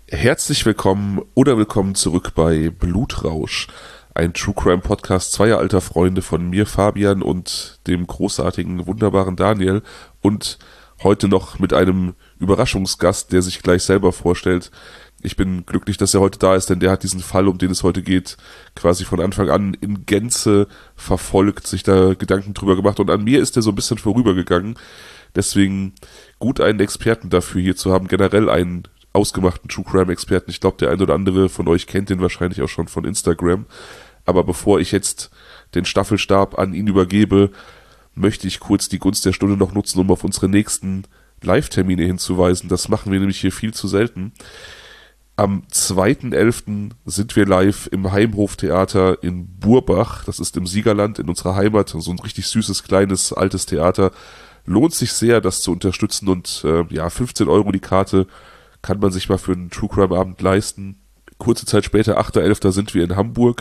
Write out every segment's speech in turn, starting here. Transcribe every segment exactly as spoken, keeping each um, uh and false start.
Herzlich willkommen oder willkommen zurück bei Blutrausch, ein True Crime Podcast zweier alter Freunde von mir, Fabian, und dem großartigen, wunderbaren Daniel, und heute noch mit einem Überraschungsgast, der sich gleich selber vorstellt. Ich bin glücklich, dass er heute da ist, denn der hat diesen Fall, um den es heute geht, quasi von Anfang an in Gänze verfolgt, sich da Gedanken drüber gemacht, und an mir ist er so ein bisschen vorübergegangen. Deswegen gut, einen Experten dafür hier zu haben, generell einen ausgemachten True Crime Experten. Ich glaube, der ein oder andere von euch kennt den wahrscheinlich auch schon von Instagram. Aber bevor ich jetzt den Staffelstab an ihn übergebe, möchte ich kurz die Gunst der Stunde noch nutzen, um auf unsere nächsten Live-Termine hinzuweisen. Das machen wir nämlich hier viel zu selten. Am zweiten elften sind wir live im Heimhoftheater in Burbach. Das ist im Siegerland, in unserer Heimat. So ein richtig süßes, kleines, altes Theater. Lohnt sich sehr, das zu unterstützen, und äh, ja, fünfzehn Euro die Karte kann man sich mal für einen True Crime Abend leisten. Kurze Zeit später, achter elfter sind wir in Hamburg.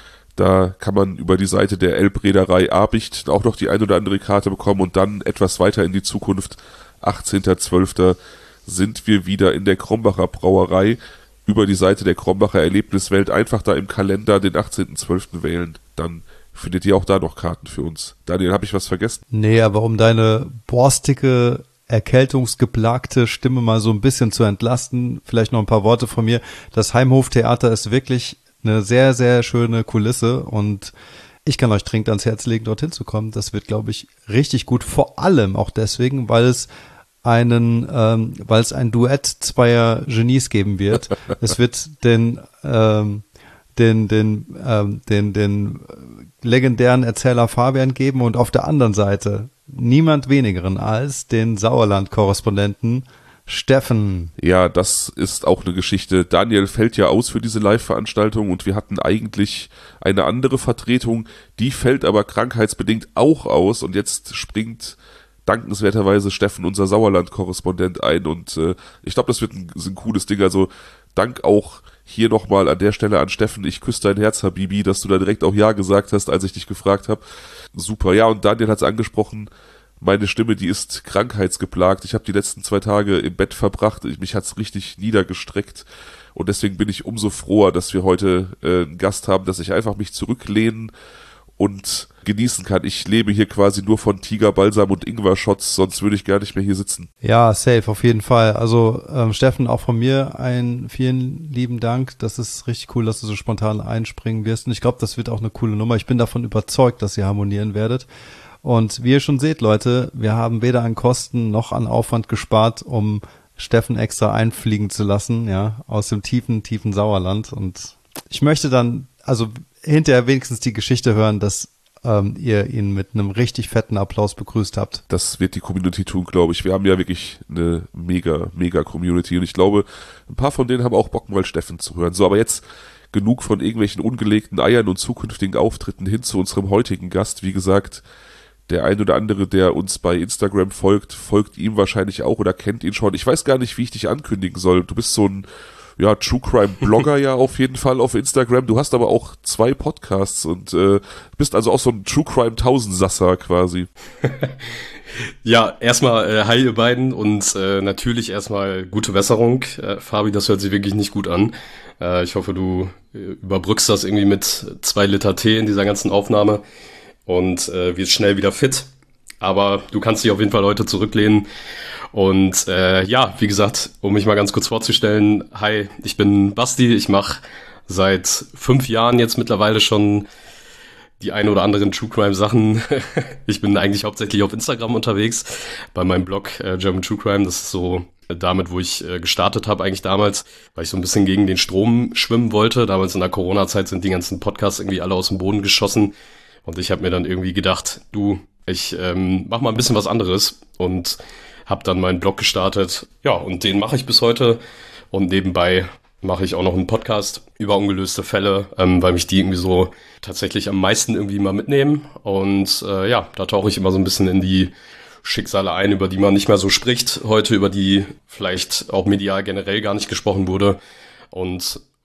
Da kann man über die Seite der Elbreederei Abicht auch noch die ein oder andere Karte bekommen, und dann etwas weiter in die Zukunft, achtzehnter zwölfter sind wir wieder in der Krombacher Brauerei. Über die Seite der Krombacher Erlebniswelt einfach da im Kalender den achtzehnten zwölften wählen, dann findet ihr auch da noch Karten für uns. Daniel, habe ich was vergessen? Nee, aber um deine borstige, erkältungsgeplagte Stimme mal so ein bisschen zu entlasten, vielleicht noch ein paar Worte von mir. Das Heimhoftheater ist wirklich eine sehr, sehr schöne Kulisse, und ich kann euch dringend ans Herz legen, dorthin zu kommen. Das wird, glaube ich, richtig gut. Vor allem auch deswegen, weil es einen, ähm, weil es ein Duett zweier Genies geben wird. Es wird den, ähm, den, den, ähm, den, den legendären Erzähler Fabian geben, und auf der anderen Seite niemand wenigeren als den Sauerland-Korrespondenten Steffen. Ja, das ist auch eine Geschichte. Daniel fällt ja aus für diese Live-Veranstaltung, und wir hatten eigentlich eine andere Vertretung, die fällt aber krankheitsbedingt auch aus, und jetzt springt dankenswerterweise Steffen, unser Sauerland-Korrespondent, ein, und äh, ich glaube, das wird ein, ein cooles Ding. Also Dank auch hier nochmal an der Stelle an Steffen. Ich küsse dein Herz, Habibi, dass du da direkt auch Ja gesagt hast, als ich dich gefragt habe. Super. Ja, und Daniel hat es angesprochen, meine Stimme, die ist krankheitsgeplagt. Ich habe die letzten zwei Tage im Bett verbracht. Ich, mich hat's richtig niedergestreckt, und deswegen bin ich umso froher, dass wir heute äh, einen Gast haben, dass ich einfach mich zurücklehnen und genießen kann. Ich lebe hier quasi nur von Tigerbalsam und Ingwer-Shots, sonst würde ich gar nicht mehr hier sitzen. Ja, safe, auf jeden Fall. Also ähm, Steffen, auch von mir einen vielen lieben Dank. Das ist richtig cool, dass du so spontan einspringen wirst, und ich glaube, das wird auch eine coole Nummer. Ich bin davon überzeugt, dass ihr harmonieren werdet. Und wie ihr schon seht, Leute, wir haben weder an Kosten noch an Aufwand gespart, um Steffen extra einfliegen zu lassen, ja, aus dem tiefen, tiefen Sauerland. Und ich möchte dann, also hinterher wenigstens die Geschichte hören, dass ähm, ihr ihn mit einem richtig fetten Applaus begrüßt habt. Das wird die Community tun, glaube ich. Wir haben ja wirklich eine mega, mega Community, und ich glaube, ein paar von denen haben auch Bock, mal Steffen zu hören. So, aber jetzt genug von irgendwelchen ungelegten Eiern und zukünftigen Auftritten hin zu unserem heutigen Gast. Wie gesagt, der ein oder andere, der uns bei Instagram folgt, folgt ihm wahrscheinlich auch oder kennt ihn schon. Ich weiß gar nicht, wie ich dich ankündigen soll. Du bist so ein, ja, True Crime Blogger ja auf jeden Fall auf Instagram. Du hast aber auch zwei Podcasts und äh, bist also auch so ein True Crime Tausendsasser quasi. Ja, erstmal äh, hi ihr beiden, und äh, natürlich erstmal gute Besserung. Äh, Fabi, das hört sich wirklich nicht gut an. Äh, ich hoffe, du äh, überbrückst das irgendwie mit zwei Liter Tee in dieser ganzen Aufnahme und äh, wirst schnell wieder fit. Aber du kannst dich auf jeden Fall heute zurücklehnen. Und äh, ja, wie gesagt, um mich mal ganz kurz vorzustellen, hi, ich bin Basti, ich mache seit fünf Jahren jetzt mittlerweile schon die ein oder anderen True Crime Sachen. Ich bin eigentlich hauptsächlich auf Instagram unterwegs, bei meinem Blog äh, German True Crime. Das ist so damit, wo ich äh, gestartet habe eigentlich damals, weil ich so ein bisschen gegen den Strom schwimmen wollte. Damals in der Corona-Zeit sind die ganzen Podcasts irgendwie alle aus dem Boden geschossen, und ich habe mir dann irgendwie gedacht, du, ich ähm, mach mal ein bisschen was anderes, und habe dann meinen Blog gestartet. Ja, und den mache ich bis heute, und nebenbei mache ich auch noch einen Podcast über ungelöste Fälle, ähm, weil mich die irgendwie so tatsächlich am meisten irgendwie mal mitnehmen. Und äh, ja, da tauche ich immer so ein bisschen in die Schicksale ein, über die man nicht mehr so spricht heute, über die vielleicht auch medial generell gar nicht gesprochen wurde. Und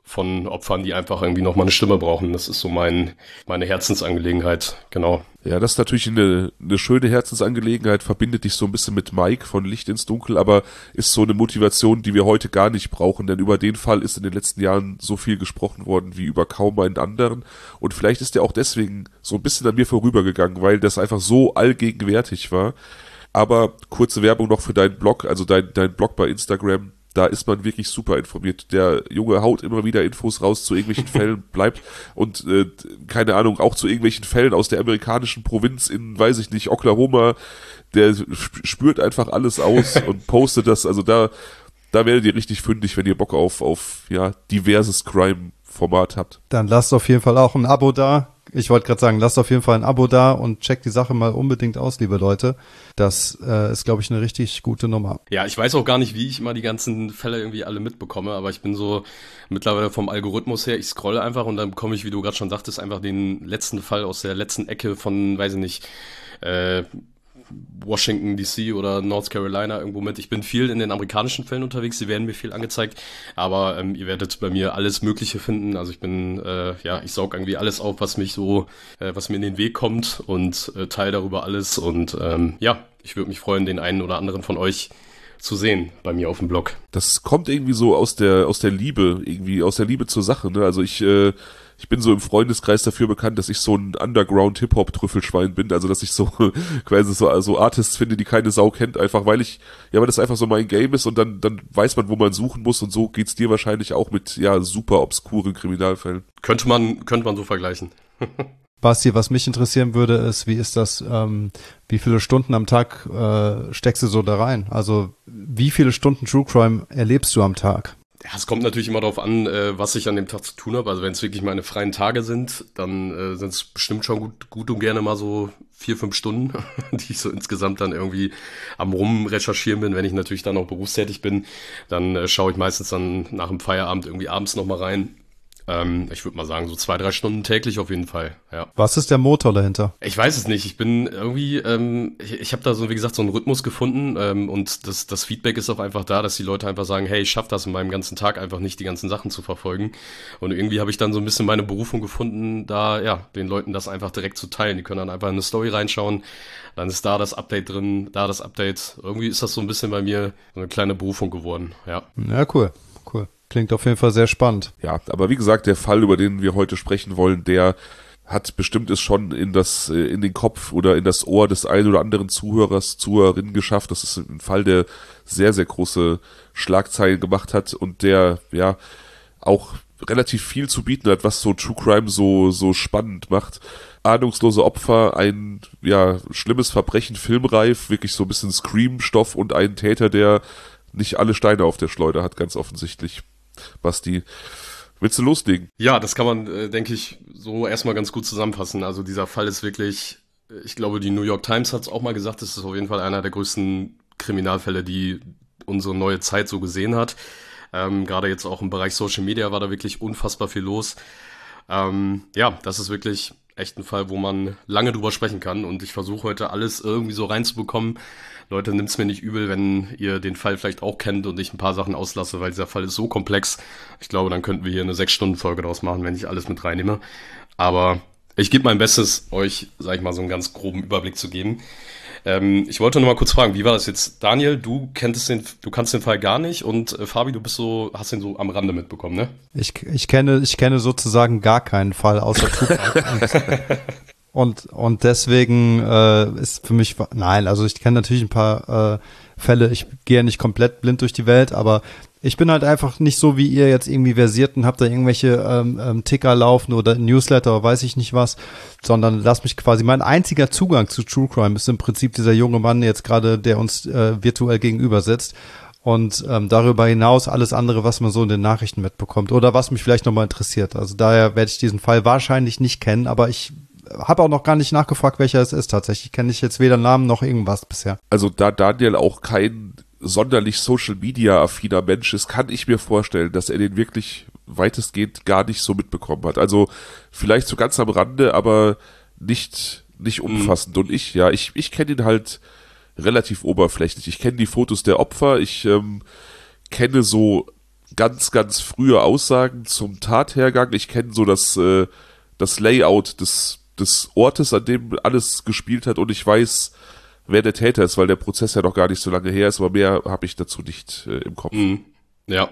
von Opfern, die einfach irgendwie nochmal eine Stimme brauchen. Das ist so mein meine Herzensangelegenheit, genau. Ja, das ist natürlich eine, eine schöne Herzensangelegenheit, verbindet dich so ein bisschen mit Mike von Licht ins Dunkel, aber ist so eine Motivation, die wir heute gar nicht brauchen, denn über den Fall ist in den letzten Jahren so viel gesprochen worden wie über kaum einen anderen und vielleicht ist der auch deswegen so ein bisschen an mir vorübergegangen, weil das einfach so allgegenwärtig war. Aber kurze Werbung noch für deinen Blog, also dein, dein Blog bei Instagram. Da ist man wirklich super informiert. Der Junge haut immer wieder Infos raus zu irgendwelchen Fällen, bleibt und, äh, keine Ahnung, auch zu irgendwelchen Fällen aus der amerikanischen Provinz in, weiß ich nicht, Oklahoma. Der spürt einfach alles aus und postet das. Also da, da werdet ihr richtig fündig, wenn ihr Bock auf, auf, ja, diverses Crime-Format habt. Dann lasst auf jeden Fall auch ein Abo da. Ich wollte gerade sagen, lasst auf jeden Fall ein Abo da und checkt die Sache mal unbedingt aus, liebe Leute. Das äh, ist, glaube ich, eine richtig gute Nummer. Ja, ich weiß auch gar nicht, wie ich immer die ganzen Fälle irgendwie alle mitbekomme, aber ich bin so mittlerweile vom Algorithmus her, ich scrolle einfach und dann bekomme ich, wie du gerade schon sagtest, einfach den letzten Fall aus der letzten Ecke von, weiß ich nicht, äh, Washington D C oder North Carolina irgendwo mit. Ich bin viel in den amerikanischen Fällen unterwegs, die werden mir viel angezeigt, aber ähm, ihr werdet bei mir alles Mögliche finden. Also ich bin, äh, ja, ich saug irgendwie alles auf, was mich so, äh, was mir in den Weg kommt und äh, teile darüber alles und ähm, ja, ich würde mich freuen, den einen oder anderen von euch zu sehen bei mir auf dem Blog. Das kommt irgendwie so aus der aus der Liebe, irgendwie aus der Liebe zur Sache, ne? Also ich äh, ich bin so im Freundeskreis dafür bekannt, dass ich so ein Underground-Hip-Hop-Trüffelschwein bin, also dass ich so quasi so also Artists finde, die keine Sau kennt, einfach weil ich, ja, weil das einfach so mein Game ist und dann dann weiß man, wo man suchen muss und so geht's dir wahrscheinlich auch mit, ja, super obskuren Kriminalfällen. Könnte man könnte man so vergleichen. Basti, was mich interessieren würde, ist, wie ist das, ähm, wie viele Stunden am Tag äh, steckst du so da rein? Also wie viele Stunden True Crime erlebst du am Tag? Ja, es kommt natürlich immer darauf an, äh, was ich an dem Tag zu tun habe. Also wenn es wirklich meine freien Tage sind, dann äh, sind es bestimmt schon gut, gut und gerne mal so vier, fünf Stunden, die ich so insgesamt dann irgendwie am Rumrecherchieren bin. Wenn ich natürlich dann auch berufstätig bin, dann äh, schaue ich meistens dann nach dem Feierabend irgendwie abends nochmal rein. Ähm, ich würde mal sagen, so zwei, drei Stunden täglich auf jeden Fall, ja. Was ist der Motor dahinter? Ich weiß es nicht. Ich bin irgendwie, ähm, ich, ich habe da so, wie gesagt, so einen Rhythmus gefunden ähm, und das, das Feedback ist auch einfach da, dass die Leute einfach sagen, hey, ich schaff das in meinem ganzen Tag einfach nicht, die ganzen Sachen zu verfolgen. Und irgendwie habe ich dann so ein bisschen meine Berufung gefunden, da, ja, den Leuten das einfach direkt zu teilen. Die können dann einfach in eine Story reinschauen, dann ist da das Update drin, da das Update. Irgendwie ist das so ein bisschen bei mir so eine kleine Berufung geworden, ja. Ja, cool, cool. Klingt auf jeden Fall sehr spannend. Ja, aber wie gesagt, der Fall, über den wir heute sprechen wollen, der hat bestimmt es schon in das, in den Kopf oder in das Ohr des einen oder anderen Zuhörers, Zuhörerinnen geschafft. Das ist ein Fall, der sehr, sehr große Schlagzeilen gemacht hat und der, ja, auch relativ viel zu bieten hat, was so True Crime so, so spannend macht. Ahnungslose Opfer, ein, ja, schlimmes Verbrechen, filmreif, wirklich so ein bisschen Scream-Stoff und ein Täter, der nicht alle Steine auf der Schleuder hat, ganz offensichtlich. Basti, willst du loslegen? Ja, das kann man, äh, denke ich, so erstmal ganz gut zusammenfassen. Also dieser Fall ist wirklich, ich glaube, die New York Times hat es auch mal gesagt, das ist auf jeden Fall einer der größten Kriminalfälle, die unsere neue Zeit so gesehen hat. Ähm, gerade jetzt auch im Bereich Social Media war da wirklich unfassbar viel los. Ähm, ja, das ist wirklich echt ein Fall, wo man lange drüber sprechen kann und ich versuche heute alles irgendwie so reinzubekommen. Leute, nimmt's mir nicht übel, wenn ihr den Fall vielleicht auch kennt und ich ein paar Sachen auslasse, weil dieser Fall ist so komplex. Ich glaube, dann könnten wir hier eine sechs-Stunden-Folge draus machen, wenn ich alles mit reinnehme. Aber ich gebe mein Bestes, euch, sag ich mal, so einen ganz groben Überblick zu geben. Ähm, ich wollte nur mal kurz fragen, wie war das jetzt? Daniel, du kenntest den, du kannst den Fall gar nicht und äh, Fabi, du bist so, hast den so am Rande mitbekommen, ne? Ich, ich kenne, ich kenne sozusagen gar keinen Fall außer True Crime. Und, und deswegen äh, ist für mich, nein, also ich kenne natürlich ein paar äh, Fälle, ich gehe ja nicht komplett blind durch die Welt, aber ich bin halt einfach nicht so wie ihr jetzt irgendwie versiert und habt da irgendwelche ähm, ähm, Ticker laufen oder Newsletter oder weiß ich nicht was, sondern lass mich quasi, mein einziger Zugang zu True Crime ist im Prinzip dieser junge Mann jetzt gerade, der uns äh, virtuell gegenüber sitzt. Und ähm, darüber hinaus alles andere, was man so in den Nachrichten mitbekommt oder was mich vielleicht nochmal interessiert. Also daher werde ich diesen Fall wahrscheinlich nicht kennen, aber ich habe auch noch gar nicht nachgefragt, welcher es ist. Tatsächlich kenne ich jetzt weder Namen noch irgendwas bisher. Also da Daniel auch kein sonderlich Social-Media-affiner Mensch ist, kann ich mir vorstellen, dass er den wirklich weitestgehend gar nicht so mitbekommen hat. Also vielleicht so ganz am Rande, aber nicht, nicht umfassend. Mhm. Und ich, ja, ich, ich kenne ihn halt relativ oberflächlich. Ich kenne die Fotos der Opfer, ich ähm, kenne so ganz, ganz frühe Aussagen zum Tathergang. Ich kenne so das, äh, das Layout des, des Ortes, an dem alles gespielt hat, und ich weiß, wer der Täter ist, weil der Prozess ja noch gar nicht so lange her ist, aber mehr habe ich dazu nicht äh, im Kopf. Mhm. Ja.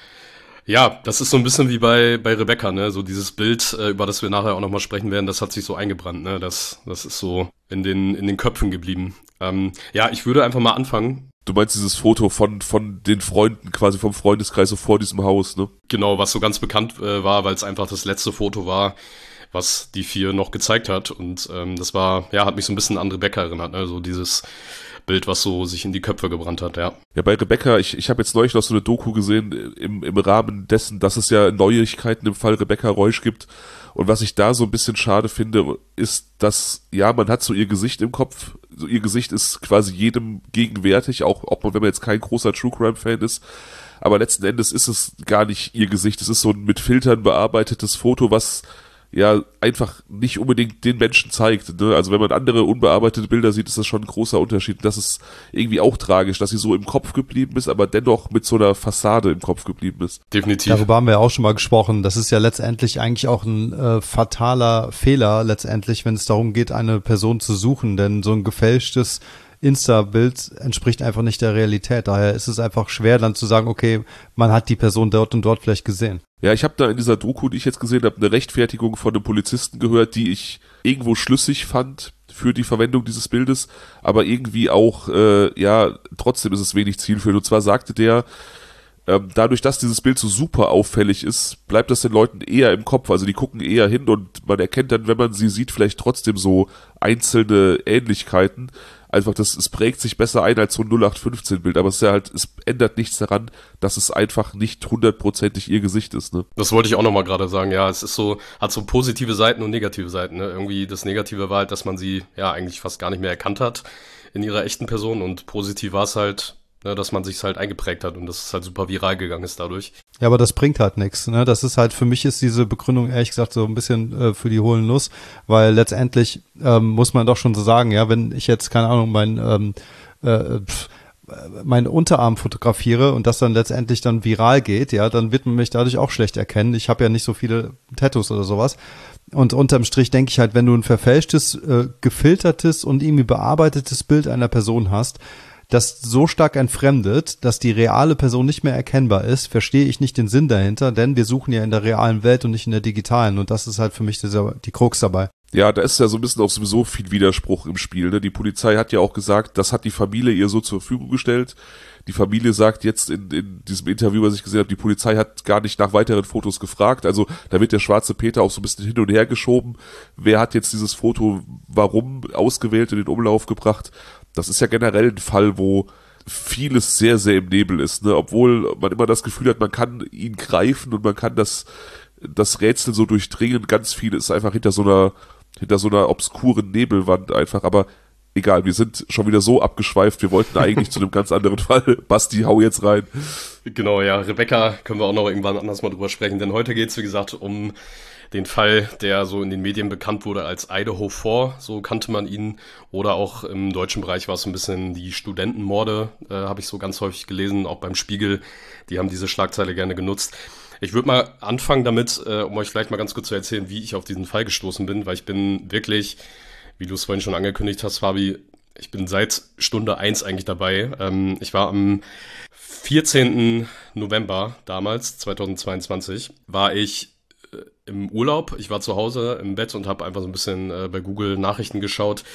Ja, das ist so ein bisschen wie bei bei Rebecca, ne? So dieses Bild, äh, über das wir nachher auch nochmal sprechen werden, das hat sich so eingebrannt, ne? Das, das ist so in den in den Köpfen geblieben. Ähm, ja, ich würde einfach mal anfangen. Du meinst dieses Foto von von den Freunden, quasi vom Freundeskreis so vor diesem Haus, ne? Genau, was so ganz bekannt äh, war, weil es einfach das letzte Foto war, was die vier noch gezeigt hat. Und ähm, das war, ja, hat mich so ein bisschen an Rebecca erinnert, ne? So dieses Bild, was so sich in die Köpfe gebrannt hat, ja. Ja, bei Rebecca, ich, ich habe jetzt neulich noch so eine Doku gesehen im, im Rahmen dessen, dass es ja Neuigkeiten im Fall Rebecca Reusch gibt. Und was ich da so ein bisschen schade finde, ist, dass, ja, man hat so ihr Gesicht im Kopf, so ihr Gesicht ist quasi jedem gegenwärtig, auch ob man, wenn man jetzt kein großer True Crime Fan ist, aber letzten Endes ist es gar nicht ihr Gesicht, es ist so ein mit Filtern bearbeitetes Foto, was ja einfach nicht unbedingt den Menschen zeigt, ne? Also wenn man andere unbearbeitete Bilder sieht, ist das schon ein großer Unterschied. Das ist irgendwie auch tragisch, dass sie so im Kopf geblieben ist, aber dennoch mit so einer Fassade im Kopf geblieben ist. Definitiv. Darüber haben wir ja auch schon mal gesprochen. Das ist ja letztendlich eigentlich auch ein äh, fataler Fehler letztendlich, wenn es darum geht, eine Person zu suchen, denn so ein gefälschtes Insta-Bild entspricht einfach nicht der Realität. Daher ist es einfach schwer, dann zu sagen, okay, man hat die Person dort und dort vielleicht gesehen. Ja, ich habe da in dieser Doku, die ich jetzt gesehen habe, eine Rechtfertigung von einem Polizisten gehört, die ich irgendwo schlüssig fand für die Verwendung dieses Bildes, aber irgendwie auch, äh, ja, trotzdem ist es wenig zielführend. Und zwar sagte der, ähm, dadurch, dass dieses Bild so super auffällig ist, bleibt das den Leuten eher im Kopf. Also die gucken eher hin und man erkennt dann, wenn man sie sieht, vielleicht trotzdem so einzelne Ähnlichkeiten. Einfach, das, es prägt sich besser ein als so ein null acht fünfzehn Bild, aber es ist ja halt, es ändert nichts daran, dass es einfach nicht hundertprozentig ihr Gesicht ist, ne? Das wollte ich auch nochmal gerade sagen, ja, es ist so, hat so positive Seiten und negative Seiten, ne? Irgendwie das Negative war halt, dass man sie ja eigentlich fast gar nicht mehr erkannt hat in ihrer echten Person, und positiv war es halt, ne, dass man sich halt eingeprägt hat und das ist halt super viral gegangen ist dadurch. Ja, aber das bringt halt nichts, ne? Das ist halt, für mich ist diese Begründung ehrlich gesagt so ein bisschen äh, für die hohlen Nuss, weil letztendlich ähm, muss man doch schon so sagen, ja, wenn ich jetzt, keine Ahnung, mein ähm, äh, pff, meinen Unterarm fotografiere und das dann letztendlich dann viral geht, ja, dann wird man mich dadurch auch schlecht erkennen. Ich habe ja nicht so viele Tattoos oder sowas. Und unterm Strich denke ich halt, wenn du ein verfälschtes, äh, gefiltertes und irgendwie bearbeitetes Bild einer Person hast, das so stark entfremdet, dass die reale Person nicht mehr erkennbar ist, verstehe ich nicht den Sinn dahinter, denn wir suchen ja in der realen Welt und nicht in der digitalen, und das ist halt für mich dieser, die Krux dabei. Ja, da ist ja so ein bisschen auch sowieso viel Widerspruch im Spiel, ne? Die Polizei hat ja auch gesagt, das hat die Familie ihr so zur Verfügung gestellt. Die Familie sagt jetzt in, in diesem Interview, was ich gesehen habe, die Polizei hat gar nicht nach weiteren Fotos gefragt. Also da wird der schwarze Peter auch so ein bisschen hin und her geschoben. Wer hat jetzt dieses Foto warum ausgewählt, in den Umlauf gebracht? Das ist ja generell ein Fall, wo vieles sehr, sehr im Nebel ist, ne? Obwohl man immer das Gefühl hat, man kann ihn greifen und man kann das, das Rätsel so durchdringen. Ganz viel ist einfach hinter so einer, hinter so einer obskuren Nebelwand einfach, aber egal, wir sind schon wieder so abgeschweift, wir wollten eigentlich zu einem ganz anderen Fall. Basti, hau jetzt rein. Genau, ja, Rebecca können wir auch noch irgendwann anders mal drüber sprechen, denn heute geht's, wie gesagt, um den Fall, der so in den Medien bekannt wurde als Idaho vier, so kannte man ihn, oder auch im deutschen Bereich war es so ein bisschen die Studentenmorde, äh, habe ich so ganz häufig gelesen, auch beim Spiegel, die haben diese Schlagzeile gerne genutzt. Ich würde mal anfangen damit, äh, um euch vielleicht mal ganz kurz zu erzählen, wie ich auf diesen Fall gestoßen bin, weil ich bin wirklich, wie du es vorhin schon angekündigt hast, Fabi, ich bin seit Stunde eins eigentlich dabei. Ähm, ich war am vierzehnten November damals, zweitausendzweiundzwanzig, war ich äh, im Urlaub. Ich war zu Hause im Bett und habe einfach so ein bisschen äh, bei Google Nachrichten geschaut.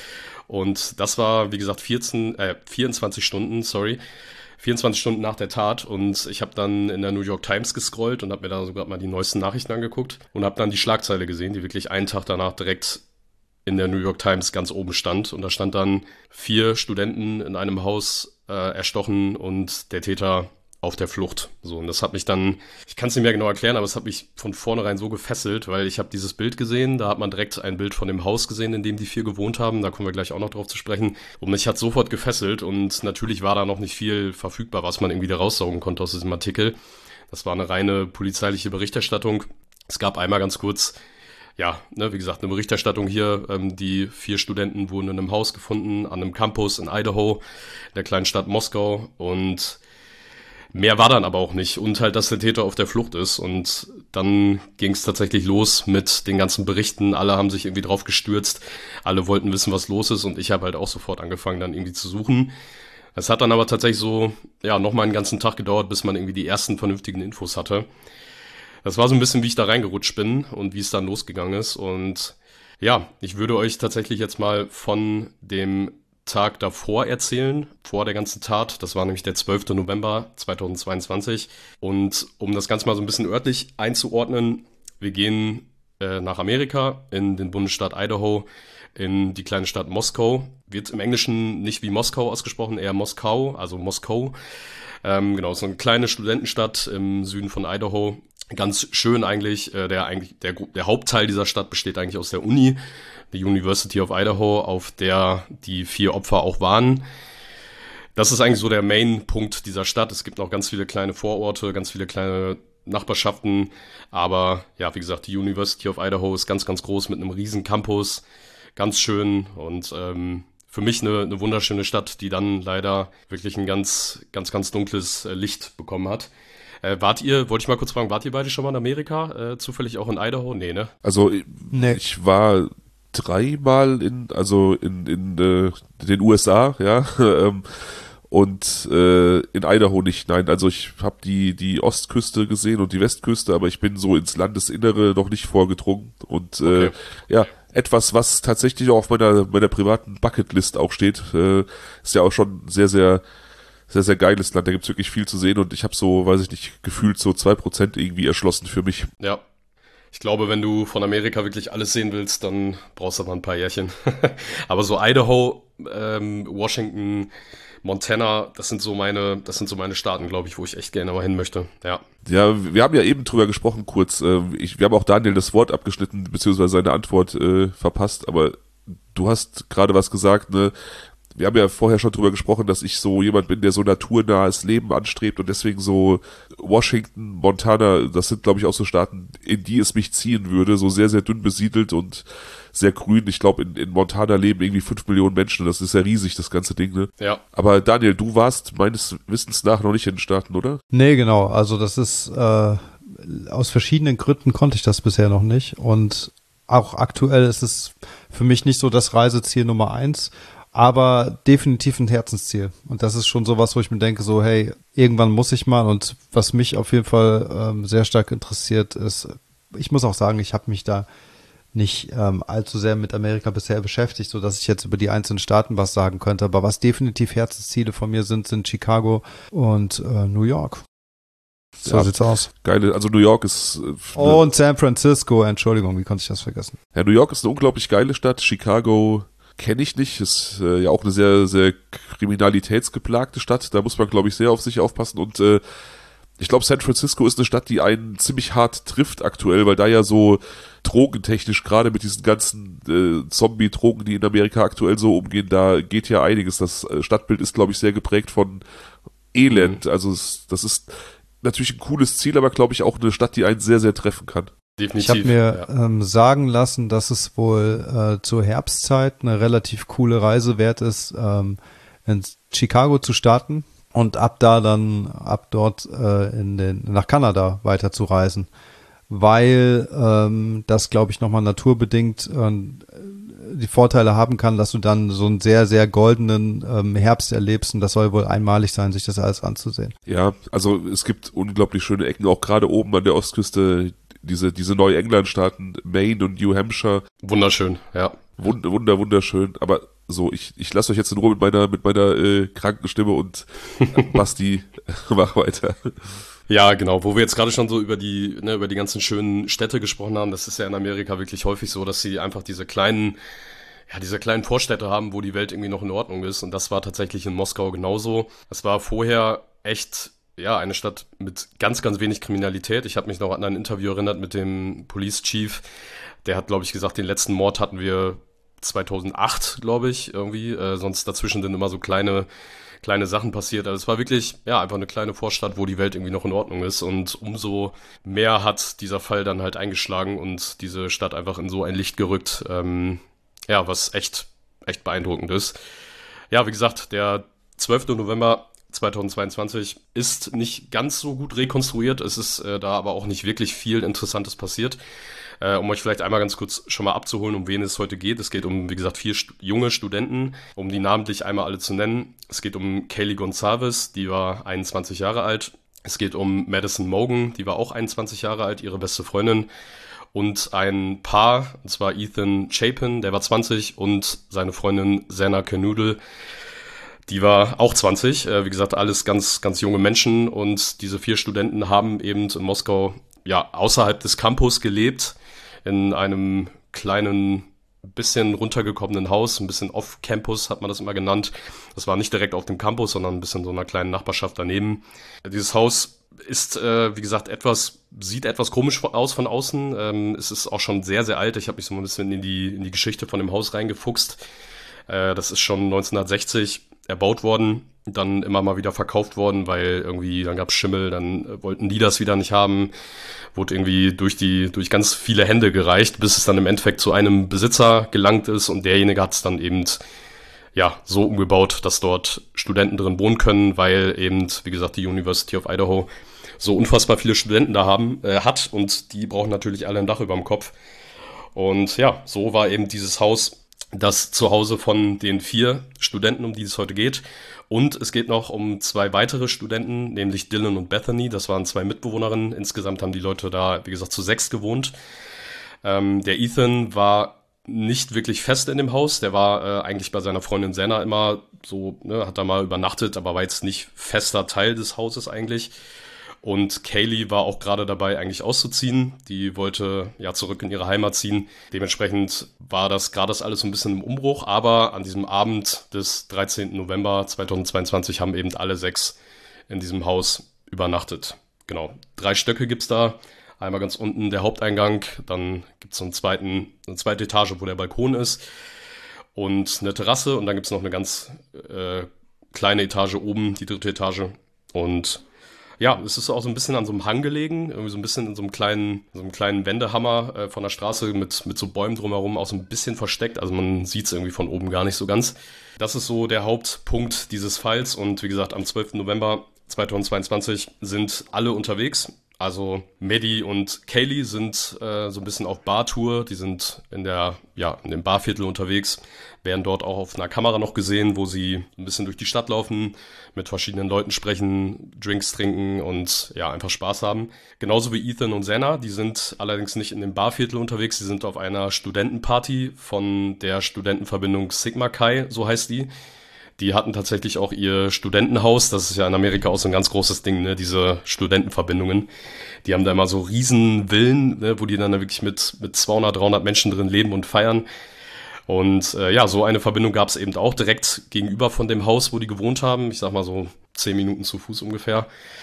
Und das war, wie gesagt, vierzehn, äh, vierundzwanzig Stunden, sorry, vierundzwanzig Stunden nach der Tat, und ich habe dann in der New York Times gescrollt und habe mir da sogar mal die neuesten Nachrichten angeguckt und habe dann die Schlagzeile gesehen, die wirklich einen Tag danach direkt in der New York Times ganz oben stand, und da stand dann vier Studenten in einem Haus äh, erstochen und der Täter auf der Flucht. So, und das hat mich dann, ich kann es nicht mehr genau erklären, aber es hat mich von vornherein so gefesselt, weil ich habe dieses Bild gesehen, da hat man direkt ein Bild von dem Haus gesehen, in dem die vier gewohnt haben, da kommen wir gleich auch noch drauf zu sprechen, und mich hat sofort gefesselt, und natürlich war da noch nicht viel verfügbar, was man irgendwie da raussaugen konnte aus diesem Artikel. Das war eine reine polizeiliche Berichterstattung. Es gab einmal ganz kurz, ja, ne, wie gesagt, eine Berichterstattung hier, ähm, die vier Studenten wurden in einem Haus gefunden, an einem Campus in Idaho, in der kleinen Stadt Moskau, und mehr war dann aber auch nicht. Und halt, dass der Täter auf der Flucht ist. Und dann ging es tatsächlich los mit den ganzen Berichten. Alle haben sich irgendwie drauf gestürzt. Alle wollten wissen, was los ist. Und ich habe halt auch sofort angefangen, dann irgendwie zu suchen. Es hat dann aber tatsächlich so, ja, nochmal einen ganzen Tag gedauert, bis man irgendwie die ersten vernünftigen Infos hatte. Das war so ein bisschen, wie ich da reingerutscht bin und wie es dann losgegangen ist. Und ja, ich würde euch tatsächlich jetzt mal von dem Tag davor erzählen, vor der ganzen Tat. Das war nämlich der zwölfter November zweitausendzweiundzwanzig. Und um das Ganze mal so ein bisschen örtlich einzuordnen, wir gehen äh, nach Amerika in den Bundesstaat Idaho, in die kleine Stadt Moskau. Wird im Englischen nicht wie Moskau ausgesprochen, eher Moskau, also Moskau. Ähm, genau, so eine kleine Studentenstadt im Süden von Idaho. Ganz schön eigentlich. Äh, der, eigentlich der, der Hauptteil dieser Stadt besteht eigentlich aus der Uni, die University of Idaho, auf der die vier Opfer auch waren. Das ist eigentlich so der Main-Punkt dieser Stadt. Es gibt noch ganz viele kleine Vororte, ganz viele kleine Nachbarschaften. Aber ja, wie gesagt, die University of Idaho ist ganz, ganz groß mit einem riesen Campus. Ganz schön und ähm, für mich eine, eine wunderschöne Stadt, die dann leider wirklich ein ganz, ganz, ganz dunkles äh, Licht bekommen hat. Äh, wart ihr, wollte ich mal kurz fragen, wart ihr beide schon mal in Amerika? Äh, zufällig auch in Idaho? Nee, ne? Also Nee. ich war dreimal in, also in, in äh, den U S A, ja, ähm, und äh, in Idaho nicht, nein, also ich habe die die Ostküste gesehen und die Westküste, aber ich bin so ins Landesinnere noch nicht vorgedrungen und äh, Okay. ja, etwas, was tatsächlich auch auf meiner meiner privaten Bucketlist auch steht, äh, ist ja auch schon sehr, sehr sehr, sehr geiles Land, da gibt's wirklich viel zu sehen und ich habe so, weiß ich nicht, gefühlt so zwei Prozent irgendwie erschlossen für mich. Ja. Ich glaube, wenn du von Amerika wirklich alles sehen willst, dann brauchst du aber ein paar Jährchen. Aber so Idaho, ähm, Washington, Montana, das sind so meine, das sind so meine Staaten, glaube ich, wo ich echt gerne mal hin möchte. Ja. Ja, wir haben ja eben drüber gesprochen kurz. Äh, ich, wir haben auch Daniel das Wort abgeschnitten, beziehungsweise seine Antwort äh, verpasst, aber du hast gerade was gesagt, ne? Wir haben ja vorher schon drüber gesprochen, dass ich so jemand bin, der so naturnahes Leben anstrebt und deswegen so Washington, Montana, das sind, glaube ich, auch so Staaten, in die es mich ziehen würde, so sehr, sehr dünn besiedelt und sehr grün. Ich glaube, in, in Montana leben irgendwie fünf Millionen Menschen, das ist ja riesig, das ganze Ding, ne? Ja. Aber Daniel, du warst meines Wissens nach noch nicht in den Staaten, oder? Nee, genau. Also das ist, äh, aus verschiedenen Gründen konnte ich das bisher noch nicht. Und auch aktuell ist es für mich nicht so das Reiseziel Nummer eins, aber definitiv ein Herzensziel. Und das ist schon sowas, wo ich mir denke, so, hey, irgendwann muss ich mal. Und was mich auf jeden Fall ähm, sehr stark interessiert ist, ich muss auch sagen, ich habe mich da nicht ähm, allzu sehr mit Amerika bisher beschäftigt, so dass ich jetzt über die einzelnen Staaten was sagen könnte. Aber was definitiv Herzensziele von mir sind, sind Chicago und äh, New York. So Ja, sieht's aus. Geile, also New York ist äh, ne, Und San Francisco, Entschuldigung, wie konnte ich das vergessen? ja, New York ist eine unglaublich geile Stadt. Chicago kenne ich nicht, ist äh, ja auch eine sehr, sehr kriminalitätsgeplagte Stadt. Da muss man, glaube ich, sehr auf sich aufpassen. Und äh, ich glaube, San Francisco ist eine Stadt, die einen ziemlich hart trifft aktuell, weil da ja so drogentechnisch, gerade mit diesen ganzen äh, Zombie-Drogen, die in Amerika aktuell so umgehen, da geht ja einiges. Das äh, Stadtbild ist, glaube ich, sehr geprägt von Elend. Also es, das ist natürlich ein cooles Ziel, aber glaube ich auch eine Stadt, die einen sehr, sehr treffen kann. Definitiv. Ich habe mir ja. ähm, sagen lassen, dass es wohl äh, zur Herbstzeit eine relativ coole Reise wert ist, ähm, in Chicago zu starten und ab da dann, ab dort äh, in den nach Kanada weiter zu reisen, weil ähm, das, glaube ich, nochmal naturbedingt äh, die Vorteile haben kann, dass du dann so einen sehr, sehr goldenen ähm, Herbst erlebst und das soll wohl einmalig sein, sich das alles anzusehen. Ja, also es gibt unglaublich schöne Ecken, auch gerade oben an der Ostküste, diese diese Neuengland-Staaten, Maine und New Hampshire. Wunderschön, ja. Wunder, wunder, wunderschön. Aber so, ich ich lasse euch jetzt in Ruhe mit meiner mit meiner äh, kranken Stimme und äh, Basti, mach weiter. Ja, genau, wo wir jetzt gerade schon so über die, ne, über die ganzen schönen Städte gesprochen haben, das ist ja in Amerika wirklich häufig so, dass sie einfach diese kleinen, ja, diese kleinen Vorstädte haben, wo die Welt irgendwie noch in Ordnung ist. Und das war tatsächlich in Moskau genauso. Es war vorher echt, ja, eine Stadt mit ganz, ganz wenig Kriminalität. Ich habe mich noch an ein Interview erinnert mit dem Police Chief. Der hat, glaube ich, gesagt, den letzten Mord hatten wir zweitausendacht, glaube ich, irgendwie. Äh, sonst dazwischen sind immer so kleine kleine Sachen passiert. Also es war wirklich, ja, einfach eine kleine Vorstadt, wo die Welt irgendwie noch in Ordnung ist. Und umso mehr hat dieser Fall dann halt eingeschlagen und diese Stadt einfach in so ein Licht gerückt. Ähm, ja, was echt, echt beeindruckend ist. Ja, wie gesagt, der zwölfter November zweitausendzweiundzwanzig ist nicht ganz so gut rekonstruiert. Es ist äh, da aber auch nicht wirklich viel Interessantes passiert. Äh, um euch vielleicht einmal ganz kurz schon mal abzuholen, um wen es heute geht. Es geht um, wie gesagt, vier st- junge Studenten, um die namentlich einmal alle zu nennen. Es geht um Kaylee Goncalves, die war einundzwanzig Jahre alt. Es geht um Madison Mogen, die war auch einundzwanzig Jahre alt, ihre beste Freundin. Und ein Paar, und zwar Ethan Chapin, der war zwanzig, und seine Freundin Xana Kernodle, die war auch zwanzig. Äh, wie gesagt, alles ganz, ganz junge Menschen. Und diese vier Studenten haben eben in Moskau ja außerhalb des Campus gelebt, in einem kleinen, bisschen runtergekommenen Haus, ein bisschen off-Campus hat man das immer genannt. Das war nicht direkt auf dem Campus, sondern ein bisschen so einer kleinen Nachbarschaft daneben. Dieses Haus ist, äh, wie gesagt, etwas, sieht etwas komisch aus von außen. Ähm, es ist auch schon sehr, sehr alt. Ich habe mich so ein bisschen in die, in die Geschichte von dem Haus reingefuchst. Äh, das ist schon neunzehnhundertsechzig erbaut worden, dann immer mal wieder verkauft worden, weil irgendwie, dann gab's Schimmel, dann äh, wollten die das wieder nicht haben, wurde irgendwie durch die, durch ganz viele Hände gereicht, bis es dann im Endeffekt zu einem Besitzer gelangt ist, und derjenige hat es dann eben, ja, so umgebaut, dass dort Studenten drin wohnen können, weil eben, wie gesagt, die University of Idaho so unfassbar viele Studenten da haben, äh, hat, und die brauchen natürlich alle ein Dach über dem Kopf. Und ja, so war eben dieses Haus das Zuhause von den vier Studenten, um die es heute geht. Und es geht noch um zwei weitere Studenten, nämlich Dylan und Bethany. Das waren zwei Mitbewohnerinnen. Insgesamt haben die Leute da, wie gesagt, zu sechs gewohnt. Ähm, der Ethan war nicht wirklich fest in dem Haus. Der war äh, eigentlich bei seiner Freundin Xana immer so, ne, hat da mal übernachtet, aber war jetzt nicht fester Teil des Hauses eigentlich. Und Kaylee war auch gerade dabei, eigentlich auszuziehen. Die wollte ja zurück in ihre Heimat ziehen. Dementsprechend war das gerade das alles so ein bisschen im Umbruch. Aber an diesem Abend des dreizehnten November zweitausendzweiundzwanzig haben eben alle sechs in diesem Haus übernachtet. Genau, drei Stöcke gibt's da. Einmal ganz unten der Haupteingang. Dann gibt's so einen zweiten, eine zweite Etage, wo der Balkon ist. Und eine Terrasse. Und dann gibt's noch eine ganz äh, kleine Etage oben, die dritte Etage. Und ja, es ist auch so ein bisschen an so einem Hang gelegen, irgendwie so ein bisschen in so einem kleinen, so einem kleinen Wendehammer äh, von der Straße mit, mit so Bäumen drumherum, auch so ein bisschen versteckt. Also man sieht es irgendwie von oben gar nicht so ganz. Das ist so der Hauptpunkt dieses Falls. Und wie gesagt, am zwölften November zweitausendzweiundzwanzig sind alle unterwegs. Also Maddie und Kaylee sind äh, so ein bisschen auf Bartour. Die sind in der, ja, in dem Barviertel unterwegs, werden dort auch auf einer Kamera noch gesehen, wo sie ein bisschen durch die Stadt laufen, mit verschiedenen Leuten sprechen, Drinks trinken und ja, einfach Spaß haben. Genauso wie Ethan und Xana, die sind allerdings nicht in dem Barviertel unterwegs, sie sind auf einer Studentenparty von der Studentenverbindung Sigma Chi, so heißt die. Die hatten tatsächlich auch ihr Studentenhaus, das ist ja in Amerika auch so ein ganz großes Ding, ne, diese Studentenverbindungen. Die haben da immer so riesen Villen, ne, wo die dann wirklich mit, mit zweihundert, dreihundert Menschen drin leben und feiern. Und äh, ja, so eine Verbindung gab es eben auch direkt gegenüber von dem Haus, wo die gewohnt haben. Ich sag mal so zehn Minuten zu Fuß ungefähr.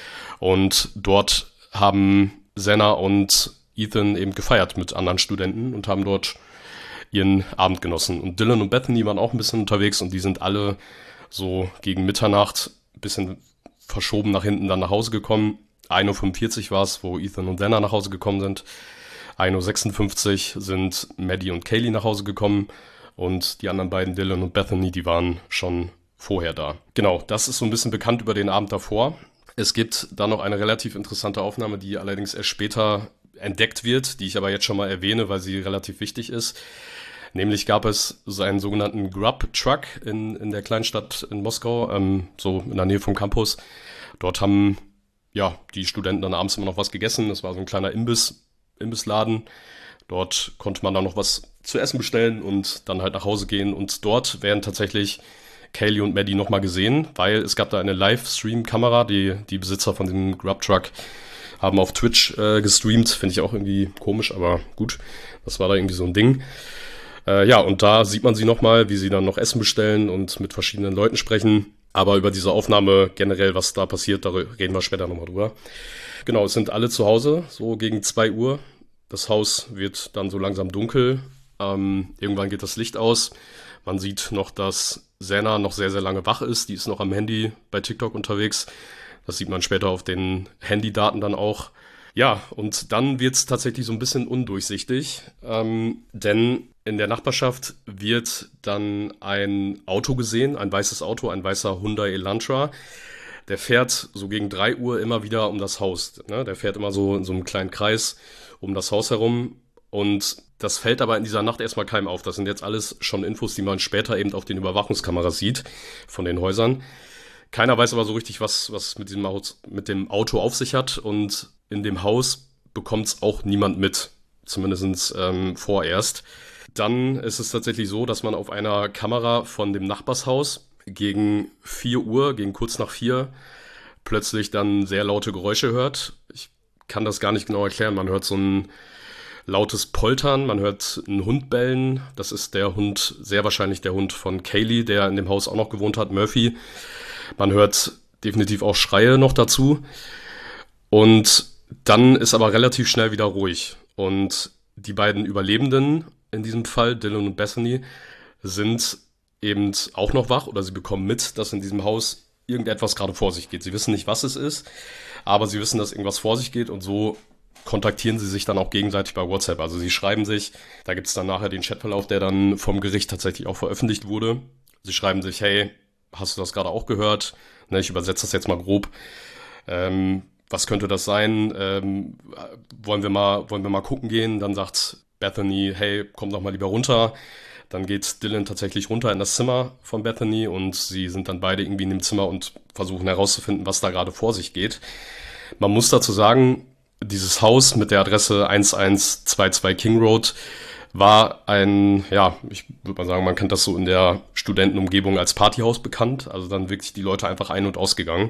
Und dort haben Xana und Ethan eben gefeiert mit anderen Studenten und haben dort ihren Abend genossen. Und Dylan und Bethany waren auch ein bisschen unterwegs, und die sind alle so gegen Mitternacht ein bisschen verschoben nach hinten dann nach Hause gekommen. ein Uhr fünfundvierzig war es, wo Ethan und Xana nach Hause gekommen sind. ein Uhr sechsundfünfzig sind Maddie und Kaylee nach Hause gekommen, und die anderen beiden, Dylan und Bethany, die waren schon vorher da. Genau, das ist so ein bisschen bekannt über den Abend davor. Es gibt dann noch eine relativ interessante Aufnahme, die allerdings erst später entdeckt wird, die ich aber jetzt schon mal erwähne, weil sie relativ wichtig ist. Nämlich gab es so einen sogenannten Grub-Truck in, in der Kleinstadt in Moskau, ähm, so in der Nähe vom Campus. Dort haben ja die Studenten dann abends immer noch was gegessen. Das war so ein kleiner Imbiss, Imbissladen. Dort konnte man dann noch was zu essen bestellen und dann halt nach Hause gehen. Und dort werden tatsächlich Kaylee und Maddie nochmal gesehen, weil es gab da eine Livestream-Kamera. Die, die Besitzer von dem Grub-Truck haben auf Twitch äh, gestreamt. Finde ich auch irgendwie komisch, aber gut. Das war da irgendwie so ein Ding. Äh, ja, und da sieht man sie nochmal, wie sie dann noch Essen bestellen und mit verschiedenen Leuten sprechen. Aber über diese Aufnahme generell, was da passiert, da reden wir später nochmal drüber. Genau, es sind alle zu Hause, so gegen zwei Uhr. Das Haus wird dann so langsam dunkel. Ähm, irgendwann geht das Licht aus. Man sieht noch, dass Xana noch sehr, sehr lange wach ist. Die ist noch am Handy bei TikTok unterwegs. Das sieht man später auf den Handydaten dann auch. Ja, und dann wird es tatsächlich so ein bisschen undurchsichtig, ähm, denn in der Nachbarschaft wird dann ein Auto gesehen, ein weißes Auto, ein weißer Hyundai Elantra. der fährt so gegen drei Uhr immer wieder um das Haus. Ne? Der fährt immer so in so einem kleinen Kreis um das Haus herum. Und das fällt aber in dieser Nacht erstmal keinem auf. Das sind jetzt alles schon Infos, die man später eben auf den Überwachungskameras sieht von den Häusern. Keiner weiß aber so richtig, was, was mit diesem Haus, mit dem Auto auf sich hat. Und in dem Haus bekommt es auch niemand mit. Zumindest ähm, vorerst. Dann ist es tatsächlich so, dass man auf einer Kamera von dem Nachbarshaus gegen vier Uhr, gegen kurz nach vier, plötzlich dann sehr laute Geräusche hört. Ich kann das gar nicht genau erklären. Man hört so ein lautes Poltern, man hört einen Hund bellen. Das ist der Hund, sehr wahrscheinlich der Hund von Kaylee, der in dem Haus auch noch gewohnt hat, Murphy. Man hört definitiv auch Schreie noch dazu. Und dann ist aber relativ schnell wieder ruhig. Und die beiden Überlebenden in diesem Fall, Dylan und Bethany, sind eben auch noch wach oder sie bekommen mit, dass in diesem Haus irgendetwas gerade vor sich geht. Sie wissen nicht, was es ist, aber sie wissen, dass irgendwas vor sich geht und so kontaktieren sie sich dann auch gegenseitig bei WhatsApp. Also sie schreiben sich, da gibt es dann nachher den Chatverlauf, der dann vom Gericht tatsächlich auch veröffentlicht wurde. Sie schreiben sich, hey, hast du das gerade auch gehört? Ne, ich übersetze das jetzt mal grob. Ähm, was könnte das sein? Ähm, wollen wir mal, wollen wir mal gucken gehen? Dann sagt Bethany, hey, komm doch mal lieber runter. Dann geht Dylan tatsächlich runter in das Zimmer von Bethany und sie sind dann beide irgendwie in dem Zimmer und versuchen herauszufinden, was da gerade vor sich geht. Man muss dazu sagen, dieses Haus mit der Adresse eins eins zwei zwei King Road war ein, ja, ich würde mal sagen, man kennt das so in der Studentenumgebung als Partyhaus bekannt. Also dann wirklich die Leute einfach ein- und ausgegangen.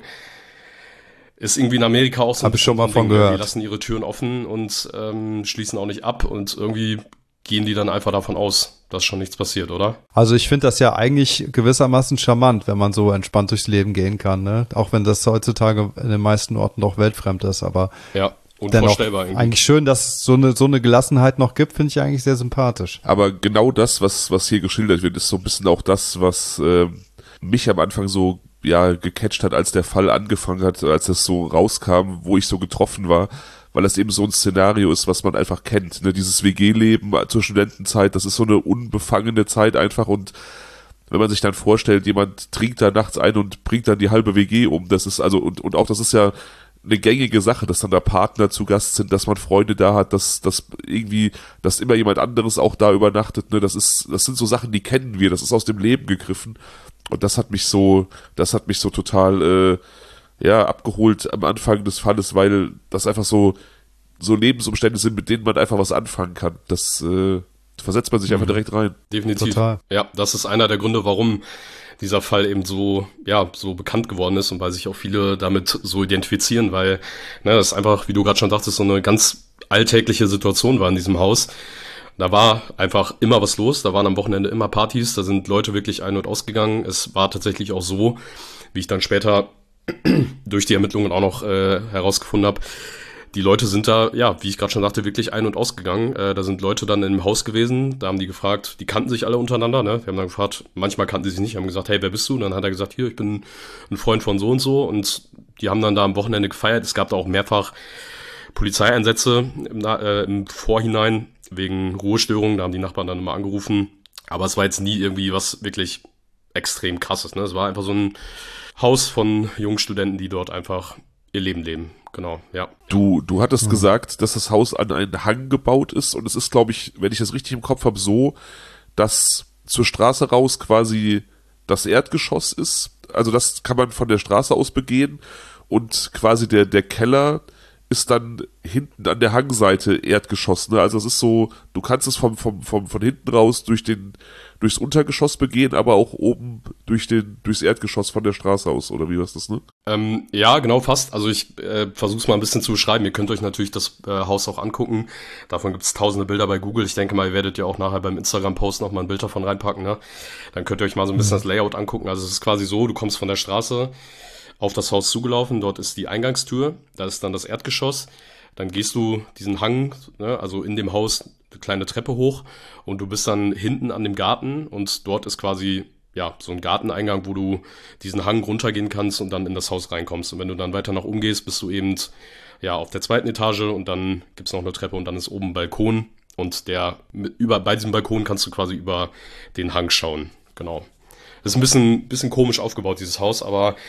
Ist irgendwie in Amerika auch so. Hab ich schon mal von gehört. Die lassen ihre Türen offen und ähm, schließen auch nicht ab und irgendwie gehen die dann einfach davon aus, dass schon nichts passiert, oder? Also ich finde das ja eigentlich gewissermaßen charmant, wenn man so entspannt durchs Leben gehen kann, ne? Auch wenn das heutzutage in den meisten Orten doch weltfremd ist, aber ja, unvorstellbar dennoch eigentlich schön, dass es so eine, so eine Gelassenheit noch gibt, finde ich eigentlich sehr sympathisch. Aber genau das, was, was hier geschildert wird, ist so ein bisschen auch das, was äh, mich am Anfang so ja gecatcht hat, als der Fall angefangen hat, als das so rauskam, wo ich so getroffen war, weil das eben so ein Szenario ist, was man einfach kennt. Ne? Dieses W G-Leben zur Studentenzeit, das ist so eine unbefangene Zeit einfach und wenn man sich dann vorstellt, jemand trinkt da nachts ein und bringt dann die halbe W G um, das ist also, und, und auch das ist ja eine gängige Sache, dass dann da Partner zu Gast sind, dass man Freunde da hat, dass, dass irgendwie, dass immer jemand anderes auch da übernachtet, ne, das ist, das sind so Sachen, die kennen wir, das ist aus dem Leben gegriffen und das hat mich so, das hat mich so total, äh, ja, abgeholt am Anfang des Falles, weil das einfach so, so Lebensumstände sind, mit denen man einfach was anfangen kann. Das, äh, versetzt man sich einfach direkt rein. Definitiv. Total. Ja, das ist einer der Gründe, warum dieser Fall eben so, ja, so bekannt geworden ist und weil sich auch viele damit so identifizieren, weil, ne, das ist einfach, wie du gerade schon dachtest, so eine ganz alltägliche Situation war in diesem Haus. Da war einfach immer was los, da waren am Wochenende immer Partys, da sind Leute wirklich ein- und ausgegangen. Es war tatsächlich auch so, wie ich dann später durch die Ermittlungen auch noch äh, herausgefunden habe, die Leute sind da, ja, wie ich gerade schon sagte, wirklich ein- und ausgegangen. Äh, da sind Leute dann im Haus gewesen, da haben die gefragt, die kannten sich alle untereinander, ne? Wir haben dann gefragt, manchmal kannten sie sich nicht, haben gesagt, hey, wer bist du? Und dann hat er gesagt, hier, ich bin ein Freund von so und so. Und die haben dann da am Wochenende gefeiert. Es gab da auch mehrfach Polizeieinsätze im, äh, im Vorhinein wegen Ruhestörungen. Da haben die Nachbarn dann immer angerufen. Aber es war jetzt nie irgendwie was wirklich extrem krasses, ne? Es war einfach so ein Haus von jungen Studenten, die dort einfach ihr Leben leben. Genau, ja. Du, du hattest mhm. gesagt, dass das Haus an einen Hang gebaut ist und es ist, glaube ich, wenn ich das richtig im Kopf habe, so, dass zur Straße raus quasi das Erdgeschoss ist. Also das kann man von der Straße aus begehen und quasi der, der Keller ist dann hinten an der Hangseite Erdgeschoss, ne? Also es ist so, du kannst es vom, vom, vom, von hinten raus durch den, durchs Untergeschoss begehen, aber auch oben durch den, durchs Erdgeschoss von der Straße aus, oder wie war das, ne? Ähm, ja, genau, fast. Also ich äh, versuche es mal ein bisschen zu beschreiben. Ihr könnt euch natürlich das äh, Haus auch angucken. Davon gibt es tausende Bilder bei Google. Ich denke mal, ihr werdet ja auch nachher beim Instagram-Post noch mal ein Bild davon reinpacken, ne? Dann könnt ihr euch mal so ein bisschen das Layout angucken. Also es ist quasi so, du kommst von der Straße auf das Haus zugelaufen, dort ist die Eingangstür, da ist dann das Erdgeschoss, dann gehst du diesen Hang, ne, also in dem Haus eine kleine Treppe hoch und du bist dann hinten an dem Garten und dort ist quasi, ja, so ein Garteneingang, wo du diesen Hang runtergehen kannst und dann in das Haus reinkommst. Und wenn du dann weiter nach oben gehst, bist du eben, ja, auf der zweiten Etage und dann gibt's noch eine Treppe und dann ist oben ein Balkon und der, über, bei diesem Balkon kannst du quasi über den Hang schauen, genau. Das ist ein bisschen, bisschen komisch aufgebaut, dieses Haus, aber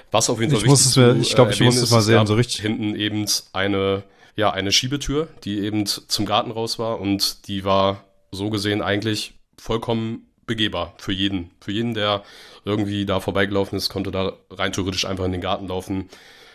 Was auf jeden Fall ich muss wichtig es mir, zu, ich glaube, äh, ich muss erwähnen es mal ist, sehen, gab so richtig. hinten eben eine, ja, eine Schiebetür, die eben zum Garten raus war und die war so gesehen eigentlich vollkommen begehbar für jeden. Für jeden, der irgendwie da vorbeigelaufen ist, konnte da rein theoretisch einfach in den Garten laufen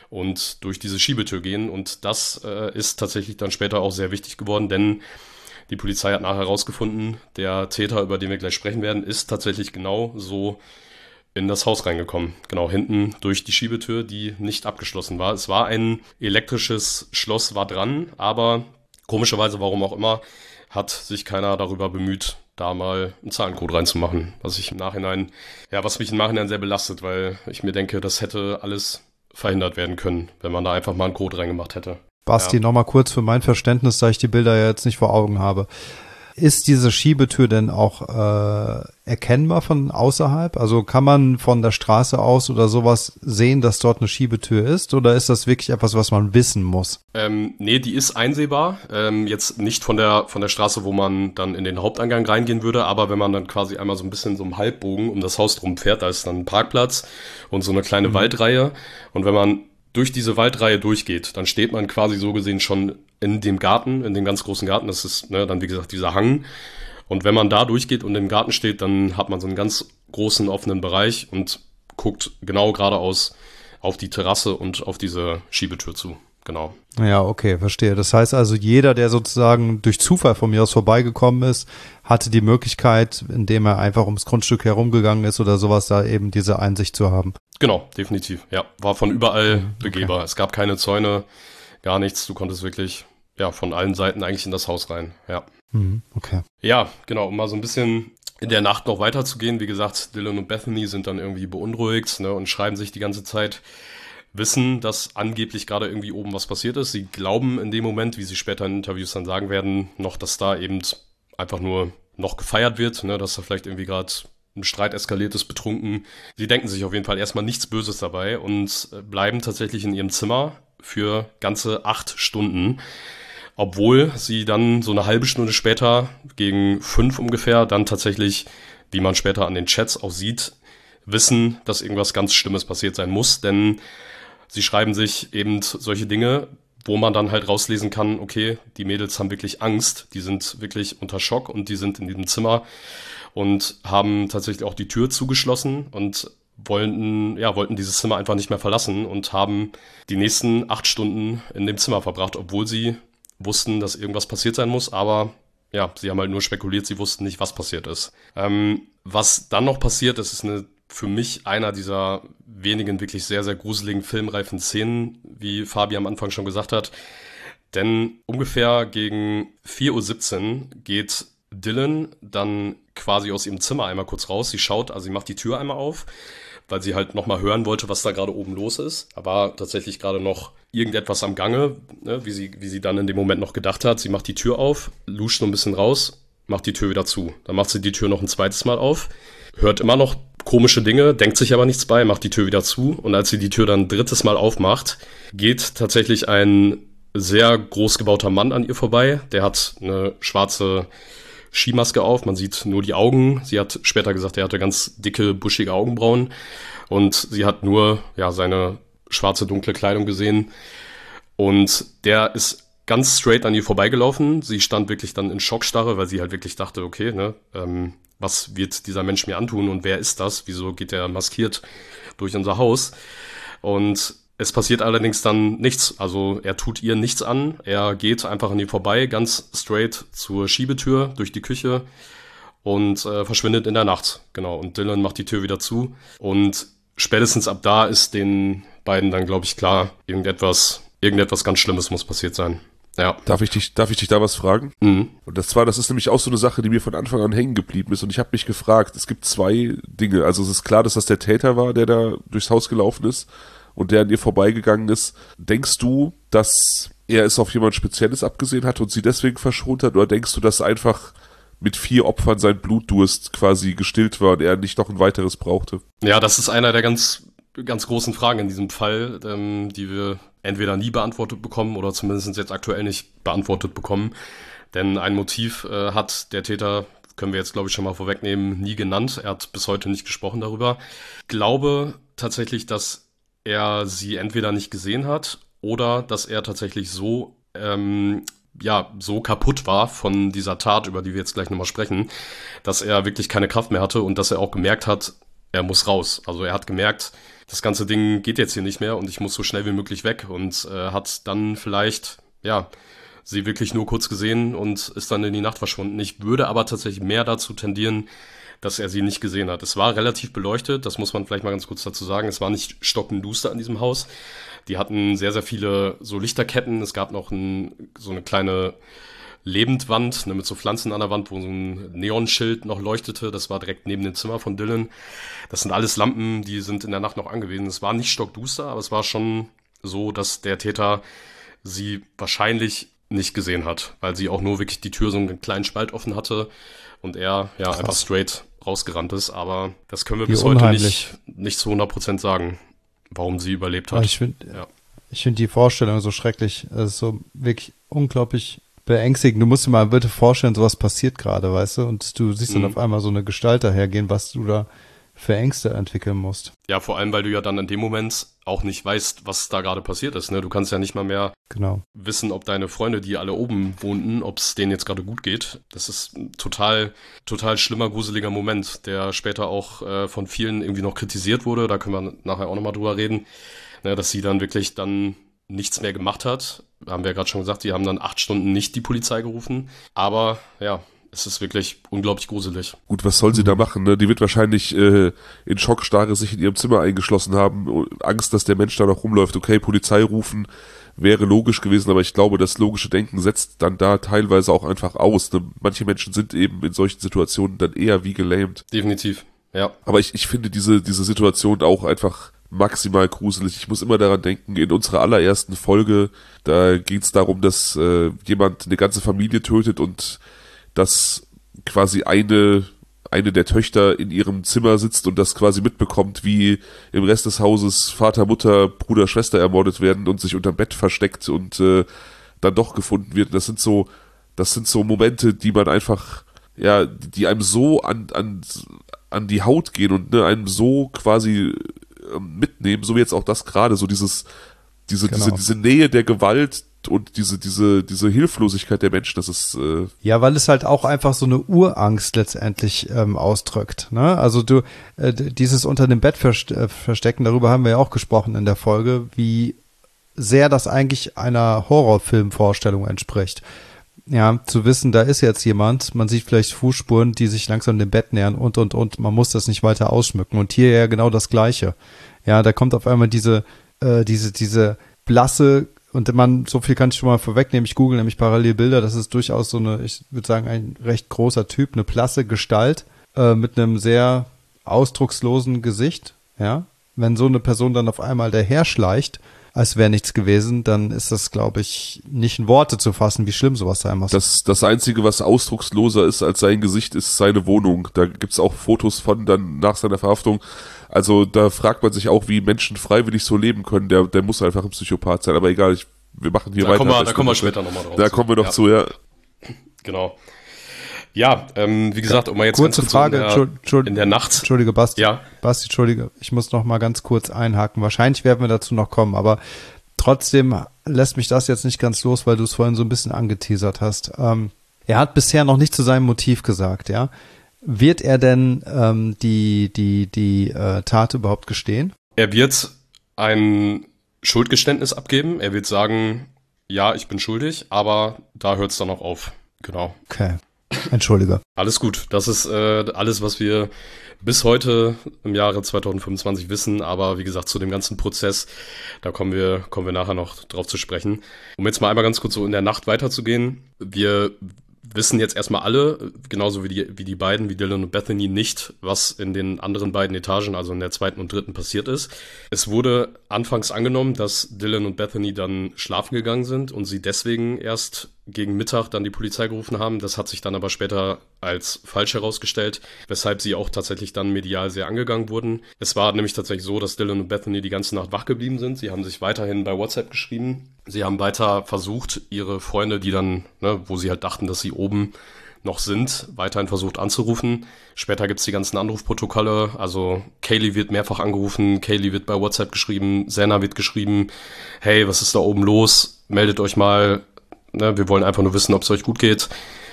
und durch diese Schiebetür gehen. Und das äh, ist tatsächlich dann später auch sehr wichtig geworden, denn die Polizei hat nachher herausgefunden, der Täter, über den wir gleich sprechen werden, ist tatsächlich genau so in das Haus reingekommen. Genau, hinten durch die Schiebetür, die nicht abgeschlossen war. Es war ein elektrisches Schloss, war dran, aber komischerweise, warum auch immer, hat sich keiner darüber bemüht, da mal einen Zahlencode reinzumachen. Was ich im Nachhinein, ja, was mich im Nachhinein sehr belastet, weil ich mir denke, das hätte alles verhindert werden können, wenn man da einfach mal einen Code reingemacht hätte. Basti, Ja. nochmal kurz für mein Verständnis, da ich die Bilder ja jetzt nicht vor Augen habe. Ist diese Schiebetür denn auch äh, erkennbar von außerhalb? Also kann man von der Straße aus oder sowas sehen, dass dort eine Schiebetür ist? Oder ist das wirklich etwas, was man wissen muss? Ähm, nee, die ist einsehbar. Ähm, jetzt nicht von der von der Straße, wo man dann in den Haupteingang reingehen würde, aber wenn man dann quasi einmal so ein bisschen so im Halbbogen um das Haus drum fährt, da ist dann ein Parkplatz und so eine kleine mhm. Waldreihe. Und wenn man durch diese Waldreihe durchgeht, dann steht man quasi so gesehen schon in dem Garten, in dem ganz großen Garten. Das ist ne, dann wie gesagt dieser Hang. Und wenn man da durchgeht und im Garten steht, dann hat man so einen ganz großen offenen Bereich und guckt genau geradeaus auf die Terrasse und auf diese Schiebetür zu. Genau. Ja, okay, verstehe. Das heißt also, jeder, der sozusagen durch Zufall von mir aus vorbeigekommen ist, hatte die Möglichkeit, indem er einfach ums Grundstück herumgegangen ist oder sowas, da eben diese Einsicht zu haben. Genau, definitiv. Ja, war von überall okay. begehbar. Es gab keine Zäune, gar nichts. Du konntest wirklich ja von allen Seiten eigentlich in das Haus rein. Ja. Mhm, okay. Ja, genau, um mal so ein bisschen in der Nacht noch weiterzugehen. Wie gesagt, Dylan und Bethany sind dann irgendwie beunruhigt, ne, und schreiben sich die ganze Zeit, wissen, dass angeblich gerade irgendwie oben was passiert ist. Sie glauben in dem Moment, wie sie später in Interviews dann sagen werden, noch, dass da eben einfach nur noch gefeiert wird, ne, dass da vielleicht irgendwie gerade ein Streit eskaliert ist, betrunken. Sie denken sich auf jeden Fall erstmal nichts Böses dabei und bleiben tatsächlich in ihrem Zimmer für ganze acht Stunden, obwohl sie dann so eine halbe Stunde später, gegen fünf ungefähr, dann tatsächlich, wie man später an den Chats auch sieht, wissen, dass irgendwas ganz Schlimmes passiert sein muss, denn sie schreiben sich eben solche Dinge, wo man dann halt rauslesen kann, okay, die Mädels haben wirklich Angst, die sind wirklich unter Schock und die sind in diesem Zimmer und haben tatsächlich auch die Tür zugeschlossen und wollten, ja, wollten dieses Zimmer einfach nicht mehr verlassen und haben die nächsten acht Stunden in dem Zimmer verbracht, obwohl sie wussten, dass irgendwas passiert sein muss, aber ja, sie haben halt nur spekuliert, sie wussten nicht, was passiert ist. Ähm, was dann noch passiert, das ist eine für mich einer dieser wenigen wirklich sehr, sehr gruseligen filmreifen Szenen, wie Fabi am Anfang schon gesagt hat. Denn ungefähr gegen vier Uhr siebzehn geht Dylan dann quasi aus ihrem Zimmer einmal kurz raus. Sie schaut, also sie macht die Tür einmal auf, weil sie halt nochmal hören wollte, was da gerade oben los ist. Da war tatsächlich gerade noch irgendetwas am Gange, ne, wie sie, wie sie dann in dem Moment noch gedacht hat. Sie macht die Tür auf, luscht so ein bisschen raus, macht die Tür wieder zu. Dann macht sie die Tür noch ein zweites Mal auf, hört immer noch komische Dinge, denkt sich aber nichts bei, macht die Tür wieder zu. Und als sie die Tür dann ein drittes Mal aufmacht, geht tatsächlich ein sehr groß gebauter Mann an ihr vorbei. Der hat eine schwarze Skimaske auf, man sieht nur die Augen. Sie hat später gesagt, er hatte ganz dicke, buschige Augenbrauen. Und sie hat nur ja seine schwarze, dunkle Kleidung gesehen. Und der ist ganz straight an ihr vorbeigelaufen. Sie stand wirklich dann in Schockstarre, weil sie halt wirklich dachte, okay, ne, ähm, was wird dieser Mensch mir antun und wer ist das? Wieso geht er maskiert durch unser Haus? Und es passiert allerdings dann nichts. Also er tut ihr nichts an. Er geht einfach an ihr vorbei, ganz straight zur Schiebetür durch die Küche und äh, verschwindet in der Nacht. Genau. Und Dylan macht die Tür wieder zu. Und spätestens ab da ist den beiden dann, glaube ich, klar, irgendetwas, irgendetwas ganz Schlimmes muss passiert sein. Ja. Darf ich dich, darf ich dich da was fragen? Mhm. Und das war, das ist nämlich auch so eine Sache, die mir von Anfang an hängen geblieben ist. Und ich habe mich gefragt, es gibt zwei Dinge. Also es ist klar, dass das der Täter war, der da durchs Haus gelaufen ist und der an ihr vorbeigegangen ist. Denkst du, dass er es auf jemand Spezielles abgesehen hat und sie deswegen verschont hat? Oder denkst du, dass einfach mit vier Opfern sein Blutdurst quasi gestillt war und er nicht noch ein weiteres brauchte? Ja, das ist einer der ganz, ganz großen Fragen in diesem Fall, ähm, die wir entweder nie beantwortet bekommen oder zumindest jetzt aktuell nicht beantwortet bekommen. Denn ein Motiv äh, hat der Täter, können wir jetzt glaube ich schon mal vorwegnehmen, nie genannt. Er hat bis heute nicht gesprochen darüber. Ich glaube tatsächlich, dass er sie entweder nicht gesehen hat oder dass er tatsächlich so, ähm, ja, so kaputt war von dieser Tat, über die wir jetzt gleich nochmal sprechen, dass er wirklich keine Kraft mehr hatte und dass er auch gemerkt hat, er muss raus. Also er hat gemerkt, das ganze Ding geht jetzt hier nicht mehr und ich muss so schnell wie möglich weg und äh, hat dann vielleicht, ja, sie wirklich nur kurz gesehen und ist dann in die Nacht verschwunden. Ich würde aber tatsächlich mehr dazu tendieren, dass er sie nicht gesehen hat. Es war relativ beleuchtet, das muss man vielleicht mal ganz kurz dazu sagen. Es war nicht stockendduster in diesem Haus. Die hatten sehr, sehr viele so Lichterketten. Es gab noch ein, so eine kleine Lebendwand, ne, mit so Pflanzen an der Wand, wo so ein Neonschild noch leuchtete. Das war direkt neben dem Zimmer von Dylan. Das sind alles Lampen, die sind in der Nacht noch angewiesen. Es war nicht stockduster, aber es war schon so, dass der Täter sie wahrscheinlich nicht gesehen hat, weil sie auch nur wirklich die Tür so einen kleinen Spalt offen hatte und er ja Krass. einfach straight rausgerannt ist. Aber das können wir Wie bis unheimlich. heute nicht, nicht zu hundert Prozent sagen, warum sie überlebt hat. Aber ich finde ja. ich finde die Vorstellung so schrecklich. Es ist so wirklich unglaublich beängstigend. Du musst dir mal bitte vorstellen, sowas passiert gerade, weißt du? Und du siehst dann Mhm. auf einmal so eine Gestalt dahergehen, was du da für Ängste entwickeln musst. Ja, vor allem, weil du ja dann in dem Moment auch nicht weißt, was da gerade passiert ist. Ne? Du kannst ja nicht mal mehr Genau. wissen, ob deine Freunde, die alle oben wohnten, ob es denen jetzt gerade gut geht. Das ist ein total, total schlimmer, gruseliger Moment, der später auch äh, von vielen irgendwie noch kritisiert wurde. Da können wir nachher auch nochmal drüber reden, ne, dass sie dann wirklich dann nichts mehr gemacht hat. Haben wir ja gerade schon gesagt, die haben dann acht Stunden nicht die Polizei gerufen. Aber ja, es ist wirklich unglaublich gruselig. Gut, was soll sie da machen? Ne? Die wird wahrscheinlich äh, in Schockstarre sich in ihrem Zimmer eingeschlossen haben. Angst, dass der Mensch da noch rumläuft. Okay, Polizei rufen wäre logisch gewesen, aber ich glaube, das logische Denken setzt dann da teilweise auch einfach aus. Ne? Manche Menschen sind eben in solchen Situationen dann eher wie gelähmt. Definitiv, ja. Aber ich, ich finde diese, diese Situation auch einfach maximal gruselig. Ich muss immer daran denken, in unserer allerersten Folge, da geht es darum, dass äh, jemand eine ganze Familie tötet und dass quasi eine, eine der Töchter in ihrem Zimmer sitzt und das quasi mitbekommt, wie im Rest des Hauses Vater, Mutter, Bruder, Schwester ermordet werden und sich unterm Bett versteckt und äh, dann doch gefunden wird. Das sind so, das sind so Momente, die man einfach, ja, die einem so an, an, an die Haut gehen und ne, einem so quasi äh, mitnehmen, so wie jetzt auch das gerade, so dieses, diese, Genau. diese, diese Nähe der Gewalt und diese, diese, diese Hilflosigkeit der Menschen, das ist, äh Ja, weil es halt auch einfach so eine Urangst letztendlich ähm, ausdrückt. Ne? Also du, äh, dieses unter dem Bett verst- äh, verstecken, darüber haben wir ja auch gesprochen in der Folge, wie sehr das eigentlich einer Horrorfilmvorstellung entspricht. Ja, zu wissen, da ist jetzt jemand, man sieht vielleicht Fußspuren, die sich langsam dem Bett nähern und, und, und, man muss das nicht weiter ausschmücken. Und hier ja genau das Gleiche. Ja, da kommt auf einmal diese, äh, diese, diese blasse, und man, so viel kann ich schon mal vorwegnehmen, ich google nämlich parallel Bilder, das ist durchaus so eine, ich würde sagen, ein recht großer Typ, eine blasse Gestalt, äh, mit einem sehr ausdruckslosen Gesicht, ja. Wenn so eine Person dann auf einmal daher schleicht, als wäre nichts gewesen, dann ist das, glaube ich, nicht in Worte zu fassen, wie schlimm sowas sein muss. Das, das Einzige, was ausdrucksloser ist als sein Gesicht, ist seine Wohnung. Da gibt's auch Fotos von dann nach seiner Verhaftung. Also da fragt man sich auch, wie Menschen freiwillig so leben können. Der, der muss einfach ein Psychopath sein. Aber egal, ich, wir machen hier Da weiter. kommen wir, da kommen wir später nochmal drauf. Da kommen wir noch ja. zu, ja. Genau. Ja, ähm, wie gesagt, um mal jetzt Kurze ganz kurz Frage, in der, Entschuld- Entschuld- in der Nacht. Entschuldige, Basti. Ja. Basti, Entschuldige, ich muss noch mal ganz kurz einhaken. Wahrscheinlich werden wir dazu noch kommen, aber trotzdem lässt mich das jetzt nicht ganz los, weil du es vorhin so ein bisschen angeteasert hast. Ähm, er hat bisher noch nicht zu seinem Motiv gesagt, ja. Wird er denn ähm, die, die, die äh, Tat überhaupt gestehen? Er wird ein Schuldgeständnis abgeben. Er wird sagen, ja, ich bin schuldig, aber da hört es dann auch auf. Genau. Okay. Entschuldige. Alles gut. Das ist äh, alles, was wir bis heute im Jahre zwanzig fünfundzwanzig wissen. Aber wie gesagt, zu dem ganzen Prozess, da kommen wir, kommen wir nachher noch drauf zu sprechen. Um jetzt mal einmal ganz kurz so in der Nacht weiterzugehen. Wir wissen jetzt erstmal alle, genauso wie die, wie die beiden, wie Dylan und Bethany, nicht, was in den anderen beiden Etagen, also in der zweiten und dritten, passiert ist. Es wurde anfangs angenommen, dass Dylan und Bethany dann schlafen gegangen sind und sie deswegen erst gegen Mittag dann die Polizei gerufen haben. Das hat sich dann aber später als falsch herausgestellt, weshalb sie auch tatsächlich dann medial sehr angegangen wurden. Es war nämlich tatsächlich so, dass Dylan und Bethany die ganze Nacht wach geblieben sind. Sie haben sich weiterhin bei WhatsApp geschrieben. Sie haben weiter versucht, ihre Freunde, die dann, ne, wo sie halt dachten, dass sie oben noch sind, weiterhin versucht anzurufen. Später gibt's die ganzen Anrufprotokolle, also Kaylee wird mehrfach angerufen, Kaylee wird bei WhatsApp geschrieben, Xana wird geschrieben, hey, was ist da oben los? Meldet euch mal, ne, wir wollen einfach nur wissen, ob es euch gut geht.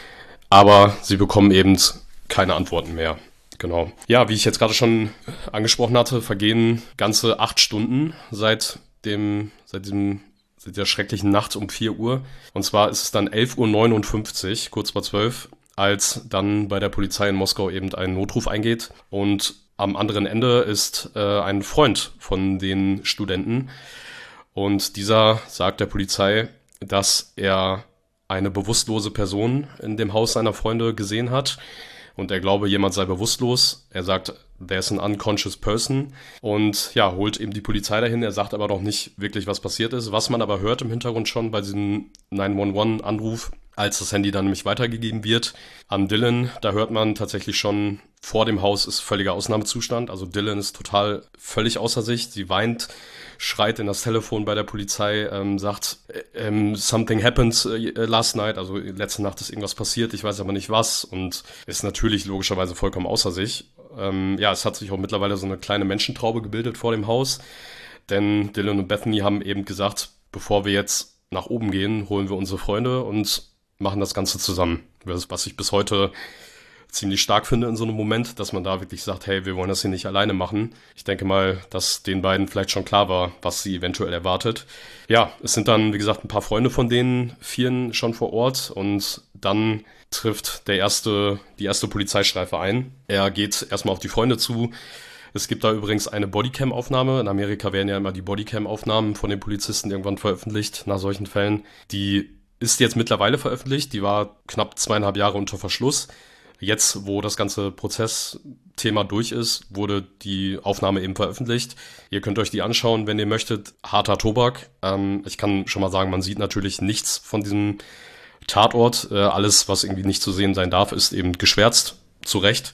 Aber sie bekommen eben keine Antworten mehr. Genau. Ja, wie ich jetzt gerade schon angesprochen hatte, vergehen ganze acht Stunden seit dem, seit diesem, seit der schrecklichen Nacht um vier Uhr. Und zwar ist es dann elf Uhr neunundfünfzig, kurz vor zwölf, als dann bei der Polizei in Moskau eben ein Notruf eingeht. Und am anderen Ende ist äh, ein Freund von den Studenten. Und dieser sagt der Polizei, dass er eine bewusstlose Person in dem Haus seiner Freunde gesehen hat. Und er glaube, jemand sei bewusstlos. Er sagt, there's an unconscious person. Und ja, holt eben die Polizei dahin. Er sagt aber noch nicht wirklich, was passiert ist. Was man aber hört im Hintergrund schon bei diesem neun eins eins-Anruf, als das Handy dann nämlich weitergegeben wird an Dylan, da hört man tatsächlich schon, vor dem Haus ist völliger Ausnahmezustand. Also Dylan ist total völlig außer sich. Sie weint, schreit in das Telefon bei der Polizei, ähm, sagt, ähm, something happened last night, also letzte Nacht ist irgendwas passiert, ich weiß aber nicht was, und ist natürlich logischerweise vollkommen außer sich. Ähm, ja, es hat sich auch mittlerweile so eine kleine Menschentraube gebildet vor dem Haus, denn Dylan und Bethany haben eben gesagt, bevor wir jetzt nach oben gehen, holen wir unsere Freunde und machen das Ganze zusammen. Was ich bis heute ziemlich stark finde in so einem Moment, dass man da wirklich sagt, hey, wir wollen das hier nicht alleine machen. Ich denke mal, dass den beiden vielleicht schon klar war, was sie eventuell erwartet. Ja, es sind dann, wie gesagt, ein paar Freunde von den Vieren schon vor Ort, und dann trifft der erste, die erste Polizeistreife ein. Er geht erstmal auf die Freunde zu. Es gibt da übrigens eine Bodycam-Aufnahme. In Amerika werden ja immer die Bodycam-Aufnahmen von den Polizisten irgendwann veröffentlicht nach solchen Fällen. Die ist jetzt mittlerweile veröffentlicht. Die war knapp zweieinhalb Jahre unter Verschluss. Jetzt, wo das ganze Prozessthema durch ist, wurde die Aufnahme eben veröffentlicht. Ihr könnt euch die anschauen, wenn ihr möchtet. Harter Tobak. Ähm, ich kann schon mal sagen, man sieht natürlich nichts von diesem Tatort. Äh, alles, was irgendwie nicht zu sehen sein darf, ist eben geschwärzt, zu Recht.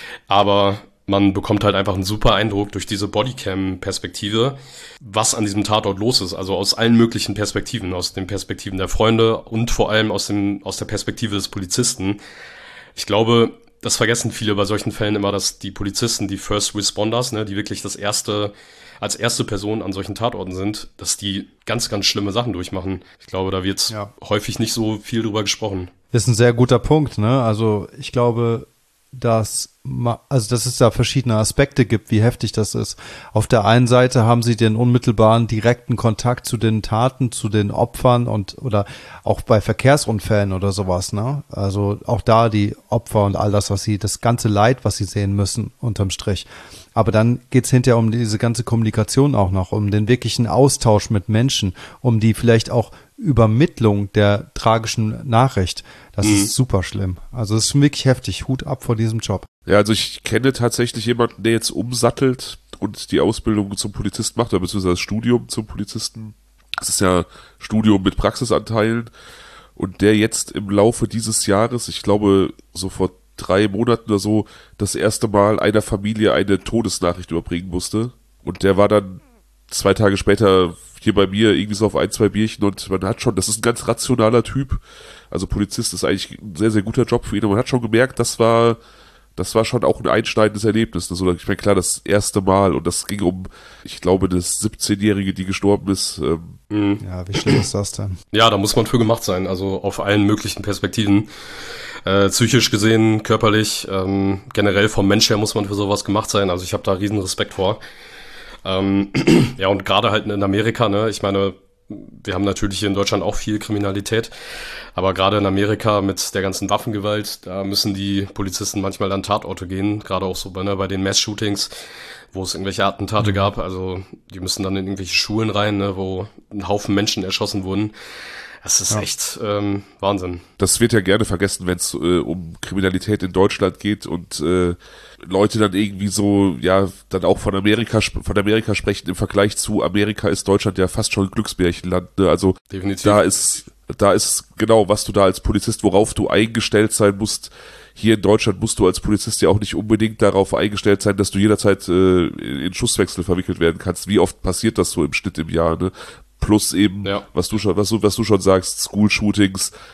Aber man bekommt halt einfach einen super Eindruck durch diese Bodycam-Perspektive, was an diesem Tatort los ist. Also aus allen möglichen Perspektiven, aus den Perspektiven der Freunde und vor allem aus dem, aus der Perspektive des Polizisten. Ich glaube, das vergessen viele bei solchen Fällen immer, dass die Polizisten, die First Responders, ne, die wirklich das erste, als erste Person an solchen Tatorten sind, dass die ganz, ganz schlimme Sachen durchmachen. Ich glaube, da wird ja häufig nicht so viel drüber gesprochen. Das ist ein sehr guter Punkt, ne? Also ich glaube, dass, also dass es da verschiedene Aspekte gibt, wie heftig das ist. Auf der einen Seite haben sie den unmittelbaren direkten Kontakt zu den Taten, zu den Opfern und oder auch bei Verkehrsunfällen oder sowas, ne? Also auch da die Opfer und all das, was sie, das ganze Leid, was sie sehen müssen, unterm Strich. Aber dann geht's hinterher um diese ganze Kommunikation auch noch, um den wirklichen Austausch mit Menschen, um die vielleicht auch Übermittlung der tragischen Nachricht. Das mhm. ist super schlimm. Also es ist wirklich heftig. Hut ab vor diesem Job. Ja, also ich kenne tatsächlich jemanden, der jetzt umsattelt und die Ausbildung zum Polizist macht, oder beziehungsweise das Studium zum Polizisten. Das ist ja Studium mit Praxisanteilen. Und der jetzt im Laufe dieses Jahres, ich glaube so vor drei Monaten oder so, das erste Mal einer Familie eine Todesnachricht überbringen musste. Und der war dann zwei Tage später hier bei mir irgendwie so auf ein, zwei Bierchen, und man hat schon, das ist ein ganz rationaler Typ. Also Polizist ist eigentlich ein sehr, sehr guter Job für ihn, und man hat schon gemerkt, das war, das war schon auch ein einschneidendes Erlebnis. Also ich meine, klar, das erste Mal, und das ging um, ich glaube, das siebzehnjährige, die gestorben ist. Ähm. Mhm. Ja, wie schlimm ist das denn? Ja, da muss man für gemacht sein, also auf allen möglichen Perspektiven. Äh, psychisch gesehen, körperlich, ähm, generell vom Mensch her muss man für sowas gemacht sein. Also ich habe da riesen Respekt vor. Ähm, ja, und gerade halt in Amerika, ne, ich meine, wir haben natürlich hier in Deutschland auch viel Kriminalität, aber gerade in Amerika mit der ganzen Waffengewalt, da müssen die Polizisten manchmal an Tatorte gehen, gerade auch so bei, ne, bei den Mass-Shootings, wo es irgendwelche Attentate mhm. gab, also die müssen dann in irgendwelche Schulen rein, ne, wo ein Haufen Menschen erschossen wurden. Das ist ja echt ähm, Wahnsinn. Das wird ja gerne vergessen, wenn es äh, um Kriminalität in Deutschland geht und äh, Leute dann irgendwie so, ja, dann auch von Amerika von Amerika sprechen. Im Vergleich zu Amerika ist Deutschland ja fast schon ein Glücksmärchenland. Ne? Also definitiv. Da ist, da ist genau, was du da als Polizist, worauf du eingestellt sein musst. Hier in Deutschland musst du als Polizist ja auch nicht unbedingt darauf eingestellt sein, dass du jederzeit äh, in Schusswechsel verwickelt werden kannst. Wie oft passiert das so im Schnitt im Jahr, ne? Plus eben, ja. was du schon, was du, was du schon sagst, School-Shootings,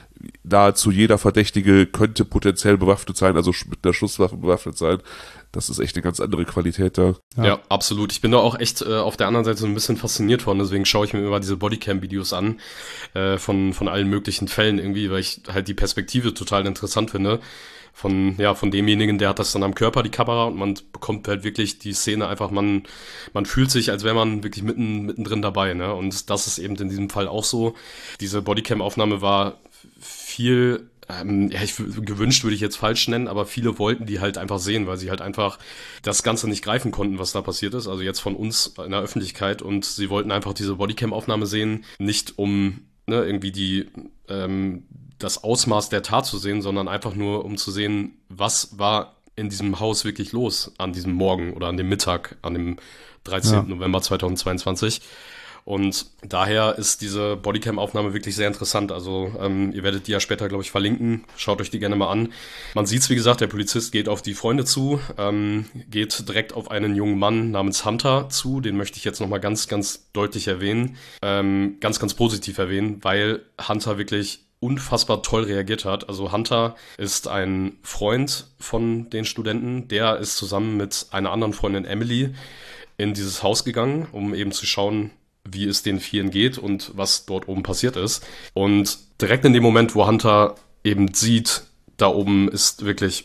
nahezu jeder Verdächtige könnte potenziell bewaffnet sein, also mit einer Schusswaffe bewaffnet sein. Das ist echt eine ganz andere Qualität da. Ja, ja absolut. Ich bin da auch echt äh, auf der anderen Seite so ein bisschen fasziniert von, deswegen schaue ich mir immer diese Bodycam-Videos an, äh, von von allen möglichen Fällen irgendwie, weil ich halt die Perspektive total interessant finde. Von, ja, von demjenigen, der hat das dann am Körper, die Kamera, und man bekommt halt wirklich die Szene einfach, man, man fühlt sich, als wäre man wirklich mitten, mittendrin dabei, ne, und das ist eben in diesem Fall auch so. Diese Bodycam-Aufnahme war viel, ähm, ja, ich, gewünscht würde ich jetzt falsch nennen, aber viele wollten die halt einfach sehen, weil sie halt einfach das Ganze nicht greifen konnten, was da passiert ist, also jetzt von uns in der Öffentlichkeit, und sie wollten einfach diese Bodycam-Aufnahme sehen, nicht um, ne, irgendwie die, ähm, das Ausmaß der Tat zu sehen, sondern einfach nur, um zu sehen, was war in diesem Haus wirklich los an diesem Morgen oder an dem Mittag, an dem dreizehnten Ja. November zweitausendzweiundzwanzig. Und daher ist diese Bodycam-Aufnahme wirklich sehr interessant. Also ähm, ihr werdet die ja später, glaube ich, verlinken. Schaut euch die gerne mal an. Man sieht's, wie gesagt, der Polizist geht auf die Freunde zu, ähm, geht direkt auf einen jungen Mann namens Hunter zu. Den möchte ich jetzt nochmal ganz, ganz deutlich erwähnen. Ähm, ganz, ganz positiv erwähnen, weil Hunter wirklich unfassbar toll reagiert hat. Also Hunter ist ein Freund von den Studenten. Der ist zusammen mit einer anderen Freundin Emily in dieses Haus gegangen, um eben zu schauen, wie es den Vieren geht und was dort oben passiert ist. Und direkt in dem Moment, wo Hunter eben sieht, da oben ist wirklich,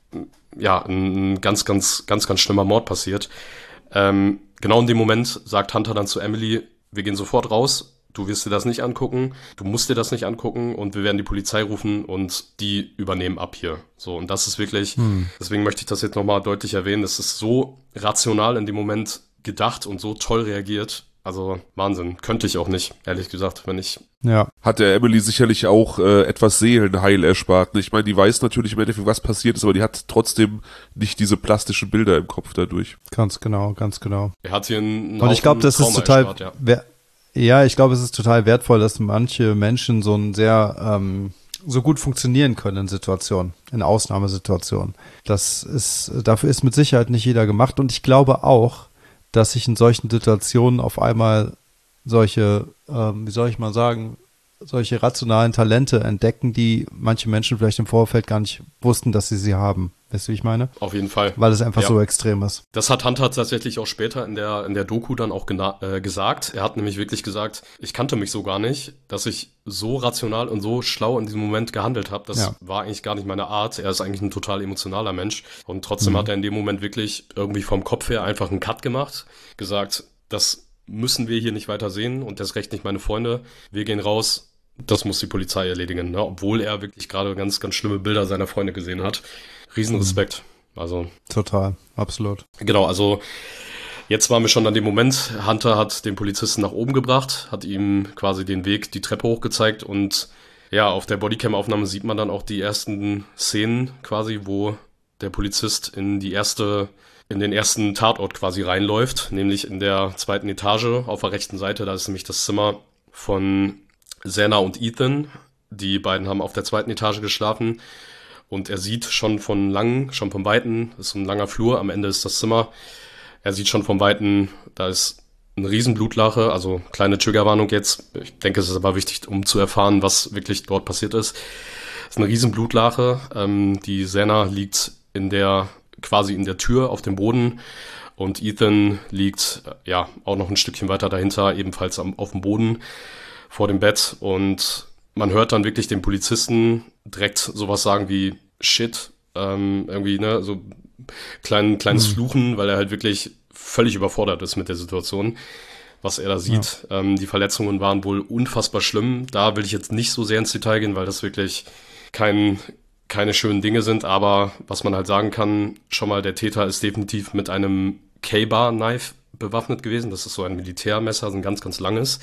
ja, ein ganz, ganz, ganz, ganz schlimmer Mord passiert. Ähm, genau in dem Moment sagt Hunter dann zu Emily, wir gehen sofort raus. Du wirst dir das nicht angucken, du musst dir das nicht angucken, und wir werden die Polizei rufen und die übernehmen ab hier. So, und das ist wirklich, hm. deswegen möchte ich das jetzt nochmal deutlich erwähnen, es ist so rational in dem Moment gedacht und so toll reagiert. Also Wahnsinn, könnte ich auch nicht, ehrlich gesagt, wenn ich... Ja. Hat der Emily sicherlich auch äh, etwas Seelenheil erspart. Ich meine, die weiß natürlich im Endeffekt, was passiert ist, aber die hat trotzdem nicht diese plastischen Bilder im Kopf dadurch. Ganz genau, ganz genau. Er hat hier einen Und ich glaube, das Trauma ist total... erspart, ja. Wer, ja, ich glaube, es ist total wertvoll, dass manche Menschen so ein sehr... Ähm, so gut funktionieren können in Situationen, in Ausnahmesituationen. Das ist, dafür ist mit Sicherheit nicht jeder gemacht, und ich glaube auch, dass sich in solchen Situationen auf einmal solche, ähm, wie soll ich mal sagen, solche rationalen Talente entdecken, die manche Menschen vielleicht im Vorfeld gar nicht wussten, dass sie sie haben. Weißt du, wie ich meine? Auf jeden Fall. Weil es einfach ja. so extrem ist. Das hat Hunter tatsächlich auch später in der in der Doku dann auch gena- äh, gesagt. Er hat nämlich wirklich gesagt, ich kannte mich so gar nicht, dass ich so rational und so schlau in diesem Moment gehandelt habe. Das ja. war eigentlich gar nicht meine Art. Er ist eigentlich ein total emotionaler Mensch. Und trotzdem mhm. hat er in dem Moment wirklich irgendwie vom Kopf her einfach einen Cut gemacht, gesagt, das müssen wir hier nicht weiter sehen und das recht nicht meine Freunde. Wir gehen raus. Das muss die Polizei erledigen, ne? Obwohl er wirklich gerade ganz, ganz schlimme Bilder seiner Freunde gesehen hat. Riesenrespekt. Also total, absolut. Genau, also jetzt waren wir schon an dem Moment. Hunter hat den Polizisten nach oben gebracht, hat ihm quasi den Weg, die Treppe hochgezeigt, und ja, auf der Bodycam-Aufnahme sieht man dann auch die ersten Szenen quasi, wo der Polizist in die erste, in den ersten Tatort quasi reinläuft, nämlich in der zweiten Etage auf der rechten Seite. Da ist nämlich das Zimmer von Xana und Ethan. Die beiden haben auf der zweiten Etage geschlafen. Und er sieht schon von Langem, schon vom Weiten, das ist so ein langer Flur, am Ende ist das Zimmer. Er sieht schon vom Weiten, da ist eine Riesenblutlache, also kleine Triggerwarnung jetzt. Ich denke, es ist aber wichtig, um zu erfahren, was wirklich dort passiert ist. Es ist eine Riesenblutlache. Ähm, die Xana liegt in der, quasi in der Tür auf dem Boden, und Ethan liegt, ja, auch noch ein Stückchen weiter dahinter, ebenfalls am, auf dem Boden vor dem Bett, und man hört dann wirklich den Polizisten direkt sowas sagen wie Shit, ähm, irgendwie, ne, so klein, kleines mhm. Fluchen, weil er halt wirklich völlig überfordert ist mit der Situation, was er da sieht. Ja. Ähm, die Verletzungen waren wohl unfassbar schlimm. Da will ich jetzt nicht so sehr ins Detail gehen, weil das wirklich kein, keine schönen Dinge sind, aber was man halt sagen kann, schon mal, der Täter ist definitiv mit einem K-Bar-Knife bewaffnet gewesen. Das ist so ein Militärmesser, so ein ganz, ganz langes,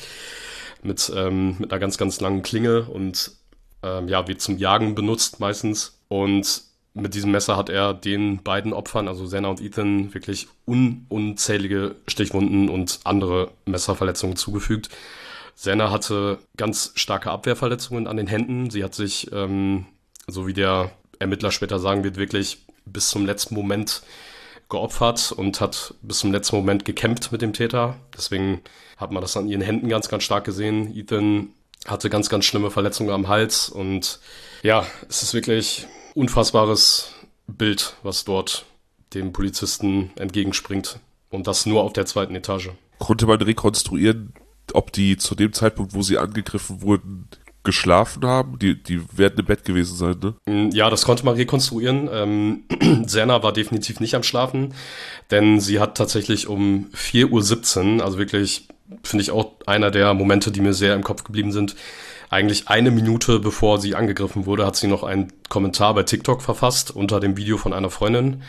mit, ähm, mit einer ganz, ganz langen Klinge, und ähm, ja, wird zum Jagen benutzt meistens. Und mit diesem Messer hat er den beiden Opfern, also Xana und Ethan, wirklich un- unzählige Stichwunden und andere Messerverletzungen zugefügt. Xana hatte ganz starke Abwehrverletzungen an den Händen. Sie hat sich, ähm, so wie der Ermittler später sagen wird, wirklich bis zum letzten Moment geopfert und hat bis zum letzten Moment gekämpft mit dem Täter. Deswegen hat man das an ihren Händen ganz, ganz stark gesehen. Ethan hatte ganz, ganz schlimme Verletzungen am Hals und ja, es ist wirklich unfassbares Bild, was dort dem Polizisten entgegenspringt und das nur auf der zweiten Etage. Konnte man rekonstruieren, ob die zu dem Zeitpunkt, wo sie angegriffen wurden, geschlafen haben? Die, die werden im Bett gewesen sein, ne? Ja, das konnte man rekonstruieren. Ähm, Serna war definitiv nicht am Schlafen, denn sie hat tatsächlich um vier Uhr siebzehn, also wirklich, finde ich auch einer der Momente, die mir sehr im Kopf geblieben sind, eigentlich eine Minute bevor sie angegriffen wurde, hat sie noch einen Kommentar bei TikTok verfasst unter dem Video von einer Freundin.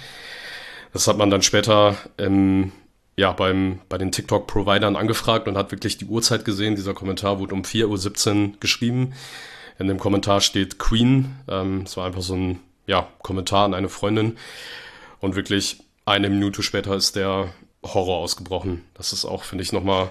Das hat man dann später ähm, ja, beim, bei den TikTok-Providern angefragt und hat wirklich die Uhrzeit gesehen. Dieser Kommentar wurde um vier Uhr siebzehn geschrieben. In dem Kommentar steht Queen. Ähm, es war einfach so ein ja, Kommentar an eine Freundin. Und wirklich eine Minute später ist der Horror ausgebrochen. Das ist auch, finde ich, nochmal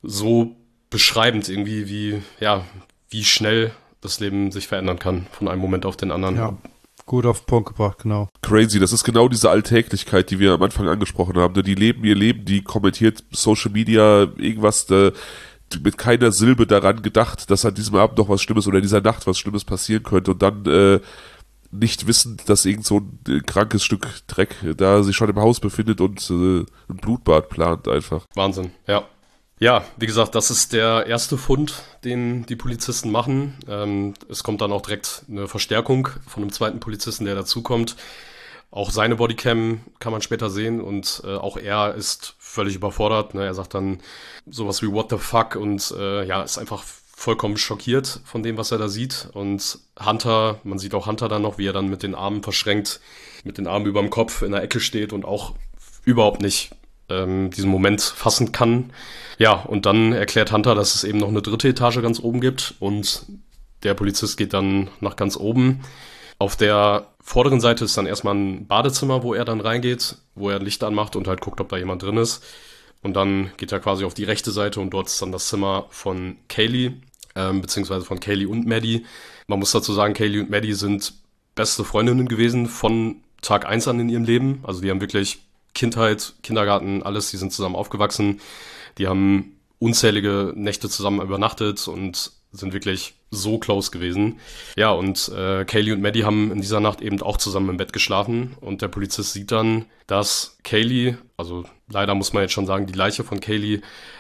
so beschreibend irgendwie, wie, ja, wie schnell das Leben sich verändern kann von einem Moment auf den anderen. Ja. Gut auf den Punkt gebracht, genau. Crazy, das ist genau diese Alltäglichkeit, die wir am Anfang angesprochen haben. Die leben ihr Leben, die kommentiert Social Media, irgendwas, da, mit keiner Silbe daran gedacht, dass an diesem Abend noch was Schlimmes oder in dieser Nacht was Schlimmes passieren könnte und dann äh, nicht wissend, dass irgend so ein äh, krankes Stück Dreck da sich schon im Haus befindet und äh, ein Blutbad plant einfach. Wahnsinn, ja. Ja, wie gesagt, das ist der erste Fund, den die Polizisten machen. Ähm, es kommt dann auch direkt eine Verstärkung von einem zweiten Polizisten, der dazukommt. Auch seine Bodycam kann man später sehen und äh, auch er ist völlig überfordert. Ne? Er sagt dann sowas wie what the fuck und äh, ja, ist einfach vollkommen schockiert von dem, was er da sieht. Und Hunter, man sieht auch Hunter dann noch, wie er dann mit den Armen verschränkt, mit den Armen über dem Kopf in der Ecke steht und auch überhaupt nicht ähm, diesen Moment fassen kann. Ja, und dann erklärt Hunter, dass es eben noch eine dritte Etage ganz oben gibt und der Polizist geht dann nach ganz oben. Auf der vorderen Seite ist dann erstmal ein Badezimmer, wo er dann reingeht, wo er ein Licht anmacht und halt guckt, ob da jemand drin ist. Und dann geht er quasi auf die rechte Seite und dort ist dann das Zimmer von Kaylee, ähm, beziehungsweise von Kaylee und Maddie. Man muss dazu sagen, Kaylee und Maddie sind beste Freundinnen gewesen von Tag eins an in ihrem Leben. Also die haben wirklich Kindheit, Kindergarten, alles, die sind zusammen aufgewachsen. Die haben unzählige Nächte zusammen übernachtet und sind wirklich so close gewesen. Ja, und äh, Kaylee und Maddie haben in dieser Nacht eben auch zusammen im Bett geschlafen. Und der Polizist sieht dann, dass Kaylee, also leider muss man jetzt schon sagen, die Leiche von Kaylee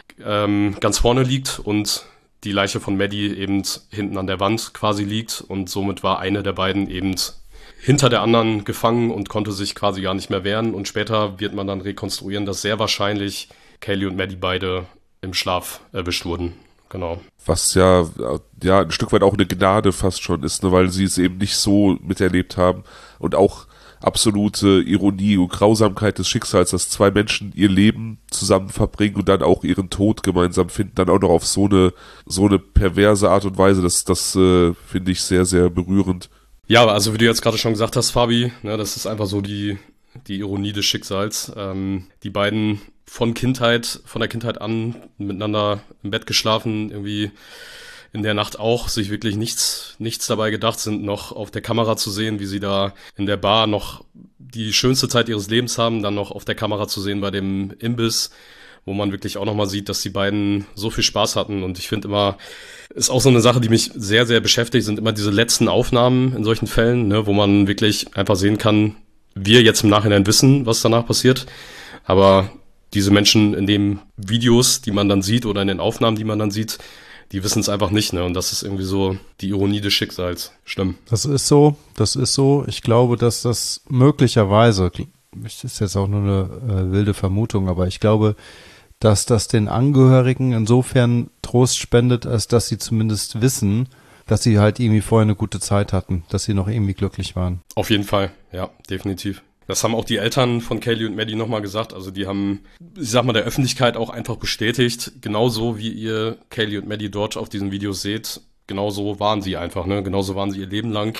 ähm, ganz vorne liegt und die Leiche von Maddie eben hinten an der Wand quasi liegt. Und somit war eine der beiden eben hinter der anderen gefangen und konnte sich quasi gar nicht mehr wehren. Und später wird man dann rekonstruieren, dass sehr wahrscheinlich Kaylee und Maddie beide im Schlaf erwischt wurden. Genau. Was ja, ja ein Stück weit auch eine Gnade fast schon ist, ne, weil sie es eben nicht so miterlebt haben und auch absolute Ironie und Grausamkeit des Schicksals, dass zwei Menschen ihr Leben zusammen verbringen und dann auch ihren Tod gemeinsam finden, dann auch noch auf so eine so eine perverse Art und Weise, das, das äh, finde ich sehr, sehr berührend. Ja, also wie du jetzt gerade schon gesagt hast, Fabi, ne, das ist einfach so die, die Ironie des Schicksals. Ähm, die beiden von Kindheit, von der Kindheit an miteinander im Bett geschlafen, irgendwie in der Nacht auch, sich wirklich nichts, nichts dabei gedacht, sind noch auf der Kamera zu sehen, wie sie da in der Bar noch die schönste Zeit ihres Lebens haben, dann noch auf der Kamera zu sehen bei dem Imbiss, wo man wirklich auch nochmal sieht, dass die beiden so viel Spaß hatten. Und ich finde immer, ist auch so eine Sache, die mich sehr, sehr beschäftigt, sind immer diese letzten Aufnahmen in solchen Fällen, ne, wo man wirklich einfach sehen kann, wir jetzt im Nachhinein wissen, was danach passiert, aber diese Menschen in den Videos, die man dann sieht oder in den Aufnahmen, die man dann sieht, die wissen es einfach nicht, ne? Und das ist irgendwie so die Ironie des Schicksals. Schlimm. Das ist so, das ist so. Ich glaube, dass das möglicherweise, das ist jetzt auch nur eine äh, wilde Vermutung, aber ich glaube, dass das den Angehörigen insofern Trost spendet, als dass sie zumindest wissen, dass sie halt irgendwie vorher eine gute Zeit hatten, dass sie noch irgendwie glücklich waren. Auf jeden Fall, ja, definitiv. Das haben auch die Eltern von Kaylee und Maddie nochmal gesagt. Also die haben, ich sag mal, der Öffentlichkeit auch einfach bestätigt, genauso wie ihr Kaylee und Maddie dort auf diesen Videos seht, genauso waren sie einfach, ne? Genauso waren sie ihr Leben lang.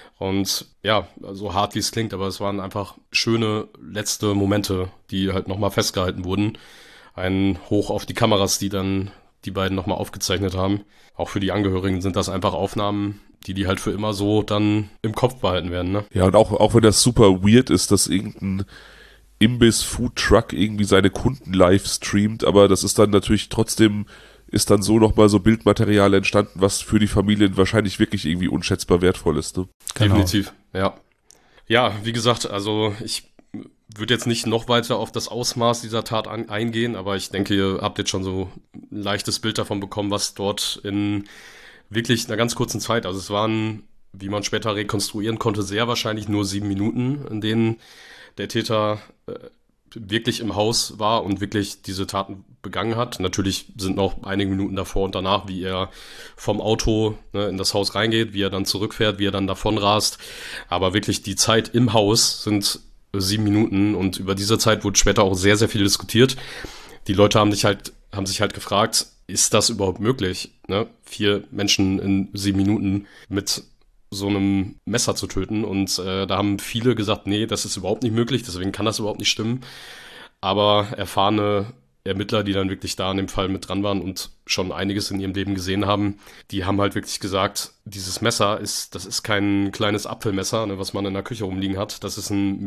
Und ja, so hart wie es klingt, aber es waren einfach schöne letzte Momente, die halt nochmal festgehalten wurden. Ein Hoch auf die Kameras, die dann die beiden nochmal aufgezeichnet haben. Auch für die Angehörigen sind das einfach Aufnahmen, die die halt für immer so dann im Kopf behalten werden, ne? Ja, und auch, auch wenn das super weird ist, dass irgendein Imbiss-Food-Truck irgendwie seine Kunden live streamt, aber das ist dann natürlich trotzdem ist dann so nochmal so Bildmaterial entstanden, was für die Familien wahrscheinlich wirklich irgendwie unschätzbar wertvoll ist. Ne? Genau. Definitiv, ja. Ja, wie gesagt, also ich würde jetzt nicht noch weiter auf das Ausmaß dieser Tat an, eingehen, aber ich denke, ihr habt jetzt schon so ein leichtes Bild davon bekommen, was dort in wirklich einer ganz kurzen Zeit, also es waren, wie man später rekonstruieren konnte, sehr wahrscheinlich nur sieben Minuten, in denen der Täter äh, wirklich im Haus war und wirklich diese Taten begangen hat. Natürlich sind noch einige Minuten davor und danach, wie er vom Auto ne, in das Haus reingeht, wie er dann zurückfährt, wie er dann davon rast. Aber wirklich die Zeit im Haus sind sieben Minuten und über diese Zeit wurde später auch sehr, sehr viel diskutiert. Die Leute haben sich halt, haben sich halt gefragt, ist das überhaupt möglich, ne? Vier Menschen in sieben Minuten mit so einem Messer zu töten und äh, da haben viele gesagt, nee, das ist überhaupt nicht möglich, deswegen kann das überhaupt nicht stimmen. Aber erfahrene Ermittler, die dann wirklich da an dem Fall mit dran waren und schon einiges in ihrem Leben gesehen haben, die haben halt wirklich gesagt, dieses Messer ist, das ist kein kleines Apfelmesser, ne, was man in der Küche rumliegen hat, das ist ein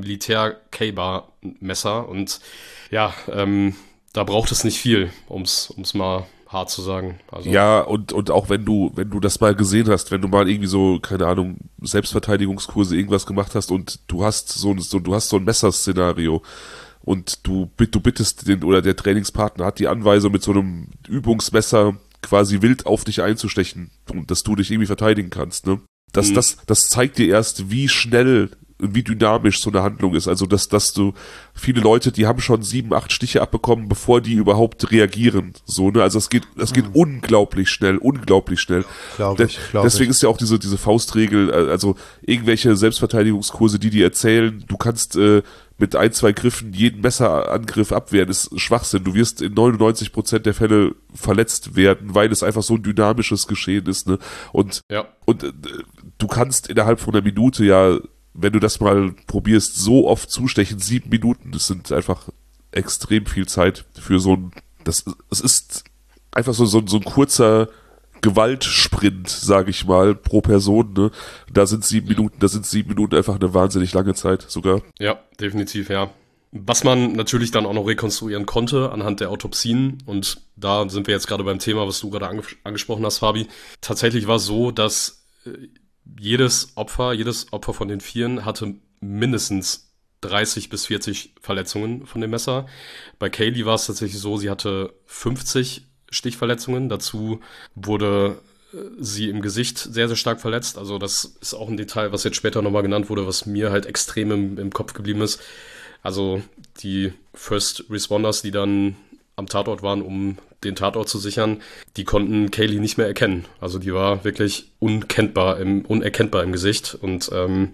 Militär-K-Bar-Messer und ja, ähm, da braucht es nicht viel, ums ums mal hart zu sagen. Also ja, und, und auch wenn du, wenn du das mal gesehen hast, wenn du mal irgendwie so, keine Ahnung, Selbstverteidigungskurse irgendwas gemacht hast und du hast so, so du hast so ein Messerszenario und du, du bittest den, oder der Trainingspartner hat die Anweisung mit so einem Übungsmesser quasi wild auf dich einzustechen und dass du dich irgendwie verteidigen kannst, ne? Das, mhm. das, das zeigt dir erst, wie schnell wie dynamisch so eine Handlung ist. Also, dass, dass du, viele Leute, die haben schon sieben, acht Stiche abbekommen, bevor die überhaupt reagieren. So, ne? Also, es geht, es geht mhm. unglaublich schnell, unglaublich schnell. Glaub ich, glaub Deswegen ich. ist ja auch diese, diese Faustregel, also, irgendwelche Selbstverteidigungskurse, die dir erzählen, du kannst, äh, mit ein, zwei Griffen jeden Messerangriff abwehren, ist Schwachsinn. Du wirst in neunundneunzig Prozent der Fälle verletzt werden, weil es einfach so ein dynamisches Geschehen ist, ne? Und, ja. und, äh, du kannst innerhalb von einer Minute ja, wenn du das mal probierst, so oft zustechen, sieben Minuten, das sind einfach extrem viel Zeit für so ein, das, es ist einfach so, so, so ein kurzer Gewaltsprint, sage ich mal, pro Person, ne? Da sind sieben Minuten, da sind sieben Minuten einfach eine wahnsinnig lange Zeit sogar. Ja, definitiv, ja. Was man natürlich dann auch noch rekonstruieren konnte anhand der Autopsien, und da sind wir jetzt gerade beim Thema, was du gerade ange- angesprochen hast, Fabi. Tatsächlich war es so, dass äh, jedes Opfer, jedes Opfer von den Vieren hatte mindestens dreißig bis vierzig Verletzungen von dem Messer. Bei Kaylee war es tatsächlich so, sie hatte fünfzig Stichverletzungen. Dazu wurde sie im Gesicht sehr, sehr stark verletzt. Also das ist auch ein Detail, was jetzt später nochmal genannt wurde, was mir halt extrem im, im Kopf geblieben ist. Also die First Responders, die dann am Tatort waren, um den Tatort zu sichern, die konnten Kaylee nicht mehr erkennen. Also die war wirklich unkennbar im, unerkennbar im Gesicht. Und ähm,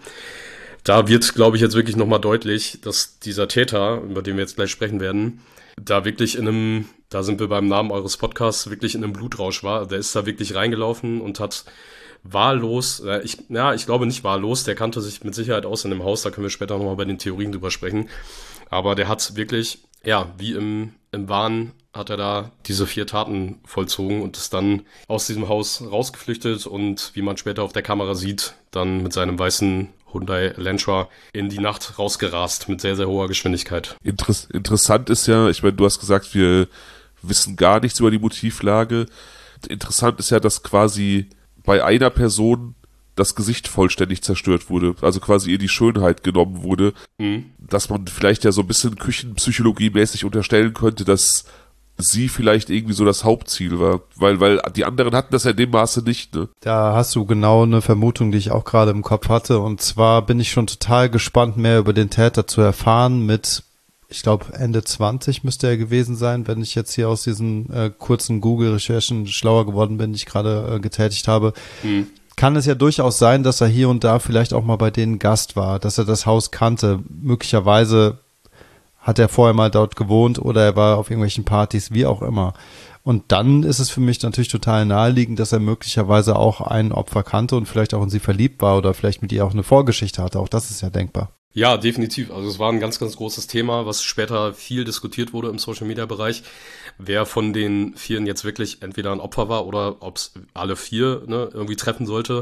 da wird, glaube ich, jetzt wirklich nochmal deutlich, dass dieser Täter, über den wir jetzt gleich sprechen werden, da wirklich in einem, da sind wir beim Namen eures Podcasts, wirklich in einem Blutrausch war. Der ist da wirklich reingelaufen und hat wahllos, äh, ich, ja, ich glaube nicht wahllos, der kannte sich mit Sicherheit aus in dem Haus, da können wir später nochmal bei den Theorien drüber sprechen. Aber der hat wirklich, ja, wie im, im Wahn hat er da diese vier Taten vollzogen und ist dann aus diesem Haus rausgeflüchtet und wie man später auf der Kamera sieht, dann mit seinem weißen Hyundai Elantra in die Nacht rausgerast mit sehr, sehr hoher Geschwindigkeit. Interess- interessant ist ja, ich meine, du hast gesagt, wir wissen gar nichts über die Motivlage. Interessant ist ja, dass quasi bei einer Person das Gesicht vollständig zerstört wurde, also quasi ihr die Schönheit genommen wurde, mhm. dass man vielleicht ja so ein bisschen Küchenpsychologie-mäßig unterstellen könnte, dass sie vielleicht irgendwie so das Hauptziel war, weil weil die anderen hatten das ja in dem Maße nicht, ne? Da hast du genau eine Vermutung, die ich auch gerade im Kopf hatte, und zwar bin ich schon total gespannt, mehr über den Täter zu erfahren mit, ich glaube Ende zwanzig müsste er gewesen sein, wenn ich jetzt hier aus diesen äh, kurzen Google-Recherchen schlauer geworden bin, die ich gerade äh, getätigt habe. Mhm. Kann es ja durchaus sein, dass er hier und da vielleicht auch mal bei denen Gast war, dass er das Haus kannte, möglicherweise hat er vorher mal dort gewohnt oder er war auf irgendwelchen Partys, wie auch immer. Und dann ist es für mich natürlich total naheliegend, dass er möglicherweise auch ein Opfer kannte und vielleicht auch in sie verliebt war oder vielleicht mit ihr auch eine Vorgeschichte hatte. Auch das ist ja denkbar. Ja, definitiv. Also es war ein ganz, ganz großes Thema, was später viel diskutiert wurde im Social-Media-Bereich. Wer von den Vieren jetzt wirklich entweder ein Opfer war oder ob es alle vier ne, irgendwie treffen sollte.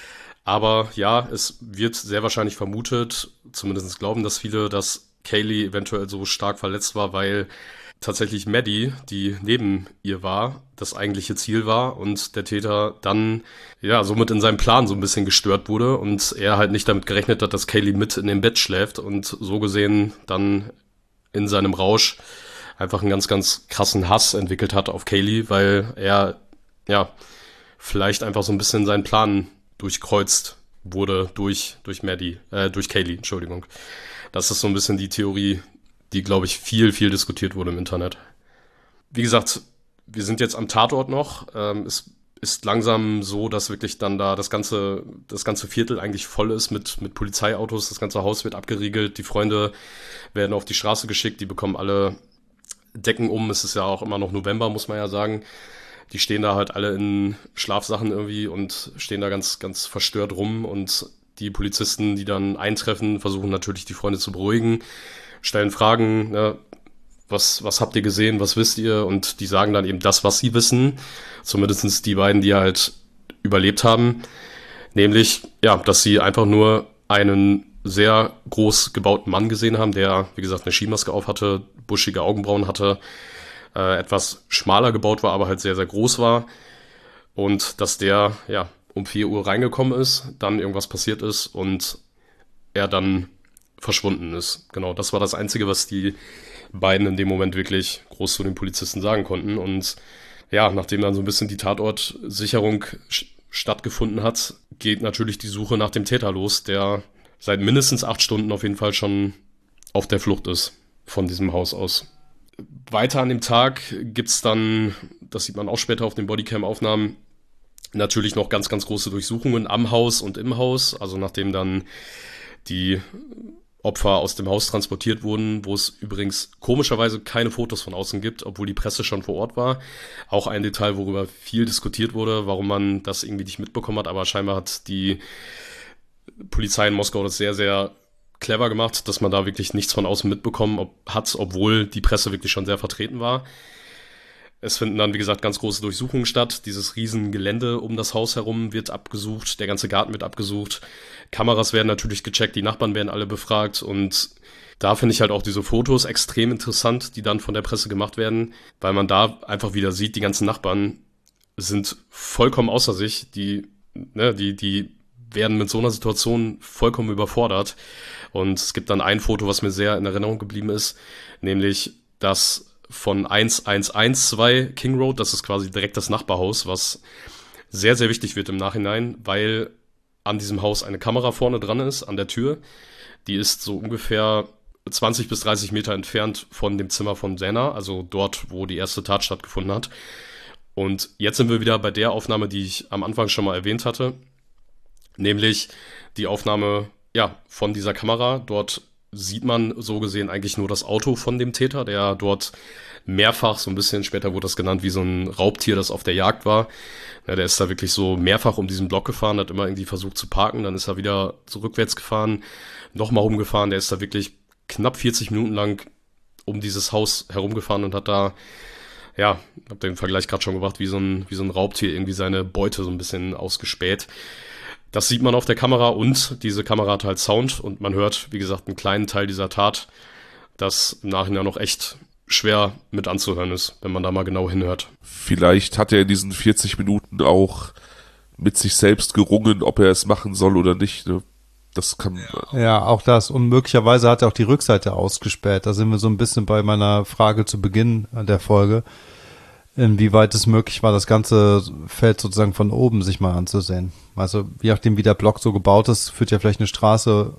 Aber ja, es wird sehr wahrscheinlich vermutet, zumindest glauben das viele, dass Kaylee eventuell so stark verletzt war, weil tatsächlich Maddie, die neben ihr war, das eigentliche Ziel war und der Täter dann ja somit in seinem Plan so ein bisschen gestört wurde und er halt nicht damit gerechnet hat, dass Kaylee mit in dem Bett schläft und so gesehen dann in seinem Rausch einfach einen ganz, ganz krassen Hass entwickelt hat auf Kaylee, weil er ja vielleicht einfach so ein bisschen seinen Plan durchkreuzt wurde durch durch Maddie, äh, durch Kaylee, Entschuldigung. Das ist so ein bisschen die Theorie, die, glaube ich, viel, viel diskutiert wurde im Internet. Wie gesagt, wir sind jetzt am Tatort noch. Ähm, es ist langsam so, dass wirklich dann da das ganze, das ganze Viertel eigentlich voll ist mit, mit Polizeiautos. Das ganze Haus wird abgeriegelt. Die Freunde werden auf die Straße geschickt. Die bekommen alle Decken um. Es ist ja auch immer noch November, muss man ja sagen. Die stehen da halt alle in Schlafsachen irgendwie und stehen da ganz, ganz verstört rum. Und die Polizisten, die dann eintreffen, versuchen natürlich die Freunde zu beruhigen, stellen Fragen, ne, was, was habt ihr gesehen, was wisst ihr? Und die sagen dann eben das, was sie wissen. Zumindest die beiden, die halt überlebt haben. Nämlich, ja, dass sie einfach nur einen sehr groß gebauten Mann gesehen haben, der, wie gesagt, eine Skimaske auf hatte, buschige Augenbrauen hatte, äh, etwas schmaler gebaut war, aber halt sehr, sehr groß war. Und dass der, ja, um vier Uhr reingekommen ist, dann irgendwas passiert ist und er dann verschwunden ist. Genau, das war das Einzige, was die beiden in dem Moment wirklich groß zu den Polizisten sagen konnten. Und ja, nachdem dann so ein bisschen die Tatortsicherung sch- stattgefunden hat, geht natürlich die Suche nach dem Täter los, der seit mindestens acht Stunden auf jeden Fall schon auf der Flucht ist von diesem Haus aus. Weiter an dem Tag gibt's dann, das sieht man auch später auf den Bodycam-Aufnahmen, natürlich noch ganz, ganz große Durchsuchungen am Haus und im Haus. Also nachdem dann die Opfer aus dem Haus transportiert wurden, wo es übrigens komischerweise keine Fotos von außen gibt, obwohl die Presse schon vor Ort war. Auch ein Detail, worüber viel diskutiert wurde, warum man das irgendwie nicht mitbekommen hat, aber scheinbar hat die Polizei in Moskau das sehr, sehr clever gemacht, dass man da wirklich nichts von außen mitbekommen ob, hat, obwohl die Presse wirklich schon sehr vertreten war. Es finden dann, wie gesagt, ganz große Durchsuchungen statt. Dieses riesen Gelände um das Haus herum wird abgesucht, der ganze Garten wird abgesucht. Kameras werden natürlich gecheckt, die Nachbarn werden alle befragt und da finde ich halt auch diese Fotos extrem interessant, die dann von der Presse gemacht werden, weil man da einfach wieder sieht, die ganzen Nachbarn sind vollkommen außer sich, die, ne, die, die werden mit so einer Situation vollkommen überfordert und es gibt dann ein Foto, was mir sehr in Erinnerung geblieben ist, nämlich das von eins eins eins zwei King Road, das ist quasi direkt das Nachbarhaus, was sehr, sehr wichtig wird im Nachhinein, weil an diesem Haus eine Kamera vorne dran ist, an der Tür. Die ist so ungefähr zwanzig bis dreißig Meter entfernt von dem Zimmer von Dana, also dort, wo die erste Tat stattgefunden hat. Und jetzt sind wir wieder bei der Aufnahme, die ich am Anfang schon mal erwähnt hatte, nämlich die Aufnahme, ja, von dieser Kamera. Dort sieht man so gesehen eigentlich nur das Auto von dem Täter, der dort mehrfach, so ein bisschen später wurde das genannt, wie so ein Raubtier, das auf der Jagd war. Ja, der ist da wirklich so mehrfach um diesen Block gefahren, hat immer irgendwie versucht zu parken, dann ist er wieder zurückwärts gefahren, nochmal rumgefahren, der ist da wirklich knapp vierzig Minuten lang um dieses Haus herumgefahren und hat da, ja, hab den Vergleich gerade schon gebracht, wie so ein, wie so ein Raubtier irgendwie seine Beute so ein bisschen ausgespäht. Das sieht man auf der Kamera und diese Kamera hat halt Sound und man hört, wie gesagt, einen kleinen Teil dieser Tat, das im Nachhinein noch echt schwer mit anzuhören ist, wenn man da mal genau hinhört. Vielleicht hat er in diesen vierzig Minuten auch mit sich selbst gerungen, ob er es machen soll oder nicht. Ne? Das kann... Ja, auch das. Und möglicherweise hat er auch die Rückseite ausgespäht. Da sind wir so ein bisschen bei meiner Frage zu Beginn der Folge, inwieweit es möglich war, das ganze Feld sozusagen von oben sich mal anzusehen. Also je nachdem, wie der Block so gebaut ist, führt ja vielleicht eine Straße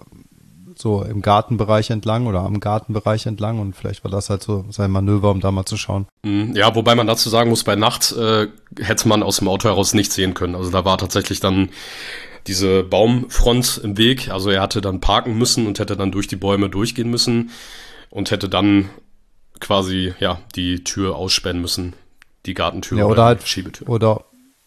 so im Gartenbereich entlang oder am Gartenbereich entlang und vielleicht war das halt so sein Manöver, um da mal zu schauen. Ja, wobei man dazu sagen muss, bei Nacht äh, hätte man aus dem Auto heraus nichts sehen können. Also da war tatsächlich dann diese Baumfront im Weg. Also er hatte dann parken müssen und hätte dann durch die Bäume durchgehen müssen und hätte dann quasi, ja, die Tür aussperren müssen. Die Gartentür ja, oder, oder halt, die Schiebetür. Oder,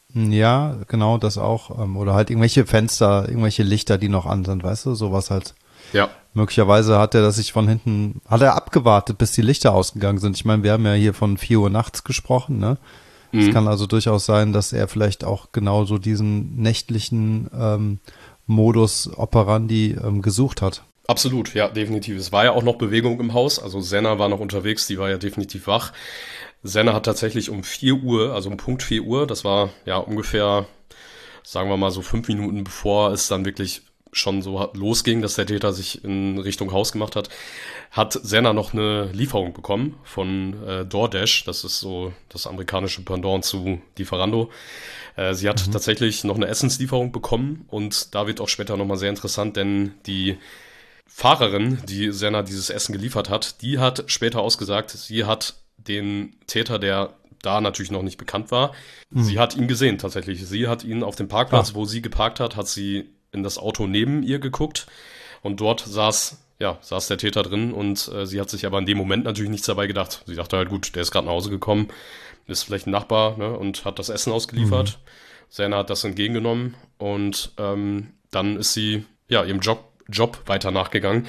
ja, genau, das auch. Oder halt irgendwelche Fenster, irgendwelche Lichter, die noch an sind, weißt du, sowas halt. Ja. Möglicherweise hat er das sich von hinten, hat er abgewartet, bis die Lichter ausgegangen sind. Ich meine, wir haben ja hier von vier Uhr nachts gesprochen, ne? Es mhm. kann also durchaus sein, dass er vielleicht auch genauso diesen nächtlichen ähm, Modus operandi ähm, gesucht hat. Absolut, ja, definitiv. Es war ja auch noch Bewegung im Haus, also Senna war noch unterwegs, die war ja definitiv wach. Senna hat tatsächlich um vier Uhr, also um Punkt vier Uhr, das war ja ungefähr, sagen wir mal so fünf Minuten bevor es dann wirklich schon so losging, dass der Täter sich in Richtung Haus gemacht hat, hat Senna noch eine Lieferung bekommen von äh, DoorDash, das ist so das amerikanische Pendant zu Lieferando. Äh, sie hat mhm. tatsächlich noch eine Essenslieferung bekommen und da wird auch später nochmal sehr interessant, denn die Fahrerin, die Senna dieses Essen geliefert hat, die hat später ausgesagt, sie hat den Täter, der da natürlich noch nicht bekannt war, mhm. sie hat ihn gesehen tatsächlich. Sie hat ihn auf dem Parkplatz, ah. wo sie geparkt hat, hat sie in das Auto neben ihr geguckt und dort saß, ja, saß der Täter drin und äh, sie hat sich aber in dem Moment natürlich nichts dabei gedacht. Sie dachte halt, gut, der ist gerade nach Hause gekommen, ist vielleicht ein Nachbar, ne, und hat das Essen ausgeliefert. Mhm. Senna hat das entgegengenommen und ähm, dann ist sie, ja, ihrem Job, Job weiter nachgegangen.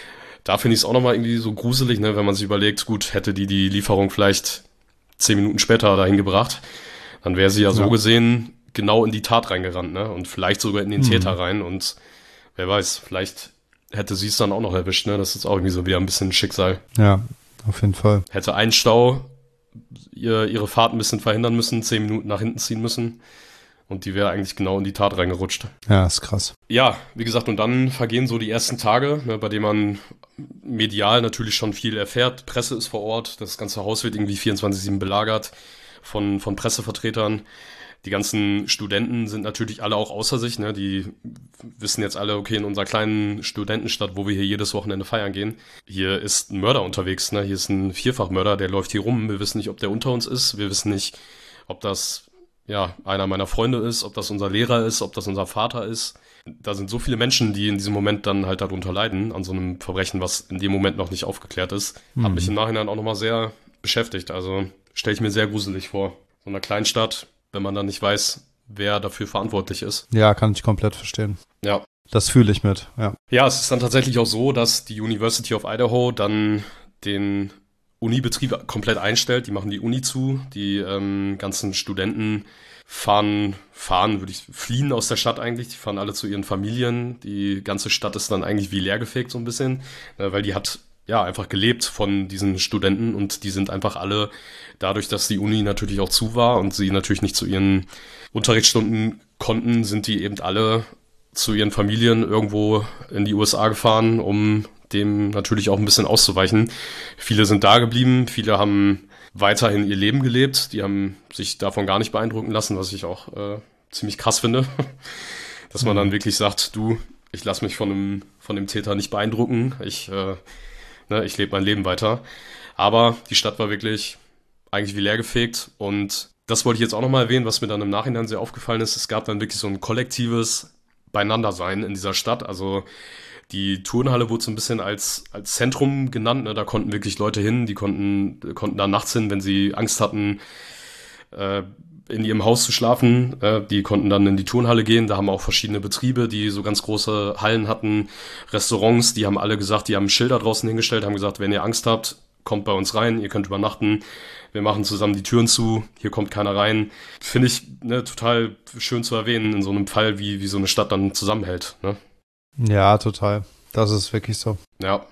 Da finde ich es auch nochmal irgendwie so gruselig, ne, wenn man sich überlegt, gut, hätte die die Lieferung vielleicht zehn Minuten später dahin gebracht, dann wäre sie ja, ja so gesehen genau in die Tat reingerannt, ne? Und vielleicht sogar in den mhm. Täter rein und wer weiß, vielleicht hätte sie es dann auch noch erwischt, ne? Das ist auch irgendwie so wieder ein bisschen Schicksal. Ja, auf jeden Fall. Hätte ein Stau ihr, ihre Fahrt ein bisschen verhindern müssen, zehn Minuten nach hinten ziehen müssen und die wäre eigentlich genau in die Tat reingerutscht. Ja, ist krass. Ja, wie gesagt, und dann vergehen so die ersten Tage, ne, bei denen man medial natürlich schon viel erfährt. Presse ist vor Ort, das ganze Haus wird irgendwie vierundzwanzig sieben belagert von, von Pressevertretern. Die ganzen Studenten sind natürlich alle auch außer sich, ne? Die wissen jetzt alle, okay, in unserer kleinen Studentenstadt, wo wir hier jedes Wochenende feiern gehen, hier ist ein Mörder unterwegs, ne? Hier ist ein Vierfachmörder, der läuft hier rum. Wir wissen nicht, ob der unter uns ist. Wir wissen nicht, ob das, ja, einer meiner Freunde ist, ob das unser Lehrer ist, ob das unser Vater ist. Da sind so viele Menschen, die in diesem Moment dann halt darunter leiden, an so einem Verbrechen, was in dem Moment noch nicht aufgeklärt ist. Mhm. Hat mich im Nachhinein auch nochmal sehr beschäftigt. Also stelle ich mir sehr gruselig vor. So einer Kleinstadt, wenn man dann nicht weiß, wer dafür verantwortlich ist. Ja, kann ich komplett verstehen. Ja. Das fühle ich mit, ja. Ja, es ist dann tatsächlich auch so, dass die University of Idaho dann den Unibetrieb komplett einstellt. Die machen die Uni zu. Die ähm, ganzen Studenten fahren, fahren, würde ich, fliehen aus der Stadt eigentlich. Die fahren alle zu ihren Familien. Die ganze Stadt ist dann eigentlich wie leergefegt so ein bisschen, äh, weil die hat ja einfach gelebt von diesen Studenten und die sind einfach alle, dadurch, dass die Uni natürlich auch zu war und sie natürlich nicht zu ihren Unterrichtsstunden konnten, sind die eben alle zu ihren Familien irgendwo in die U S A gefahren, um dem natürlich auch ein bisschen auszuweichen. Viele sind da geblieben, viele haben weiterhin ihr Leben gelebt, die haben sich davon gar nicht beeindrucken lassen, was ich auch äh, ziemlich krass finde, dass man dann wirklich sagt, du, ich lasse mich von dem, von dem Täter nicht beeindrucken, ich äh, Ne, ich lebe mein Leben weiter. Aber die Stadt war wirklich eigentlich wie leergefegt. Und das wollte ich jetzt auch nochmal erwähnen, was mir dann im Nachhinein sehr aufgefallen ist. Es gab dann wirklich so ein kollektives Beieinandersein in dieser Stadt. Also die Turnhalle wurde so ein bisschen als, als Zentrum genannt. Ne? Da konnten wirklich Leute hin, die konnten, konnten da nachts hin, wenn sie Angst hatten, äh, in ihrem Haus zu schlafen. Äh, die konnten dann in die Turnhalle gehen. Da haben auch verschiedene Betriebe, die so ganz große Hallen hatten. Restaurants, die haben alle gesagt, die haben Schilder draußen hingestellt, haben gesagt, wenn ihr Angst habt, kommt bei uns rein, ihr könnt übernachten. Wir machen zusammen die Türen zu, hier kommt keiner rein. Finde ich ne, total schön zu erwähnen in so einem Fall, wie, wie so eine Stadt dann zusammenhält. Ne? Ja, total. Das ist wirklich so. Ja.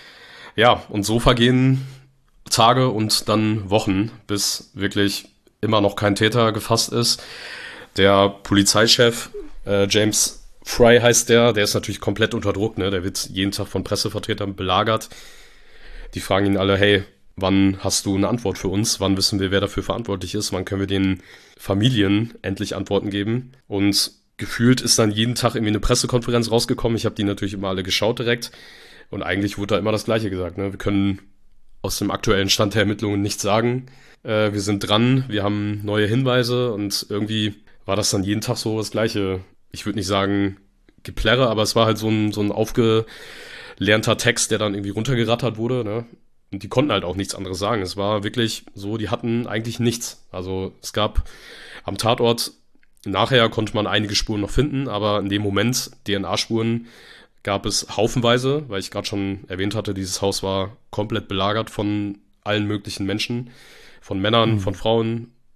Ja, und so vergehen Tage und dann Wochen, bis wirklich immer noch kein Täter gefasst ist. Der Polizeichef, äh, James Fry heißt der, der ist natürlich komplett unter Druck, ne? Der wird jeden Tag von Pressevertretern belagert. Die fragen ihn alle, hey, wann hast du eine Antwort für uns? Wann wissen wir, wer dafür verantwortlich ist? Wann können wir den Familien endlich Antworten geben? Und gefühlt ist dann jeden Tag irgendwie eine Pressekonferenz rausgekommen. Ich habe die natürlich immer alle geschaut direkt. Und eigentlich wurde da immer das Gleiche gesagt, ne? Wir können aus dem aktuellen Stand der Ermittlungen nichts sagen. Äh, wir sind dran, wir haben neue Hinweise und irgendwie war das dann jeden Tag so das Gleiche. Ich würde nicht sagen Geplärre, aber es war halt so ein, so ein aufgelernter Text, der dann irgendwie runtergerattert wurde, ne? Und die konnten halt auch nichts anderes sagen. Es war wirklich so, die hatten eigentlich nichts. Also es gab am Tatort, nachher konnte man einige Spuren noch finden, aber in dem Moment, D N A-Spuren, gab es haufenweise, weil ich gerade schon erwähnt hatte, dieses Haus war komplett belagert von allen möglichen Menschen, von Männern, mhm. von Frauen,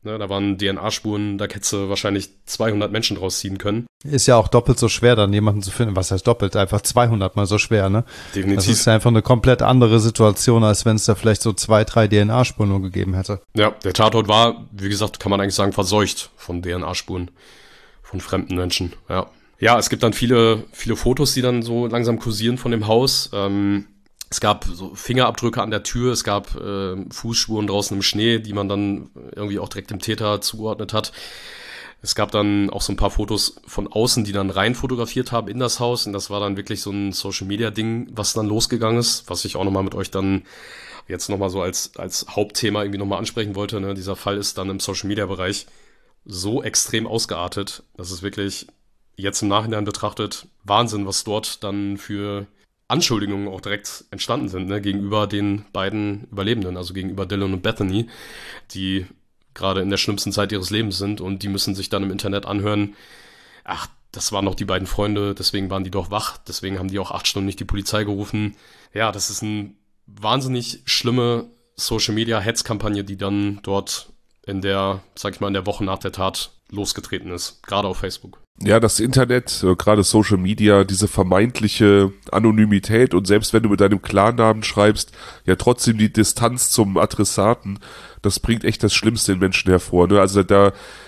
Ne, da waren D N A-Spuren, da hättest du wahrscheinlich zweihundert Menschen draus ziehen können. Ist ja auch doppelt so schwer, dann jemanden zu finden. Was heißt doppelt? Einfach zweihundert mal so schwer, ne? Definitiv. Das ist einfach eine komplett andere Situation, als wenn es da vielleicht so zwei, drei D N A-Spuren nur gegeben hätte. Ja, der Tatort war, wie gesagt, kann man eigentlich sagen, verseucht von D N A-Spuren von fremden Menschen, ja. Ja, es gibt dann viele, viele Fotos, die dann so langsam kursieren von dem Haus. Ähm, es gab so Fingerabdrücke an der Tür, es gab äh, Fußspuren draußen im Schnee, die man dann irgendwie auch direkt dem Täter zugeordnet hat. Es gab dann auch so ein paar Fotos von außen, die dann rein fotografiert haben in das Haus. Und das war dann wirklich so ein Social-Media-Ding, was dann losgegangen ist, was ich auch nochmal mit euch dann jetzt nochmal so als, als Hauptthema irgendwie nochmal ansprechen wollte. Ne? Dieser Fall ist dann im Social-Media-Bereich so extrem ausgeartet, dass es wirklich jetzt im Nachhinein betrachtet Wahnsinn, was dort dann für Anschuldigungen auch direkt entstanden sind, ne, gegenüber den beiden Überlebenden, also gegenüber Dylan und Bethany, die gerade in der schlimmsten Zeit ihres Lebens sind und die müssen sich dann im Internet anhören, ach, das waren doch die beiden Freunde, deswegen waren die doch wach, deswegen haben die auch acht Stunden nicht die Polizei gerufen. Ja, das ist eine wahnsinnig schlimme Social-Media-Hetz-Kampagne, die dann dort in der, sag ich mal, in der Woche nach der Tat losgetreten ist, gerade auf Facebook. Ja, das Internet, äh, gerade Social Media, diese vermeintliche Anonymität und selbst wenn du mit deinem Klarnamen schreibst, ja trotzdem die Distanz zum Adressaten, das bringt echt das Schlimmste in Menschen hervor. Ne? Also da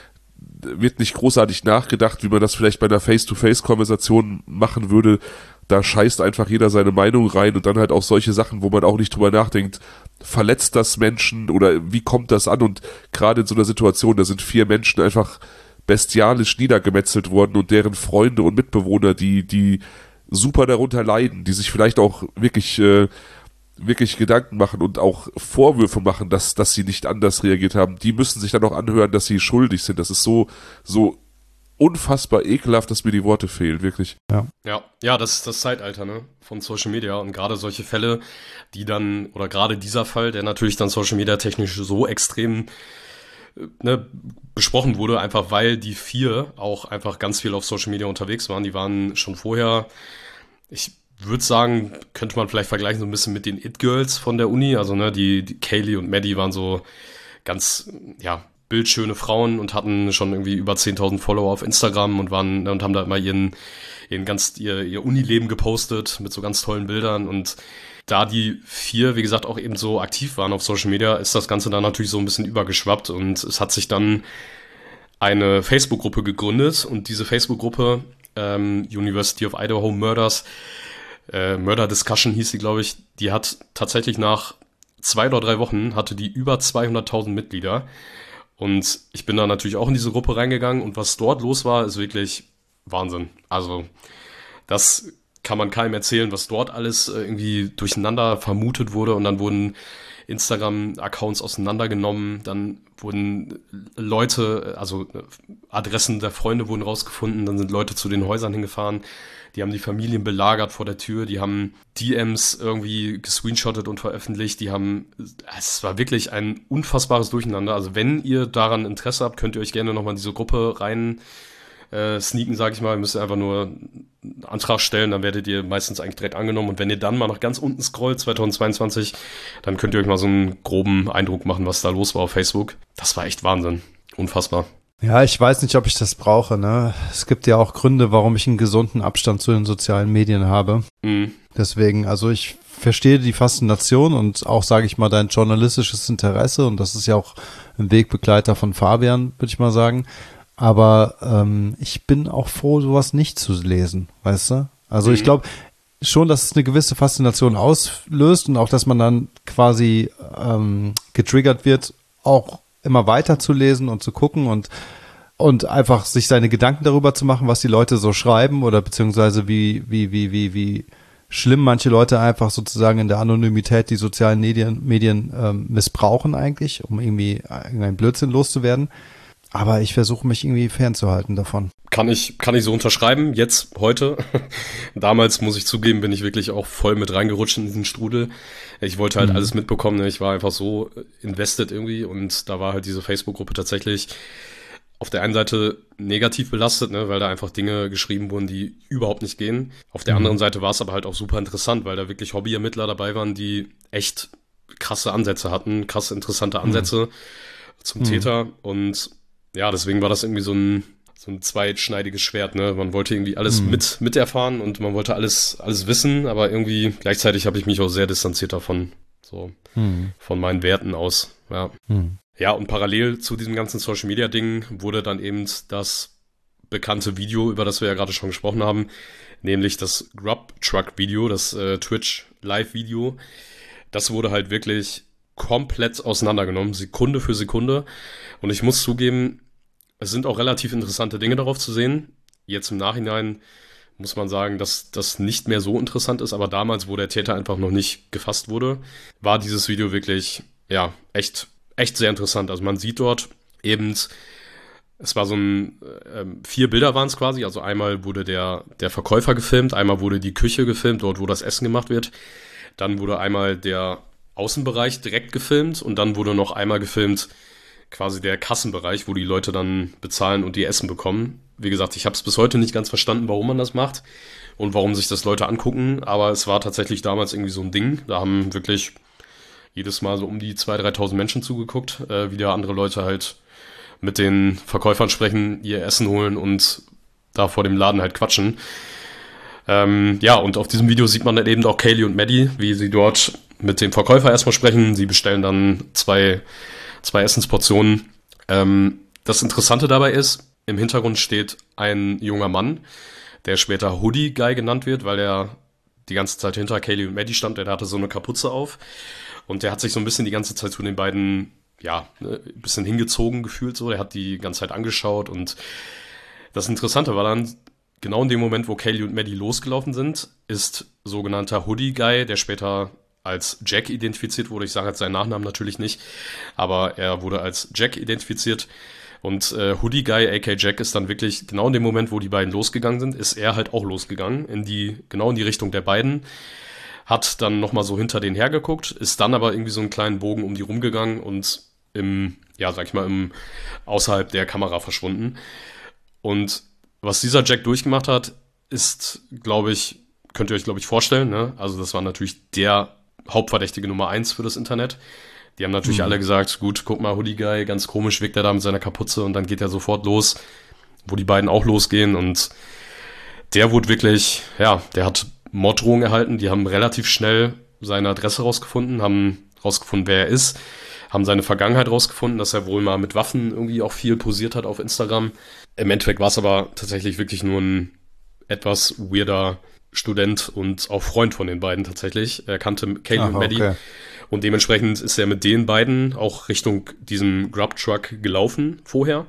wird nicht großartig nachgedacht, wie man das vielleicht bei einer Face-to-Face-Konversation machen würde. Da scheißt einfach jeder seine Meinung rein und dann halt auch solche Sachen, wo man auch nicht drüber nachdenkt, verletzt das Menschen oder wie kommt das an? Und gerade in so einer Situation, da sind vier Menschen einfach bestialisch niedergemetzelt worden und deren Freunde und Mitbewohner, die die super darunter leiden, die sich vielleicht auch wirklich äh, wirklich Gedanken machen und auch Vorwürfe machen, dass dass sie nicht anders reagiert haben, die müssen sich dann auch anhören, dass sie schuldig sind. Das ist so so unfassbar ekelhaft, dass mir die Worte fehlen, wirklich. Ja, ja, ja, das ist das Zeitalter, ne, von Social Media und gerade solche Fälle, die dann, oder gerade dieser Fall, der natürlich dann Social Media technisch so extrem ne, besprochen wurde, einfach weil die vier auch einfach ganz viel auf Social Media unterwegs waren. Die waren schon vorher, ich würde sagen, könnte man vielleicht vergleichen so ein bisschen mit den It-Girls von der Uni, also ne, die, die Kaylee und Maddie waren so ganz, ja, bildschöne Frauen und hatten schon irgendwie über zehntausend Follower auf Instagram und waren und haben da immer ihren, ihren ganz, ihr, ihr Unileben gepostet mit so ganz tollen Bildern und da die vier, wie gesagt, auch eben so aktiv waren auf Social Media, ist das Ganze dann natürlich so ein bisschen übergeschwappt und es hat sich dann eine Facebook-Gruppe gegründet und diese Facebook-Gruppe ähm, University of Idaho Murders, äh, Murder Discussion hieß sie, glaube ich, die hat tatsächlich nach zwei oder drei Wochen hatte die über zweihunderttausend Mitglieder. Und ich bin da natürlich auch in diese Gruppe reingegangen und was dort los war, ist wirklich Wahnsinn. Also das kann man keinem erzählen, was dort alles irgendwie durcheinander vermutet wurde und dann wurden Instagram-Accounts auseinandergenommen, dann wurden Leute, also Adressen der Freunde wurden rausgefunden, dann sind Leute zu den Häusern hingefahren, die haben die Familien belagert vor der Tür, die haben D Ms irgendwie gescreenshottet und veröffentlicht, die haben, es war wirklich ein unfassbares Durcheinander. Also wenn ihr daran Interesse habt, könnt ihr euch gerne nochmal in diese Gruppe rein äh, sneaken, sag ich mal. Ihr müsst einfach nur einen Antrag stellen, dann werdet ihr meistens eigentlich direkt angenommen. Und wenn ihr dann mal nach ganz unten scrollt, zweitausendzweiundzwanzig, dann könnt ihr euch mal so einen groben Eindruck machen, was da los war auf Facebook. Das war echt Wahnsinn. Unfassbar. Ja, ich weiß nicht, ob ich das brauche, ne? Es gibt ja auch Gründe, warum ich einen gesunden Abstand zu den sozialen Medien habe. Mhm. Deswegen, also ich verstehe die Faszination und auch, sage ich mal, dein journalistisches Interesse und das ist ja auch ein Wegbegleiter von Fabian, würde ich mal sagen. Aber ähm, ich bin auch froh, sowas nicht zu lesen, weißt du? Also mhm. ich glaube schon, dass es eine gewisse Faszination auslöst und auch, dass man dann quasi ähm, getriggert wird, auch immer weiter zu lesen und zu gucken und und einfach sich seine Gedanken darüber zu machen, was die Leute so schreiben oder beziehungsweise wie wie wie wie wie schlimm manche Leute einfach sozusagen in der Anonymität die sozialen Medien Medien ähm, missbrauchen eigentlich, um irgendwie irgendeinen Blödsinn loszuwerden. Aber ich versuche mich irgendwie fernzuhalten davon. Kann ich, kann ich so unterschreiben, jetzt, heute. Damals, muss ich zugeben, bin ich wirklich auch voll mit reingerutscht in diesen Strudel. Ich wollte halt mhm. alles mitbekommen, ne? Ich war einfach so invested irgendwie und da war halt diese Facebook-Gruppe tatsächlich auf der einen Seite negativ belastet, ne? Weil da einfach Dinge geschrieben wurden, die überhaupt nicht gehen. Auf der mhm. anderen Seite war es aber halt auch super interessant, weil da wirklich Hobbyermittler dabei waren, die echt krasse Ansätze hatten, krasse interessante Ansätze. Mhm. zum Mhm. Täter. Und ja, deswegen war das irgendwie so ein, so ein zweischneidiges Schwert, ne? Man wollte irgendwie alles Mhm. mit, miterfahren und man wollte alles, alles wissen, aber irgendwie gleichzeitig habe ich mich auch sehr distanziert davon, so Mhm. von meinen Werten aus, ja. Mhm. Ja, und parallel zu diesem ganzen Social-Media-Ding wurde dann eben das bekannte Video, über das wir ja gerade schon gesprochen haben, nämlich das Grub-Truck-Video, das äh, Twitch-Live-Video. Das wurde halt wirklich komplett auseinandergenommen, Sekunde für Sekunde. Und ich muss zugeben, es sind auch relativ interessante Dinge darauf zu sehen. Jetzt im Nachhinein muss man sagen, dass das nicht mehr so interessant ist, aber damals, wo der Täter einfach noch nicht gefasst wurde, war dieses Video wirklich, ja, echt, echt sehr interessant. Also man sieht dort eben, es war so ein, äh, vier Bilder waren es quasi, also einmal wurde der, der Verkäufer gefilmt, einmal wurde die Küche gefilmt, dort wo das Essen gemacht wird, dann wurde einmal der Außenbereich direkt gefilmt und dann wurde noch einmal gefilmt, quasi der Kassenbereich, wo die Leute dann bezahlen und die Essen bekommen. Wie gesagt, ich habe es bis heute nicht ganz verstanden, warum man das macht und warum sich das Leute angucken, aber es war tatsächlich damals irgendwie so ein Ding. Da haben wirklich jedes Mal so um die zweitausend, dreitausend Menschen zugeguckt, äh, wie da andere Leute halt mit den Verkäufern sprechen, ihr Essen holen und da vor dem Laden halt quatschen. Ähm, ja, und auf diesem Video sieht man dann eben auch Kaylee und Maddie, wie sie dort mit dem Verkäufer erstmal sprechen. Sie bestellen dann zwei zwei Essensportionen. Ähm, das Interessante dabei ist, im Hintergrund steht ein junger Mann, der später Hoodie Guy genannt wird, weil er die ganze Zeit hinter Kaylee und Maddie stand. Der hatte so eine Kapuze auf und der hat sich so ein bisschen die ganze Zeit zu den beiden, ja, ein bisschen hingezogen gefühlt so. Der hat die ganze Zeit angeschaut und das Interessante war dann, genau in dem Moment, wo Kaylee und Maddie losgelaufen sind, ist sogenannter Hoodie Guy, der später als Jack identifiziert wurde. Ich sage jetzt seinen Nachnamen natürlich nicht, aber er wurde als Jack identifiziert. Und äh, Hoodie Guy, aka Jack, ist dann wirklich genau in dem Moment, wo die beiden losgegangen sind, ist er halt auch losgegangen, in die, genau in die Richtung der beiden, hat dann nochmal so hinter denen hergeguckt, ist dann aber irgendwie so einen kleinen Bogen um die rumgegangen und im, ja, sag ich mal, im, außerhalb der Kamera verschwunden. Und was dieser Jack durchgemacht hat, ist, glaube ich, könnt ihr euch, glaube ich, vorstellen, ne? Also das war natürlich der Hauptverdächtige Nummer eins für das Internet. Die haben natürlich mhm. alle gesagt, gut, guck mal, Hoodie Guy, ganz komisch wirkt er da mit seiner Kapuze und dann geht er sofort los, wo die beiden auch losgehen und der wurde wirklich, ja, der hat Morddrohungen erhalten, die haben relativ schnell seine Adresse rausgefunden, haben rausgefunden, wer er ist, haben seine Vergangenheit rausgefunden, dass er wohl mal mit Waffen irgendwie auch viel posiert hat auf Instagram. Im Endeffekt war es aber tatsächlich wirklich nur ein etwas weirder Student und auch Freund von den beiden tatsächlich. Er kannte Kaylee und Maddie. Okay. Und dementsprechend ist er mit den beiden auch Richtung diesem Grub-Truck gelaufen vorher.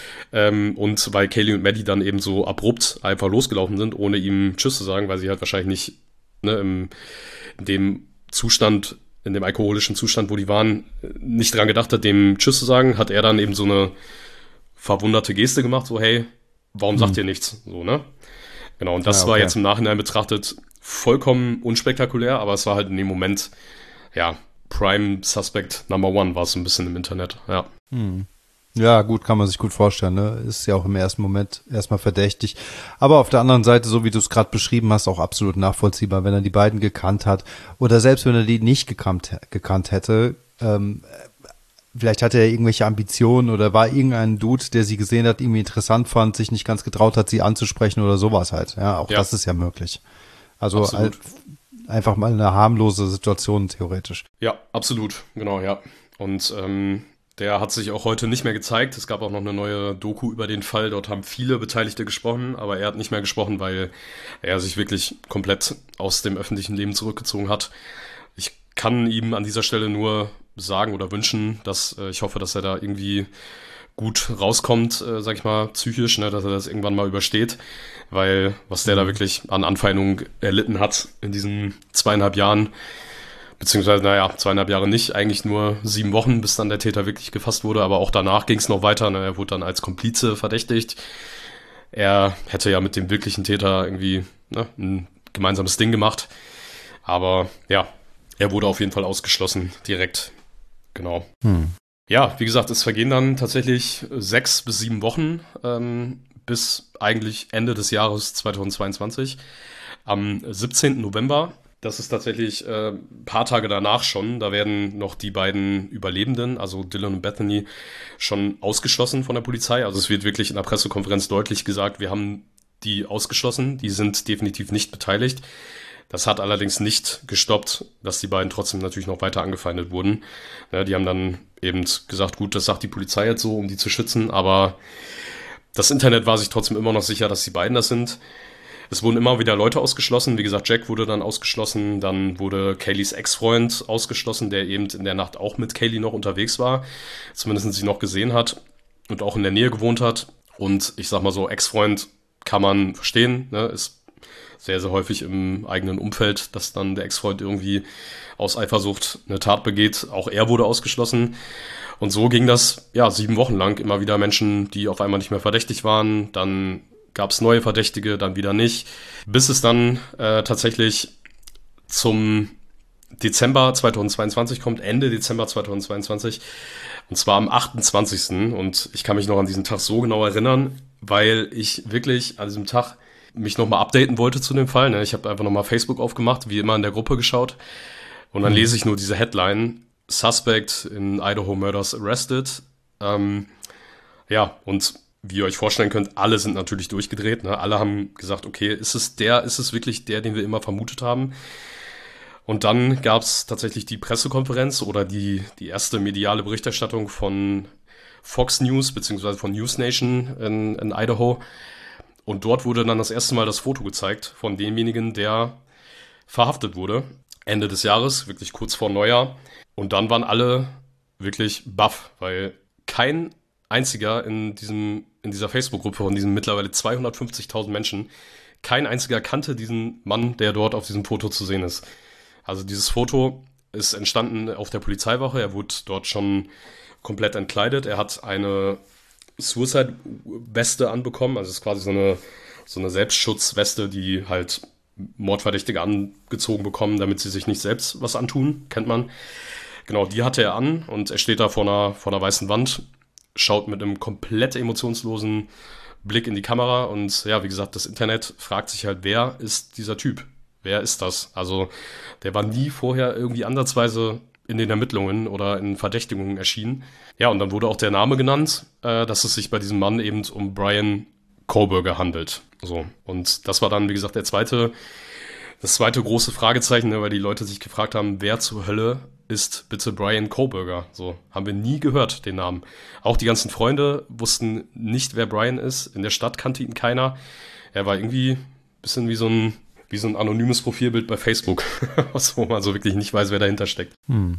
Ähm, und weil Kaylee und Maddie dann eben so abrupt einfach losgelaufen sind, ohne ihm Tschüss zu sagen, weil sie halt wahrscheinlich nicht, ne, im, in dem Zustand, in dem alkoholischen Zustand, wo die waren, nicht dran gedacht hat, dem Tschüss zu sagen, hat er dann eben so eine verwunderte Geste gemacht, so hey, warum sagt hm. ihr nichts? So, ne? Genau, und das ja, okay. war jetzt im Nachhinein betrachtet vollkommen unspektakulär, aber es war halt in dem Moment, ja, Prime Suspect Number One war es ein bisschen im Internet, ja. Hm. Ja, gut, kann man sich gut vorstellen, ne? Ist ja auch im ersten Moment erstmal verdächtig. Aber auf der anderen Seite, so wie du es gerade beschrieben hast, auch absolut nachvollziehbar, wenn er die beiden gekannt hat oder selbst wenn er die nicht gekannt, gekannt hätte, ähm, vielleicht hatte er irgendwelche Ambitionen oder war irgendein Dude, der sie gesehen hat, irgendwie interessant fand, sich nicht ganz getraut hat, sie anzusprechen oder sowas halt. Ja, auch ja. das ist ja möglich. Also halt einfach mal eine harmlose Situation theoretisch. Ja, absolut, genau, ja. Und ähm, der hat sich auch heute nicht mehr gezeigt. Es gab auch noch eine neue Doku über den Fall. Dort haben viele Beteiligte gesprochen, aber er hat nicht mehr gesprochen, weil er sich wirklich komplett aus dem öffentlichen Leben zurückgezogen hat. Ich kann ihm an dieser Stelle nur sagen oder wünschen, dass äh, ich hoffe, dass er da irgendwie gut rauskommt, äh, sag ich mal, psychisch, ne, dass er das irgendwann mal übersteht, weil was der mhm. da wirklich an Anfeindungen erlitten hat in diesen zweieinhalb Jahren, beziehungsweise, naja, zweieinhalb Jahre nicht, eigentlich nur sieben Wochen, bis dann der Täter wirklich gefasst wurde, aber auch danach ging es noch weiter, ne, er wurde dann als Komplize verdächtigt. Er hätte ja mit dem wirklichen Täter irgendwie, ne, ein gemeinsames Ding gemacht, aber ja, er wurde auf jeden Fall ausgeschlossen, direkt. Genau. Hm. Ja, wie gesagt, es vergehen dann tatsächlich sechs bis sieben Wochen ähm, bis eigentlich Ende des Jahres zweitausendzweiundzwanzig. Am siebzehnten November, Das ist tatsächlich äh, ein paar Tage danach schon. Da werden noch die beiden Überlebenden, also Dylan und Bethany, schon ausgeschlossen von der Polizei. Also es wird wirklich in der Pressekonferenz deutlich gesagt, wir haben die ausgeschlossen, die sind definitiv nicht beteiligt. Das hat allerdings nicht gestoppt, dass die beiden trotzdem natürlich noch weiter angefeindet wurden. Ja, die haben dann eben gesagt, gut, das sagt die Polizei jetzt so, um die zu schützen, aber das Internet war sich trotzdem immer noch sicher, dass die beiden das sind. Es wurden immer wieder Leute ausgeschlossen. Wie gesagt, Jack wurde dann ausgeschlossen. Dann wurde Kayleys Ex-Freund ausgeschlossen, der eben in der Nacht auch mit Kaylee noch unterwegs war. Zumindest sie noch gesehen hat und auch in der Nähe gewohnt hat. Und ich sag mal so, Ex-Freund kann man verstehen, ne? Ist sehr, sehr häufig im eigenen Umfeld, dass dann der Ex-Freund irgendwie aus Eifersucht eine Tat begeht. Auch er wurde ausgeschlossen. Und so ging das, ja, sieben Wochen lang. Immer wieder Menschen, die auf einmal nicht mehr verdächtig waren. Dann gab es neue Verdächtige, dann wieder nicht. Bis es dann äh, tatsächlich zum Dezember zweitausendzweiundzwanzig kommt, Ende Dezember zweitausendzweiundzwanzig. Und zwar am achtundzwanzigsten Und ich kann mich noch an diesen Tag so genau erinnern, weil ich wirklich an diesem Tag mich nochmal updaten wollte zu dem Fall. Ne? Ich habe einfach nochmal Facebook aufgemacht, wie immer in der Gruppe geschaut. Und dann lese ich nur diese Headline, Suspect in Idaho Murders arrested. Ähm, ja, und wie ihr euch vorstellen könnt, alle sind natürlich durchgedreht. Ne? Alle haben gesagt, okay, ist es der, ist es wirklich der, den wir immer vermutet haben? Und dann gab es tatsächlich die Pressekonferenz oder die, die erste mediale Berichterstattung von Fox News beziehungsweise von News Nation in, in Idaho. Und dort wurde dann das erste Mal das Foto gezeigt von demjenigen, der verhaftet wurde. Ende des Jahres, wirklich kurz vor Neujahr. Und dann waren alle wirklich baff, weil kein einziger in diesem in dieser Facebook-Gruppe von diesen mittlerweile zweihundertfünfzigtausend Menschen, kein einziger kannte diesen Mann, der dort auf diesem Foto zu sehen ist. Also dieses Foto ist entstanden auf der Polizeiwache. Er wurde dort schon komplett entkleidet. Er hat eine Suicide-Weste anbekommen. Also es ist quasi so eine, so eine Selbstschutzweste, die halt Mordverdächtige angezogen bekommen, damit sie sich nicht selbst was antun. Kennt man. Genau, die hatte er an und er steht da vor einer, vor einer weißen Wand, schaut mit einem komplett emotionslosen Blick in die Kamera und ja, wie gesagt, das Internet fragt sich halt, wer ist dieser Typ? Wer ist das? Also der war nie vorher irgendwie ansatzweise in den Ermittlungen oder in Verdächtigungen erschienen. Ja, und dann wurde auch der Name genannt, äh, dass es sich bei diesem Mann eben um Bryan Kohberger handelt. So, und das war dann, wie gesagt, der zweite, das zweite große Fragezeichen, ne, weil die Leute sich gefragt haben, wer zur Hölle ist bitte Bryan Kohberger? So, haben wir nie gehört, den Namen. Auch die ganzen Freunde wussten nicht, wer Bryan ist. In der Stadt kannte ihn keiner. Er war irgendwie ein bisschen wie so ein, wie so ein anonymes Profilbild bei Facebook, wo man so wirklich nicht weiß, wer dahinter steckt. Hm.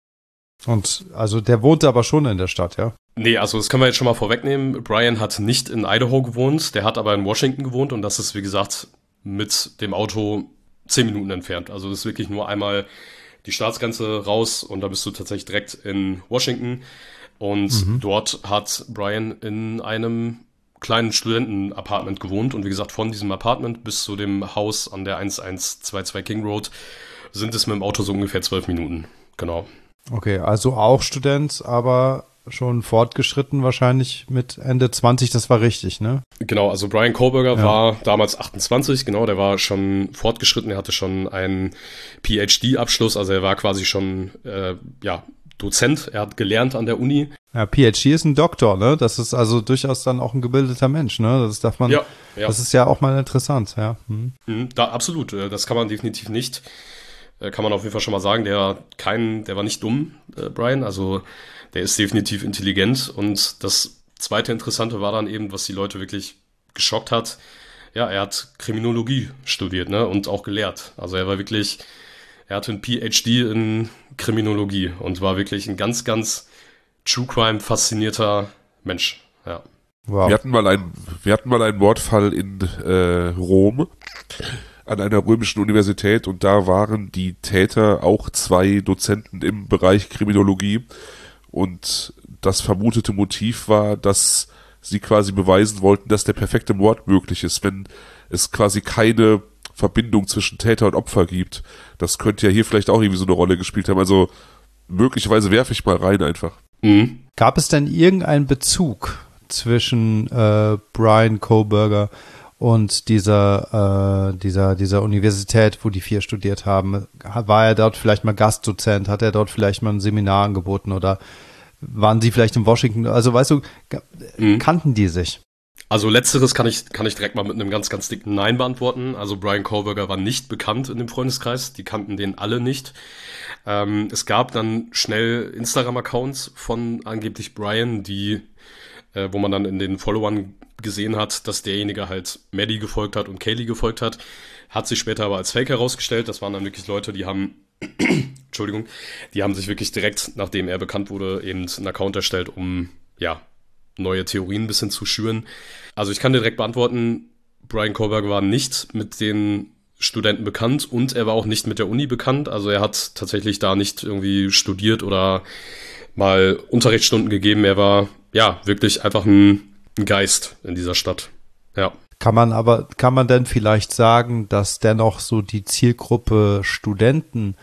Und also der wohnte aber schon in der Stadt, ja? Nee, also das können wir jetzt schon mal vorwegnehmen. Bryan hat nicht in Idaho gewohnt, der hat aber in Washington gewohnt und das ist, wie gesagt, mit dem Auto zehn Minuten entfernt. Also das ist wirklich nur einmal die Staatsgrenze raus und da bist du tatsächlich direkt in Washington. Und mhm. dort hat Bryan in einem kleinen Studenten-Apartment gewohnt. Und wie gesagt, von diesem Apartment bis zu dem Haus an der elfhundertzweiundzwanzig King Road sind es mit dem Auto so ungefähr zwölf Minuten. Genau. Okay, also auch Student, aber schon fortgeschritten wahrscheinlich mit Ende zwanzig, das war richtig, ne? Genau, also Bryan Kohberger ja. war damals achtundzwanzig, genau, der war schon fortgeschritten, er hatte schon einen P H D-Abschluss, also er war quasi schon, äh, ja, Dozent, er hat gelernt an der Uni. Ja, P H D ist ein Doktor, ne? Das ist also durchaus dann auch ein gebildeter Mensch, ne? Das darf man, ja, ja. Das ist ja auch mal interessant, ja. Hm. Da, absolut, das kann man definitiv nicht, kann man auf jeden Fall schon mal sagen, der kein, der war nicht dumm, äh, Bryan, also der ist definitiv intelligent und das zweite Interessante war dann eben, was die Leute wirklich geschockt hat, ja, er hat Kriminologie studiert, ne, und auch gelehrt, also er war wirklich, er hatte ein P H D in Kriminologie und war wirklich ein ganz, ganz True Crime faszinierter Mensch, ja. Wow. Wir hatten mal einen, wir hatten mal einen Mordfall in äh, Rom an einer römischen Universität und da waren die Täter auch zwei Dozenten im Bereich Kriminologie und das vermutete Motiv war, dass sie quasi beweisen wollten, dass der perfekte Mord möglich ist, wenn es quasi keine Verbindung zwischen Täter und Opfer gibt. Das könnte ja hier vielleicht auch irgendwie so eine Rolle gespielt haben, also möglicherweise werfe ich mal rein einfach. Mhm. Gab es denn irgendeinen Bezug zwischen äh, Bryan Kohberger und dieser, äh, dieser, dieser Universität, wo die vier studiert haben? War er dort vielleicht mal Gastdozent? Hat er dort vielleicht mal ein Seminar angeboten oder waren die vielleicht in Washington? Also weißt du, mhm. kannten die sich? Also letzteres kann ich, kann ich direkt mal mit einem ganz, ganz dicken Nein beantworten. Also Bryan Kohberger war nicht bekannt in dem Freundeskreis. Die kannten den alle nicht. Ähm, es gab dann schnell Instagram-Accounts von angeblich Bryan, die, äh, wo man dann in den Followern gesehen hat, dass derjenige halt Maddie gefolgt hat und Kaylee gefolgt hat. Hat sich später aber als Fake herausgestellt. Das waren dann wirklich Leute, die haben, Entschuldigung, die haben sich wirklich direkt, nachdem er bekannt wurde, eben einen Account erstellt, um, ja, neue Theorien ein bisschen zu schüren. Also ich kann dir direkt beantworten, Bryan Kohberger war nicht mit den Studenten bekannt und er war auch nicht mit der Uni bekannt. Also er hat tatsächlich da nicht irgendwie studiert oder mal Unterrichtsstunden gegeben. Er war ja wirklich einfach ein, ein Geist in dieser Stadt. Ja. Kann man aber, kann man denn vielleicht sagen, dass dennoch so die Zielgruppe Studenten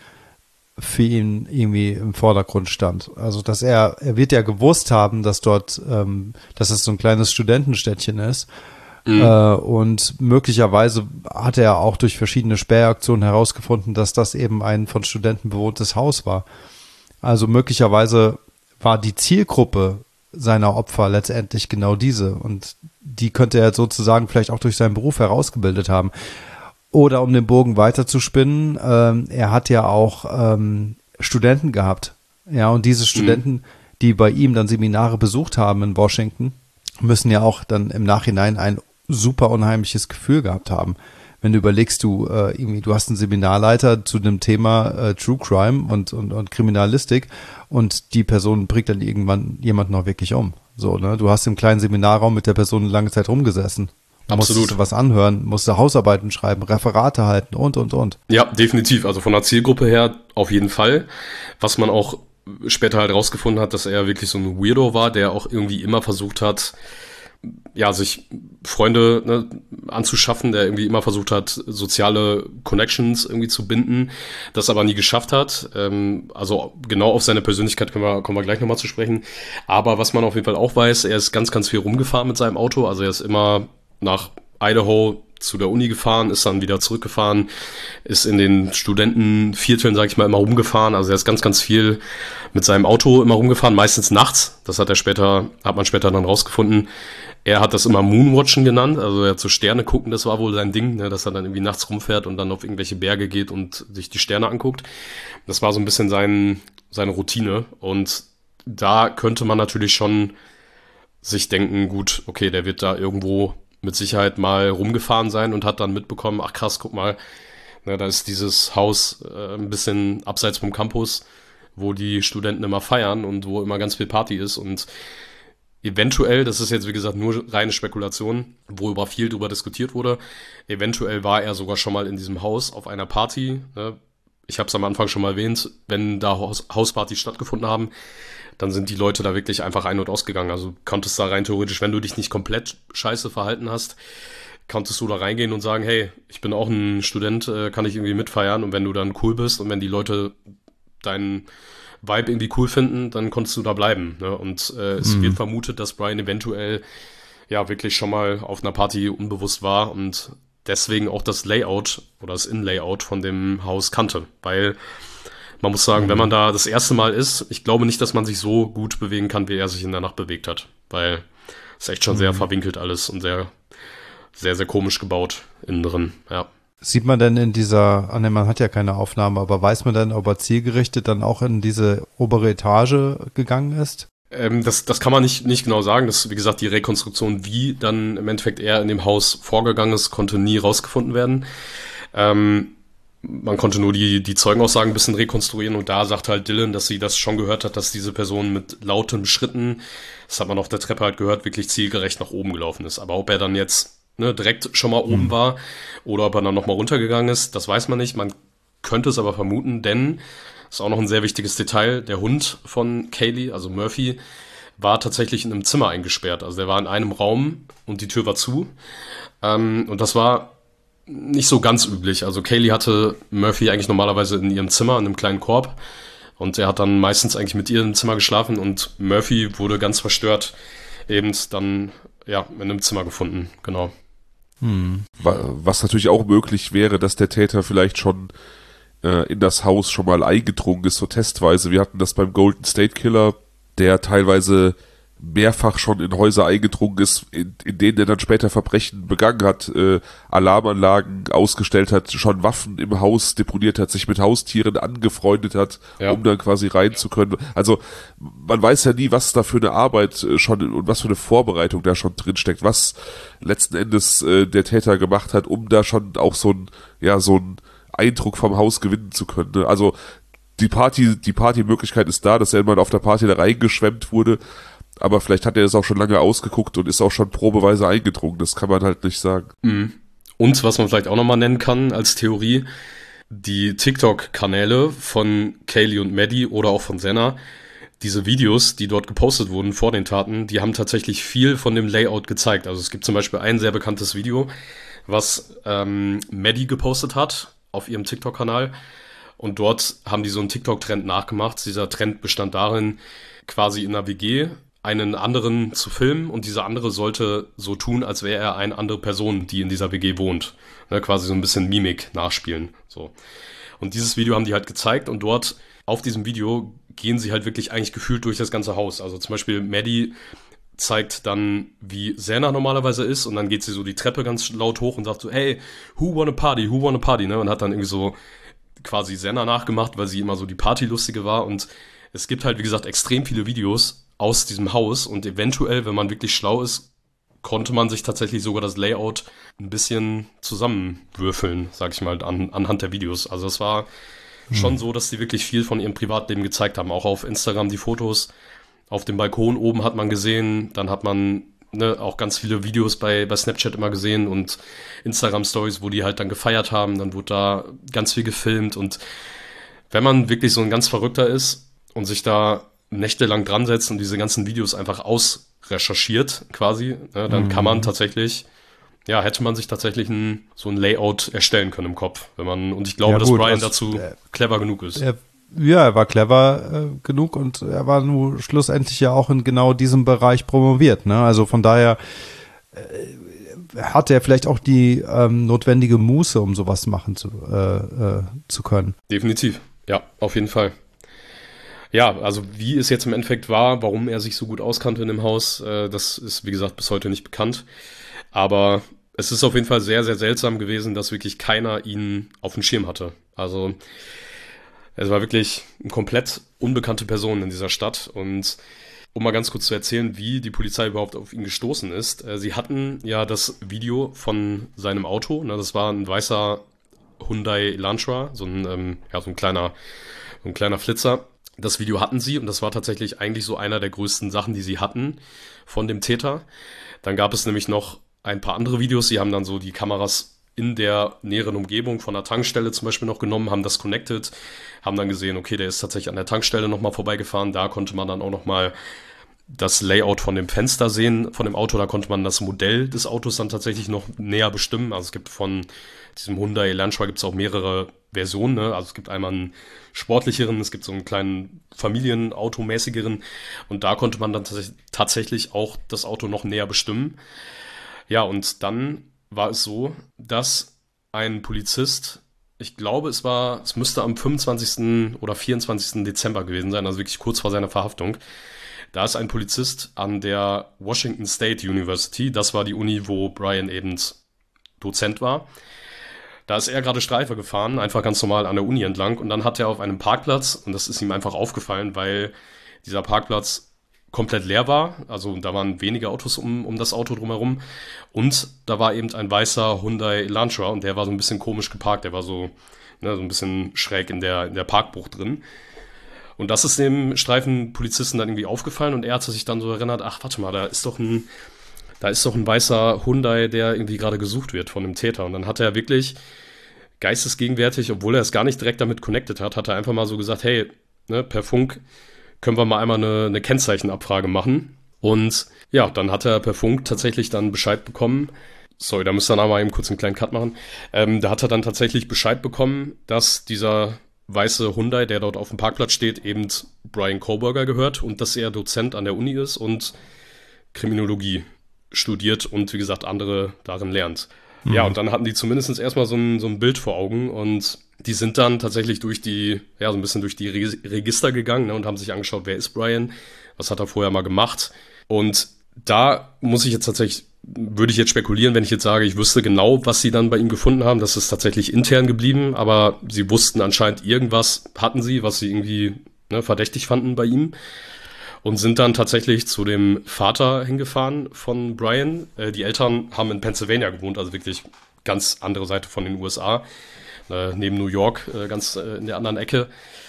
für ihn irgendwie im Vordergrund stand? Also, dass er, er wird ja gewusst haben, dass dort, ähm, dass es so ein kleines Studentenstädtchen ist. Mhm. Äh, und möglicherweise hat er auch durch verschiedene Spähaktionen herausgefunden, dass das eben ein von Studenten bewohntes Haus war. Also möglicherweise war die Zielgruppe seiner Opfer letztendlich genau diese. Und die könnte er sozusagen vielleicht auch durch seinen Beruf herausgebildet haben. Oder um den Bogen weiter zu spinnen, ähm, er hat ja auch ähm, Studenten gehabt. Ja, und diese Studenten, mhm. die bei ihm dann Seminare besucht haben in Washington, müssen ja auch dann im Nachhinein ein super unheimliches Gefühl gehabt haben. Wenn du überlegst, du äh, irgendwie, du hast einen Seminarleiter zu dem Thema äh, True Crime und, und, und Kriminalistik und die Person bringt dann irgendwann jemanden auch wirklich um. So, ne? Du hast im kleinen Seminarraum mit der Person eine lange Zeit rumgesessen. Absolut. Musst du was anhören, musst du Hausarbeiten schreiben, Referate halten und, und, und. Ja, definitiv. Also von der Zielgruppe her auf jeden Fall. Was man auch später halt rausgefunden hat, dass er wirklich so ein Weirdo war, der auch irgendwie immer versucht hat, ja, sich Freunde ne, anzuschaffen, der irgendwie immer versucht hat, soziale Connections irgendwie zu binden, das aber nie geschafft hat. Ähm, also genau auf seine Persönlichkeit können wir, kommen wir gleich nochmal zu sprechen. Aber was man auf jeden Fall auch weiß, er ist ganz, ganz viel rumgefahren mit seinem Auto. Also er ist immer nach Idaho zu der Uni gefahren, ist dann wieder zurückgefahren, ist in den Studentenvierteln, sag ich mal, immer rumgefahren. Also er ist ganz, ganz viel mit seinem Auto immer rumgefahren, meistens nachts. Das hat er später, hat man später dann rausgefunden. Er hat das immer Moonwatchen genannt, also er hat so Sterne gucken, das war wohl sein Ding, ne, dass er dann irgendwie nachts rumfährt und dann auf irgendwelche Berge geht und sich die Sterne anguckt. Das war so ein bisschen sein, seine Routine und da könnte man natürlich schon sich denken, gut, okay, der wird da irgendwo mit Sicherheit mal rumgefahren sein und hat dann mitbekommen, ach krass, guck mal, ne, da ist dieses Haus äh, ein bisschen abseits vom Campus, wo die Studenten immer feiern und wo immer ganz viel Party ist und eventuell, das ist jetzt wie gesagt nur reine Spekulation, worüber viel drüber diskutiert wurde, eventuell war er sogar schon mal in diesem Haus auf einer Party, ne? Ich habe es am Anfang schon mal erwähnt, wenn da Haus- Hauspartys stattgefunden haben, dann sind die Leute da wirklich einfach ein- und ausgegangen. Also du konntest da rein theoretisch, wenn du dich nicht komplett scheiße verhalten hast, konntest du da reingehen und sagen, hey, ich bin auch ein Student, äh, kann ich irgendwie mitfeiern. Und wenn du dann cool bist und wenn die Leute deinen Vibe irgendwie cool finden, dann konntest du da bleiben. Ne? Und äh, es mhm. wird vermutet, dass Bryan eventuell ja wirklich schon mal auf einer Party unbewusst war und deswegen auch das Layout oder das In-Layout von dem Haus kannte. Weil man muss sagen, mhm. wenn man da das erste Mal ist, ich glaube nicht, dass man sich so gut bewegen kann, wie er sich in der Nacht bewegt hat. Weil es echt schon mhm. sehr verwinkelt alles und sehr, sehr, sehr komisch gebaut innen drin, ja. Sieht man denn in dieser, ah ne, man hat ja keine Aufnahme, aber weiß man denn, ob er zielgerichtet dann auch in diese obere Etage gegangen ist? Ähm, das, das kann man nicht, nicht genau sagen. Das ist, wie gesagt, die Rekonstruktion, wie dann im Endeffekt er in dem Haus vorgegangen ist, konnte nie rausgefunden werden. Ähm, man konnte nur die, die Zeugenaussagen ein bisschen rekonstruieren und da sagt halt Dylan, dass sie das schon gehört hat, dass diese Person mit lauten Schritten, das hat man auf der Treppe halt gehört, wirklich zielgerecht nach oben gelaufen ist. Aber ob er dann jetzt ne, direkt schon mal oben war oder ob er dann nochmal runtergegangen ist, das weiß man nicht. Man könnte es aber vermuten, denn das ist auch noch ein sehr wichtiges Detail. Der Hund von Kaylee, also Murphy, war tatsächlich in einem Zimmer eingesperrt. Also der war in einem Raum und die Tür war zu. Ähm, und das war nicht so ganz üblich. Also Kaylee hatte Murphy eigentlich normalerweise in ihrem Zimmer, in einem kleinen Korb. Und er hat dann meistens eigentlich mit ihr im Zimmer geschlafen. Und Murphy wurde ganz verstört eben dann ja in einem Zimmer gefunden. Genau. Hm. Was natürlich auch möglich wäre, dass der Täter vielleicht schon äh, in das Haus schon mal eingedrungen ist, so testweise. Wir hatten das beim Golden State Killer, der teilweise mehrfach schon in Häuser eingedrungen ist, in, in denen er dann später Verbrechen begangen hat, äh, Alarmanlagen ausgestellt hat, schon Waffen im Haus deponiert hat, sich mit Haustieren angefreundet hat, ja. um dann quasi rein zu können. Also man weiß ja nie, was da für eine Arbeit äh, schon und was für eine Vorbereitung da schon drin steckt, was letzten Endes äh, der Täter gemacht hat, um da schon auch so ein, ja, so ein Eindruck vom Haus gewinnen zu können. Ne? Also die Party, die Partymöglichkeit ist da, dass er immer auf der Party da reingeschwemmt wurde, aber vielleicht hat er es auch schon lange ausgeguckt und ist auch schon probeweise eingedrungen. Das kann man halt nicht sagen. Mhm. Und was man vielleicht auch nochmal nennen kann als Theorie, die TikTok-Kanäle von Kaylee und Maddie oder auch von Senna, diese Videos, die dort gepostet wurden vor den Taten, die haben tatsächlich viel von dem Layout gezeigt. Also es gibt zum Beispiel ein sehr bekanntes Video, was ähm, Maddie gepostet hat auf ihrem TikTok-Kanal. Und dort haben die so einen TikTok-Trend nachgemacht. Dieser Trend bestand darin, quasi in einer W G einen anderen zu filmen und dieser andere sollte so tun, als wäre er eine andere Person, die in dieser W G wohnt. Ne, quasi so ein bisschen Mimik nachspielen. So. Und dieses Video haben die halt gezeigt und dort auf diesem Video gehen sie halt wirklich eigentlich gefühlt durch das ganze Haus. Also zum Beispiel Maddie zeigt dann, wie Senna normalerweise ist und dann geht sie so die Treppe ganz laut hoch und sagt so, hey, who wanna party, who wanna party, ne? Und hat dann irgendwie so quasi Senna nachgemacht, weil sie immer so die Partylustige war und es gibt halt, wie gesagt, extrem viele Videos aus diesem Haus und eventuell, wenn man wirklich schlau ist, konnte man sich tatsächlich sogar das Layout ein bisschen zusammenwürfeln, sag ich mal, an, anhand der Videos. Also es war hm. schon so, dass die wirklich viel von ihrem Privatleben gezeigt haben. Auch auf Instagram die Fotos. Auf dem Balkon oben hat man gesehen, dann hat man ne, auch ganz viele Videos bei, bei Snapchat immer gesehen und Instagram-Stories, wo die halt dann gefeiert haben. Dann wurde da ganz viel gefilmt und wenn man wirklich so ein ganz Verrückter ist und sich da nächtelang dran setzt und diese ganzen Videos einfach ausrecherchiert quasi, ne, dann mhm. kann man tatsächlich, ja, hätte man sich tatsächlich ein, so ein Layout erstellen können im Kopf, wenn man, und ich glaube, ja, gut, dass Brian also, dazu äh, clever genug ist. Er, ja, er war clever äh, genug und er war nur schlussendlich ja auch in genau diesem Bereich promoviert, ne, also von daher äh, hatte er vielleicht auch die ähm, notwendige Muße, um sowas machen zu, äh, äh, zu können. Definitiv, ja, auf jeden Fall. Ja, also wie es jetzt im Endeffekt war, warum er sich so gut auskannte in dem Haus, äh, das ist, wie gesagt, bis heute nicht bekannt. Aber es ist auf jeden Fall sehr, sehr seltsam gewesen, dass wirklich keiner ihn auf dem Schirm hatte. Also es war wirklich eine komplett unbekannte Person in dieser Stadt. Und um mal ganz kurz zu erzählen, wie die Polizei überhaupt auf ihn gestoßen ist. Äh, sie hatten ja das Video von seinem Auto. Ne, das war ein weißer Hyundai Elantra, so ein, ähm, ja, so ein kleiner, so ein kleiner Flitzer. Das Video hatten sie und das war tatsächlich eigentlich so einer der größten Sachen, die sie hatten von dem Täter. Dann gab es nämlich noch ein paar andere Videos. Sie haben dann so die Kameras in der näheren Umgebung von der Tankstelle zum Beispiel noch genommen, haben das connected, haben dann gesehen, okay, der ist tatsächlich an der Tankstelle nochmal vorbeigefahren. Da konnte man dann auch nochmal das Layout von dem Fenster sehen, von dem Auto. Da konnte man das Modell des Autos dann tatsächlich noch näher bestimmen. Also es gibt von diesem Hyundai Elantra gibt es auch mehrere Versionen, ne? Also es gibt einmal einen sportlicheren, es gibt so einen kleinen Familienautomäßigeren und da konnte man dann tats- tatsächlich auch das Auto noch näher bestimmen. Ja, und dann war es so, dass ein Polizist, ich glaube, es war, es müsste am fünfundzwanzigsten oder vierundzwanzigsten Dezember gewesen sein, also wirklich kurz vor seiner Verhaftung. Da ist ein Polizist an der Washington State University, das war die Uni, wo Brian eben Dozent war. Da ist er gerade Streife gefahren, einfach ganz normal an der Uni entlang und dann hat er auf einem Parkplatz, und das ist ihm einfach aufgefallen, weil dieser Parkplatz komplett leer war, also da waren wenige Autos um, um das Auto drumherum und da war eben ein weißer Hyundai Elantra und der war so ein bisschen komisch geparkt, der war so, ne, so ein bisschen schräg in der, in der Parkbucht drin. Und das ist dem Streifenpolizisten dann irgendwie aufgefallen und er hat sich dann so erinnert, ach warte mal, da ist doch ein Da ist doch ein weißer Hyundai, der irgendwie gerade gesucht wird von einem Täter. Und dann hat er wirklich geistesgegenwärtig, obwohl er es gar nicht direkt damit connected hat, hat er einfach mal so gesagt, hey, ne, per Funk können wir mal einmal eine, eine Kennzeichenabfrage machen. Und ja, dann hat er per Funk tatsächlich dann Bescheid bekommen. Sorry, da müsst ihr dann mal eben kurz einen kleinen Cut machen. Ähm, da hat er dann tatsächlich Bescheid bekommen, dass dieser weiße Hyundai, der dort auf dem Parkplatz steht, eben Brian Kohberger gehört und dass er Dozent an der Uni ist und Kriminologie studiert und wie gesagt andere darin lernt. Mhm. Ja, und dann hatten die zumindest erstmal so ein, so ein Bild vor Augen und die sind dann tatsächlich durch die, ja, so ein bisschen durch die Re- Register gegangen, ne, und haben sich angeschaut, wer ist Brian, was hat er vorher mal gemacht. Und da muss ich jetzt tatsächlich, würde ich jetzt spekulieren, wenn ich jetzt sage, ich wüsste genau, was sie dann bei ihm gefunden haben. Das ist tatsächlich intern geblieben, aber sie wussten anscheinend, irgendwas hatten sie, was sie irgendwie, ne, verdächtig fanden bei ihm. Und sind dann tatsächlich zu dem Vater hingefahren von Brian. Äh, die Eltern haben in Pennsylvania gewohnt, also wirklich ganz andere Seite von den U S A. Äh, neben New York, äh, ganz äh, in der anderen Ecke.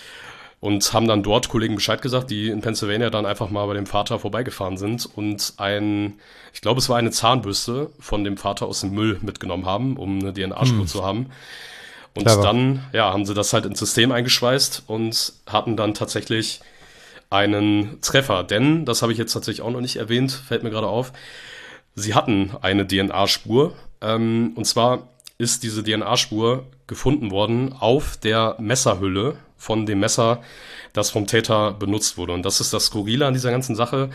Und haben dann dort Kollegen Bescheid gesagt, die in Pennsylvania dann einfach mal bei dem Vater vorbeigefahren sind und ein, ich glaube, es war eine Zahnbürste von dem Vater aus dem Müll mitgenommen haben, um eine D N A-Spur hm. zu haben. Und Clever. Dann, ja, haben sie das halt ins System eingeschweißt und hatten dann tatsächlich einen Treffer. Denn, das habe ich jetzt tatsächlich auch noch nicht erwähnt, fällt mir gerade auf, sie hatten eine D N A-Spur. Ähm, und zwar ist diese D N A-Spur gefunden worden auf der Messerhülle von dem Messer, das vom Täter benutzt wurde. Und das ist das Skurrile an dieser ganzen Sache.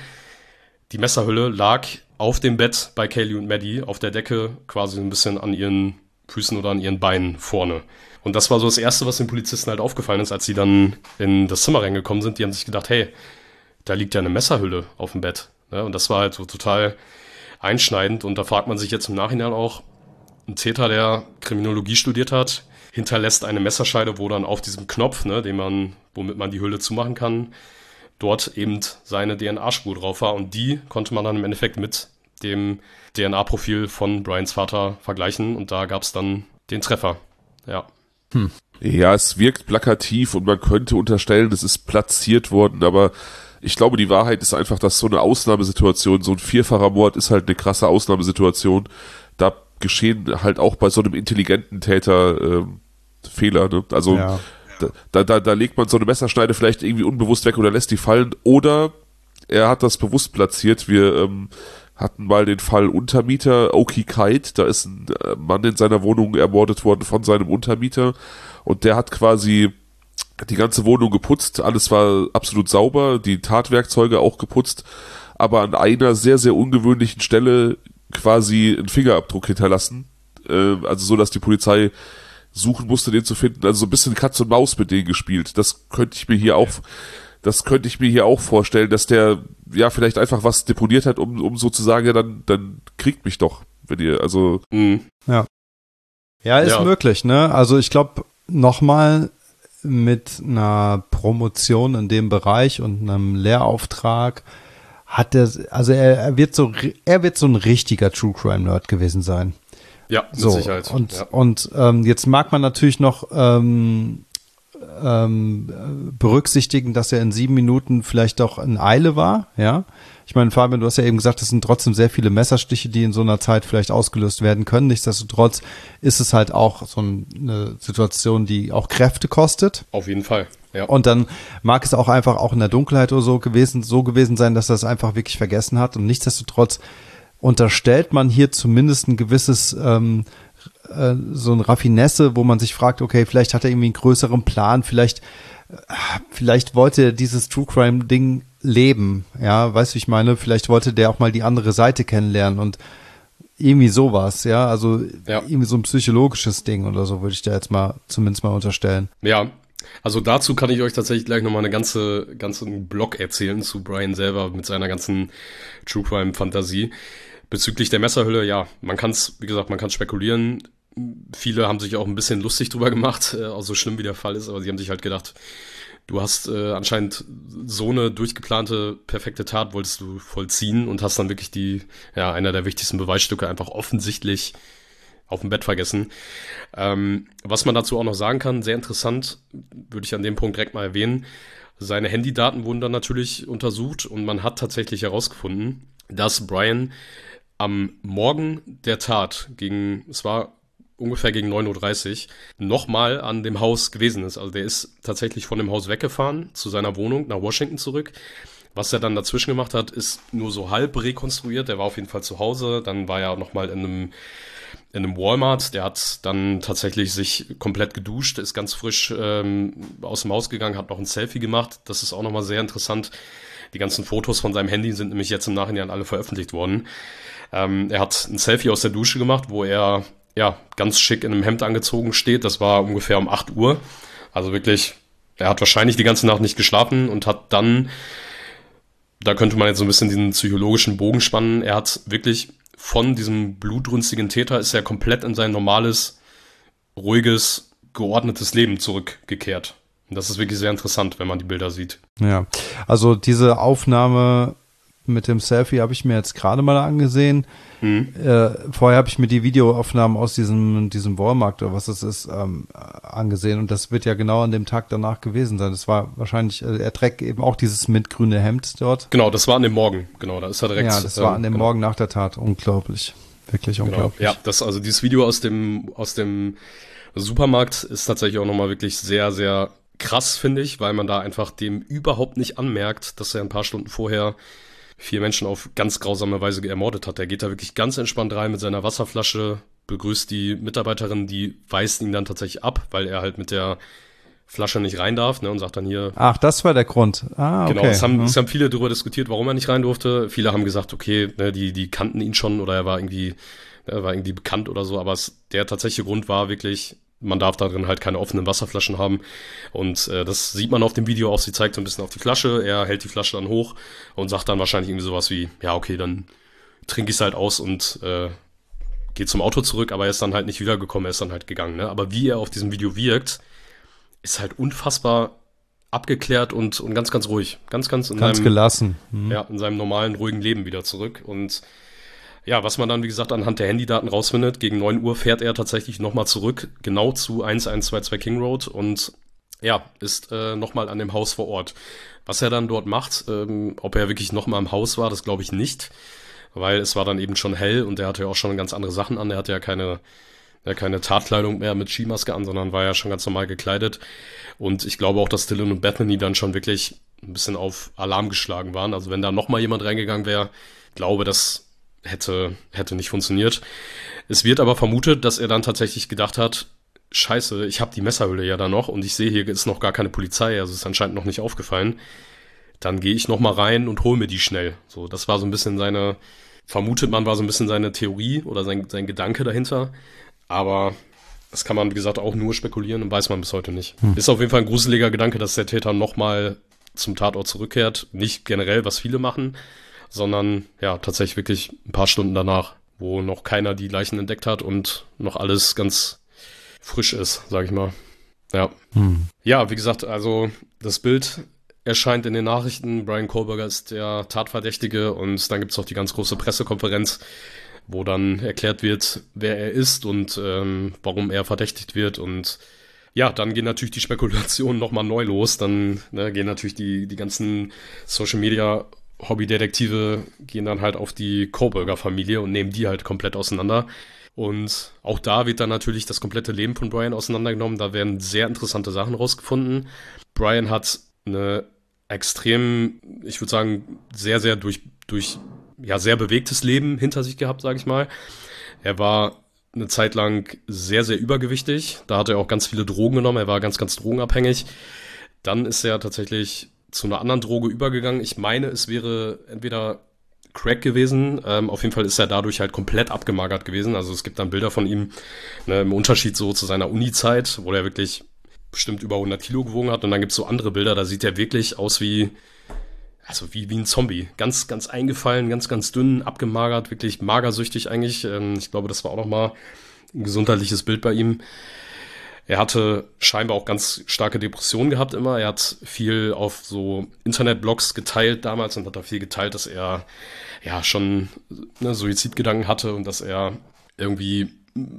Die Messerhülle lag auf dem Bett bei Kaylee und Maddie, auf der Decke, quasi ein bisschen an ihren Füßen oder an ihren Beinen vorne. Und das war so das Erste, was den Polizisten halt aufgefallen ist, als sie dann in das Zimmer reingekommen sind. Die haben sich gedacht, hey, da liegt ja eine Messerhülle auf dem Bett. Ja, und das war halt so total einschneidend. Und da fragt man sich jetzt im Nachhinein auch, ein Täter, der Kriminologie studiert hat, hinterlässt eine Messerscheide, wo dann auf diesem Knopf, ne, den man, womit man die Hülle zumachen kann, dort eben seine D N A-Spur drauf war. Und die konnte man dann im Endeffekt mit dem D N A-Profil von Brians Vater vergleichen. Und da gab es dann den Treffer. Ja. Hm. Ja, es wirkt plakativ und man könnte unterstellen, es ist platziert worden, aber ich glaube, die Wahrheit ist einfach, dass so eine Ausnahmesituation, so ein vierfacher Mord ist halt eine krasse Ausnahmesituation. Da geschehen halt auch bei so einem intelligenten Täter ähm, Fehler, ne? Also ja. da, da, da legt man so eine Messerschneide vielleicht irgendwie unbewusst weg oder lässt die fallen, oder er hat das bewusst platziert. Wir ähm, hatten mal den Fall Untermieter, Oki Kite, da ist ein äh, Mann in seiner Wohnung ermordet worden von seinem Untermieter und der hat quasi die ganze Wohnung geputzt, alles war absolut sauber, die Tatwerkzeuge auch geputzt, aber an einer sehr, sehr ungewöhnlichen Stelle quasi einen Fingerabdruck hinterlassen, äh, also so, dass die Polizei suchen musste, den zu finden, also so ein bisschen Katz und Maus mit denen gespielt. Das könnte ich mir hier auch, das könnte ich mir hier auch vorstellen, dass der ja vielleicht einfach was deponiert hat, um, um so zu sagen, ja, dann, dann kriegt mich doch, wenn ihr, also. Mhm. Ja. Ja, ist ja möglich, ne? Also ich glaube, nochmal mit einer Promotion in dem Bereich und einem Lehrauftrag hat er, also er, er wird so, er wird so ein richtiger True Crime Nerd gewesen sein. Ja, mit so, Sicherheit. Und, ja. und ähm, jetzt mag man natürlich noch ähm, ähm, berücksichtigen, dass er in sieben Minuten vielleicht doch in Eile war, ja. Ich meine, Fabian, du hast ja eben gesagt, es sind trotzdem sehr viele Messerstiche, die in so einer Zeit vielleicht ausgelöst werden können. Nichtsdestotrotz ist es halt auch so eine Situation, die auch Kräfte kostet. Auf jeden Fall, ja. Und dann mag es auch einfach auch in der Dunkelheit oder so gewesen, so gewesen sein, dass er es einfach wirklich vergessen hat. Und nichtsdestotrotz unterstellt man hier zumindest ein gewisses, ähm, äh, so ein Raffinesse, wo man sich fragt, okay, vielleicht hat er irgendwie einen größeren Plan, vielleicht, äh, vielleicht wollte er dieses True Crime Ding leben, ja, weißt du, wie ich meine, vielleicht wollte der auch mal die andere Seite kennenlernen und irgendwie sowas, ja, also ja. irgendwie so ein psychologisches Ding oder so, würde ich da jetzt mal zumindest mal unterstellen. Ja, also dazu kann ich euch tatsächlich gleich nochmal eine ganze, ganzen Blog erzählen zu Brian selber mit seiner ganzen True Crime Fantasie. Bezüglich der Messerhülle, ja, man kann es, wie gesagt, man kann spekulieren. Viele haben sich auch ein bisschen lustig drüber gemacht, äh, auch so schlimm wie der Fall ist, aber sie haben sich halt gedacht, du hast äh, anscheinend so eine durchgeplante, perfekte Tat wolltest du vollziehen und hast dann wirklich die, ja, einer der wichtigsten Beweisstücke einfach offensichtlich auf dem Bett vergessen. Ähm, was man dazu auch noch sagen kann, sehr interessant, würde ich an dem Punkt direkt mal erwähnen, seine Handydaten wurden dann natürlich untersucht und man hat tatsächlich herausgefunden, dass Brian am Morgen der Tat gegen, es war ungefähr gegen neun Uhr dreißig, nochmal an dem Haus gewesen ist. Also der ist tatsächlich von dem Haus weggefahren, zu seiner Wohnung, nach Washington zurück. Was er dann dazwischen gemacht hat, ist nur so halb rekonstruiert. Der war auf jeden Fall zu Hause. Dann war er nochmal in einem, in einem Walmart. Der hat dann tatsächlich sich komplett geduscht, ist ganz frisch ähm, aus dem Haus gegangen, hat noch ein Selfie gemacht. Das ist auch nochmal sehr interessant. Die ganzen Fotos von seinem Handy sind nämlich jetzt im Nachhinein alle veröffentlicht worden. Ähm, er hat ein Selfie aus der Dusche gemacht, wo er ja, ganz schick in einem Hemd angezogen steht. Das war ungefähr um acht Uhr. Also wirklich, er hat wahrscheinlich die ganze Nacht nicht geschlafen und hat dann, da könnte man jetzt so ein bisschen diesen psychologischen Bogen spannen, er hat wirklich von diesem blutrünstigen Täter ist er komplett in sein normales, ruhiges, geordnetes Leben zurückgekehrt. Und das ist wirklich sehr interessant, wenn man die Bilder sieht. Ja, also diese Aufnahme mit dem Selfie habe ich mir jetzt gerade mal angesehen. Mhm. Äh, vorher habe ich mir die Videoaufnahmen aus diesem diesem Walmart oder was das ist ähm, angesehen und das wird ja genau an dem Tag danach gewesen sein. Das war wahrscheinlich, äh, er trägt eben auch dieses mintgrüne Hemd dort. Genau, das war an dem Morgen. Genau, da ist er direkt. Ja, das war an dem genau. Morgen nach der Tat. Unglaublich, wirklich genau. unglaublich. Ja, das also dieses Video aus dem aus dem Supermarkt ist tatsächlich auch nochmal wirklich sehr sehr krass, finde ich, weil man da einfach dem überhaupt nicht anmerkt, dass er ein paar Stunden vorher vier Menschen auf ganz grausame Weise ermordet hat. Er geht da wirklich ganz entspannt rein mit seiner Wasserflasche, begrüßt die Mitarbeiterin, die weist ihn dann tatsächlich ab, weil er halt mit der Flasche nicht rein darf, ne, und sagt dann hier. Ach, das war der Grund. Ah, okay. Genau, es haben, ja. es haben viele darüber diskutiert, warum er nicht rein durfte. Viele haben gesagt, okay, ne, die, die kannten ihn schon oder er war irgendwie, er war irgendwie bekannt oder so, aber es, der tatsächliche Grund war wirklich, man darf da drin halt keine offenen Wasserflaschen haben und äh, das sieht man auf dem Video auch, sie zeigt so ein bisschen auf die Flasche, er hält die Flasche dann hoch und sagt dann wahrscheinlich irgendwie sowas wie, ja okay, dann trinke ich es halt aus und äh, geht zum Auto zurück, aber er ist dann halt nicht wiedergekommen, er ist dann halt gegangen, ne? Aber wie er auf diesem Video wirkt, ist halt unfassbar abgeklärt und, und ganz, ganz ruhig, ganz, ganz in ganz seinem, gelassen. Mhm. Ja, in seinem normalen, ruhigen Leben wieder zurück und ja, was man dann, wie gesagt, anhand der Handydaten rausfindet, gegen neun Uhr fährt er tatsächlich nochmal zurück, genau zu eins eins zwei zwei King Road und ja, ist äh, nochmal an dem Haus vor Ort. Was er dann dort macht, ähm, ob er wirklich nochmal im Haus war, das glaube ich nicht, weil es war dann eben schon hell und er hatte ja auch schon ganz andere Sachen an, er hatte ja keine, ja, keine Tatkleidung mehr mit Skimaske an, sondern war ja schon ganz normal gekleidet und ich glaube auch, dass Dylan und Bethany dann schon wirklich ein bisschen auf Alarm geschlagen waren, also wenn da nochmal jemand reingegangen wäre, glaube, dass hätte hätte nicht funktioniert. Es wird aber vermutet, dass er dann tatsächlich gedacht hat, scheiße, ich habe die Messerhülle ja da noch und ich sehe, hier ist noch gar keine Polizei, also ist anscheinend noch nicht aufgefallen. Dann gehe ich noch mal rein und hole mir die schnell. So, das war so ein bisschen seine, vermutet man, war so ein bisschen seine Theorie oder sein, sein Gedanke dahinter. Aber das kann man, wie gesagt, auch nur spekulieren und weiß man bis heute nicht. Hm. Ist auf jeden Fall ein gruseliger Gedanke, dass der Täter noch mal zum Tatort zurückkehrt. Nicht generell, was viele machen, sondern ja, tatsächlich wirklich ein paar Stunden danach, wo noch keiner die Leichen entdeckt hat und noch alles ganz frisch ist, sag ich mal. Ja. Hm. Ja, wie gesagt, also das Bild erscheint in den Nachrichten. Bryan Kohberger ist der Tatverdächtige und dann gibt es auch die ganz große Pressekonferenz, wo dann erklärt wird, wer er ist und ähm, warum er verdächtigt wird und ja, dann gehen natürlich die Spekulationen nochmal neu los. Dann ne, gehen natürlich die, die ganzen Social Media Hobbydetektive gehen dann halt auf die Kohberger-Familie und nehmen die halt komplett auseinander. Und auch da wird dann natürlich das komplette Leben von Bryan auseinandergenommen. Da werden sehr interessante Sachen rausgefunden. Bryan hat eine extrem, ich würde sagen, sehr, sehr durch, durch, ja, sehr bewegtes Leben hinter sich gehabt, sage ich mal. Er war eine Zeit lang sehr, sehr übergewichtig. Da hat er auch ganz viele Drogen genommen. Er war ganz, ganz drogenabhängig. Dann ist er tatsächlich zu einer anderen Droge übergegangen. Ich meine, es wäre entweder Crack gewesen. Ähm, auf jeden Fall ist er dadurch halt komplett abgemagert gewesen. Also es gibt dann Bilder von ihm, ne, im Unterschied so zu seiner Uni-Zeit, wo er wirklich bestimmt über hundert Kilo gewogen hat. Und dann gibt es so andere Bilder, da sieht er wirklich aus wie, also wie, wie ein Zombie. Ganz, ganz eingefallen, ganz, ganz dünn, abgemagert, wirklich magersüchtig eigentlich. Ähm, ich glaube, das war auch nochmal ein gesundheitliches Bild bei ihm. Er hatte scheinbar auch ganz starke Depressionen gehabt immer. Er hat viel auf so Internetblogs geteilt damals und hat da viel geteilt, dass er ja schon ne, Suizidgedanken hatte und dass er irgendwie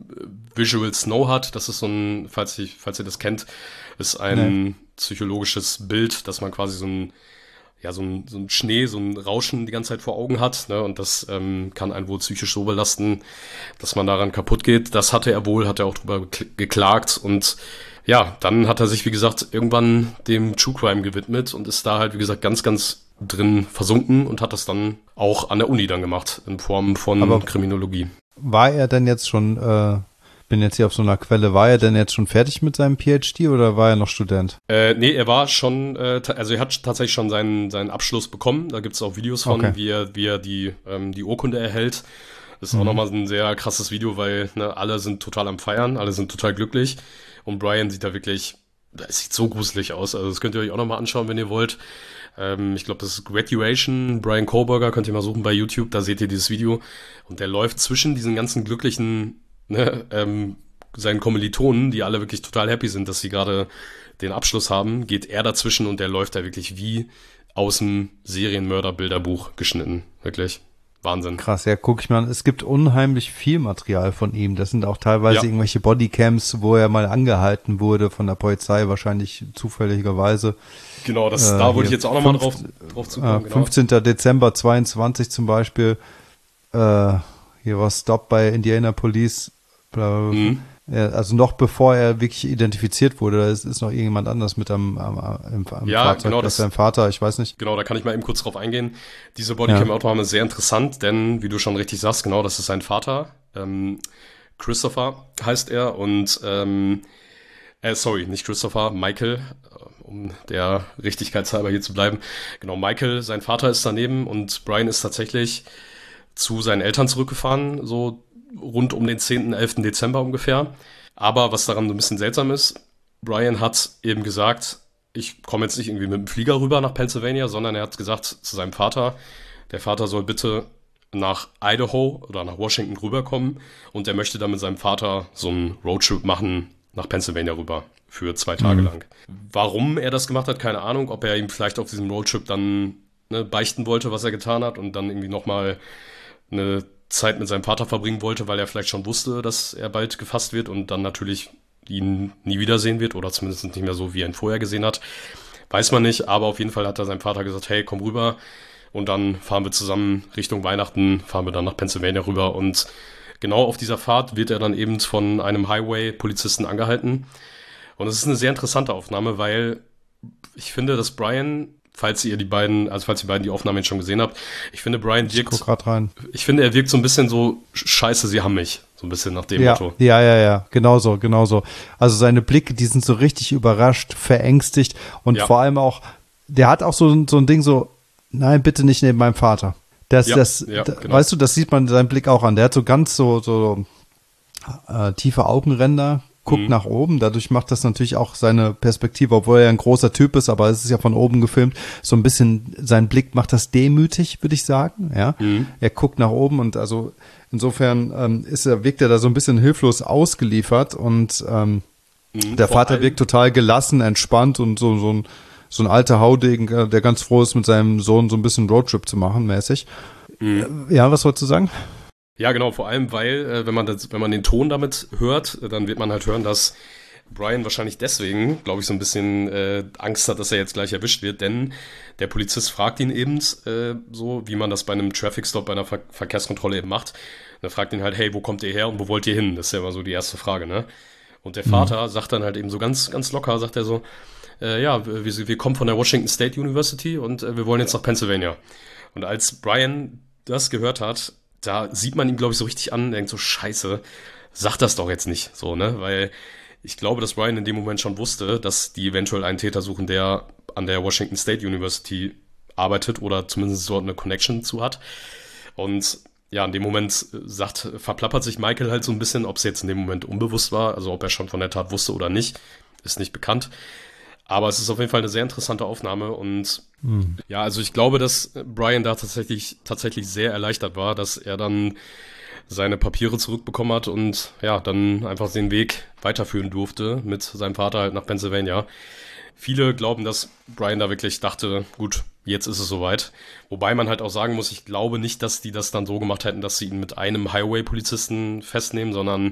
Visual Snow hat. Das ist so ein, falls, ich, falls ihr das kennt, ist ein nee. psychologisches Bild, dass man quasi so ein ja, so ein, so ein Schnee, so ein Rauschen die ganze Zeit vor Augen hat, ne, und das ähm, kann einen wohl psychisch so belasten, dass man daran kaputt geht. Das hatte er wohl, hat er auch drüber geklagt und ja, dann hat er sich, wie gesagt, irgendwann dem True Crime gewidmet und ist da halt, wie gesagt, ganz, ganz drin versunken und hat das dann auch an der Uni dann gemacht, in Form von Aber Kriminologie. War er denn jetzt schon, äh, bin jetzt hier auf so einer Quelle, war er denn jetzt schon fertig mit seinem P H D oder war er noch Student? Äh, nee, er war schon, äh, also er hat tatsächlich schon seinen, seinen Abschluss bekommen. Da gibt es auch Videos von, okay. wie er, wie er die, ähm, die Urkunde erhält. Das ist mhm. auch nochmal ein sehr krasses Video, weil ne, alle sind total am Feiern, alle sind total glücklich und Brian sieht da wirklich, das sieht so gruselig aus. Also das könnt ihr euch auch nochmal anschauen, wenn ihr wollt. Ähm, ich glaube, das ist Graduation, Brian Kohlberger, könnt ihr mal suchen bei YouTube, da seht ihr dieses Video. Und der läuft zwischen diesen ganzen glücklichen, ne, ähm, seinen Kommilitonen, die alle wirklich total happy sind, dass sie gerade den Abschluss haben, geht er dazwischen und der läuft da wirklich wie aus dem Serienmörder-Bilderbuch geschnitten. Wirklich. Wahnsinn. Krass, ja, guck ich mal an. Es gibt unheimlich viel Material von ihm. Das sind auch teilweise ja. irgendwelche Bodycams, wo er mal angehalten wurde von der Polizei, wahrscheinlich zufälligerweise. Genau, das, äh, da wollte ich jetzt auch nochmal drauf, drauf zukommen. Äh, genau. fünfzehnter Dezember zweiundzwanzig zum Beispiel. Äh, hier war Stop bei Indianapolis. Mhm. Also noch bevor er wirklich identifiziert wurde, da ist, ist noch irgendjemand anders mit am, am, am, am ja, Fahrzeug. Genau, das ist sein Vater, ich weiß nicht. Genau, da kann ich mal eben kurz drauf eingehen. Diese Bodycam-Aufnahme ist sehr interessant, denn wie du schon richtig sagst, genau, das ist sein Vater. Ähm, Christopher heißt er und ähm, äh, sorry, nicht Christopher, Michael, um der Richtigkeitshalber hier zu bleiben. Genau, Michael, sein Vater ist daneben und Brian ist tatsächlich zu seinen Eltern zurückgefahren, so rund um den zehnten, elften Dezember ungefähr. Aber was daran so ein bisschen seltsam ist, Brian hat eben gesagt, ich komme jetzt nicht irgendwie mit dem Flieger rüber nach Pennsylvania, sondern er hat gesagt zu seinem Vater, der Vater soll bitte nach Idaho oder nach Washington rüberkommen und er möchte dann mit seinem Vater so einen Roadtrip machen nach Pennsylvania rüber für zwei Tage mhm. lang. Warum er das gemacht hat, keine Ahnung, ob er ihm vielleicht auf diesem Roadtrip dann ne, beichten wollte, was er getan hat und dann irgendwie nochmal eine Zeit mit seinem Vater verbringen wollte, weil er vielleicht schon wusste, dass er bald gefasst wird und dann natürlich ihn nie wiedersehen wird oder zumindest nicht mehr so, wie er ihn vorher gesehen hat. Weiß man nicht, aber auf jeden Fall hat er seinem Vater gesagt, hey, komm rüber und dann fahren wir zusammen Richtung Weihnachten, fahren wir dann nach Pennsylvania rüber und genau auf dieser Fahrt wird er dann eben von einem Highway-Polizisten angehalten und es ist eine sehr interessante Aufnahme, weil ich finde, dass Brian, falls ihr die beiden, also falls ihr beiden die Aufnahmen jetzt schon gesehen habt, ich finde, Brian wirkt, ich guck grad rein. Ich finde, er wirkt so ein bisschen so, scheiße, sie haben mich, so ein bisschen nach dem ja, Motto. Ja, ja, ja, genau so, genau so. Also seine Blicke, die sind so richtig überrascht, verängstigt und ja. vor allem auch, der hat auch so, so ein Ding so, nein, bitte nicht neben meinem Vater. Das, ja, das, ja, da, genau. Weißt du, das sieht man in seinem Blick auch an. Der hat so ganz so, so äh, tiefe Augenränder, guckt mhm. nach oben, dadurch macht das natürlich auch seine Perspektive, obwohl er ein großer Typ ist, aber es ist ja von oben gefilmt, so ein bisschen, sein Blick macht das demütig, würde ich sagen, ja. Mhm. Er guckt nach oben und also insofern ähm, ist er, wirkt er da so ein bisschen hilflos ausgeliefert und ähm, mhm, der Vater allem. wirkt total gelassen, entspannt und so, so ein, so ein alter Haudegen, der ganz froh ist, mit seinem Sohn so ein bisschen Roadtrip zu machen, mäßig. Mhm. Ja, was wolltest du sagen? Ja, genau, vor allem, weil, äh, wenn man das, wenn man den Ton damit hört, dann wird man halt hören, dass Brian wahrscheinlich deswegen, glaube ich, so ein bisschen äh, Angst hat, dass er jetzt gleich erwischt wird, denn der Polizist fragt ihn eben äh, so, wie man das bei einem Traffic Stop, bei einer Ver- Verkehrskontrolle eben macht. Er fragt ihn halt, hey, wo kommt ihr her und wo wollt ihr hin? Das ist ja immer so die erste Frage, ne? Und der Vater mhm. sagt dann halt eben so ganz, ganz locker, sagt er so, äh, ja, wir, wir kommen von der Washington State University und äh, wir wollen jetzt nach Pennsylvania. Und als Brian das gehört hat, da sieht man ihn, glaube ich, so richtig an und denkt so, scheiße, sag das doch jetzt nicht, so, ne, weil ich glaube, dass Brian in dem Moment schon wusste, dass die eventuell einen Täter suchen, der an der Washington State University arbeitet oder zumindest dort eine Connection zu hat und ja, in dem Moment sagt, verplappert sich Michael halt so ein bisschen, ob es jetzt in dem Moment unbewusst war, also ob er schon von der Tat wusste oder nicht, ist nicht bekannt. Aber es ist auf jeden Fall eine sehr interessante Aufnahme und mhm. ja, also ich glaube, dass Brian da tatsächlich tatsächlich sehr erleichtert war, dass er dann seine Papiere zurückbekommen hat und ja, dann einfach den Weg weiterführen durfte mit seinem Vater halt nach Pennsylvania. Viele glauben, dass Brian da wirklich dachte, gut, jetzt ist es soweit. Wobei man halt auch sagen muss, ich glaube nicht, dass die das dann so gemacht hätten, dass sie ihn mit einem Highway-Polizisten festnehmen, sondern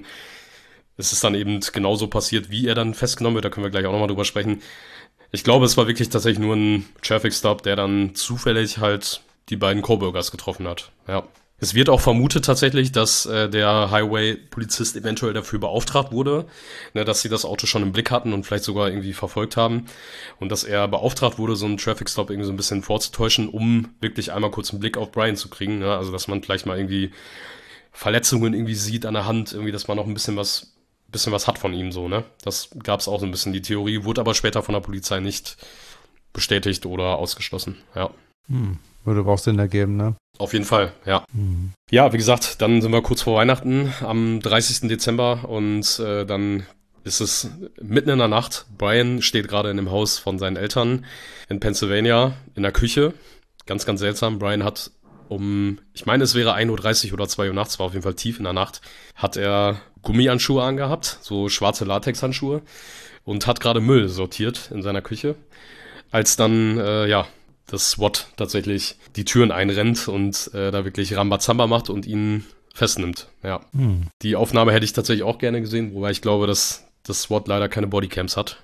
es ist dann eben genauso passiert, wie er dann festgenommen wird. Da können wir gleich auch nochmal drüber sprechen. Ich glaube, es war wirklich tatsächlich nur ein Traffic Stop, der dann zufällig halt die beiden Coburgers getroffen hat. Ja. Es wird auch vermutet tatsächlich, dass äh, der Highway-Polizist eventuell dafür beauftragt wurde, ne, dass sie das Auto schon im Blick hatten und vielleicht sogar irgendwie verfolgt haben. Und dass er beauftragt wurde, so einen Traffic Stop irgendwie so ein bisschen vorzutäuschen, um wirklich einmal kurz einen Blick auf Brian zu kriegen. Ne? Also, dass man vielleicht mal irgendwie Verletzungen irgendwie sieht an der Hand, irgendwie, dass man noch ein bisschen was bisschen was hat von ihm so, ne? Das gab es auch so ein bisschen, die Theorie, wurde aber später von der Polizei nicht bestätigt oder ausgeschlossen, ja. Hm. Würde auch Sinn ergeben, ne? Auf jeden Fall, ja. Mhm. Ja, wie gesagt, dann sind wir kurz vor Weihnachten am dreißigsten Dezember und äh, dann ist es mitten in der Nacht. Brian steht gerade in dem Haus von seinen Eltern in Pennsylvania in der Küche. Ganz, ganz seltsam. Brian hat um, ich meine, es wäre ein Uhr dreißig oder zwei Uhr nachts, war auf jeden Fall tief in der Nacht, hat er Gummihandschuhe angehabt, so schwarze Latexhandschuhe und hat gerade Müll sortiert in seiner Küche. Als dann, äh, ja, das SWAT tatsächlich die Türen einrennt und äh, da wirklich Rambazamba macht und ihn festnimmt. Ja. Hm. Die Aufnahme hätte ich tatsächlich auch gerne gesehen, wobei ich glaube, dass das SWAT leider keine Bodycams hat.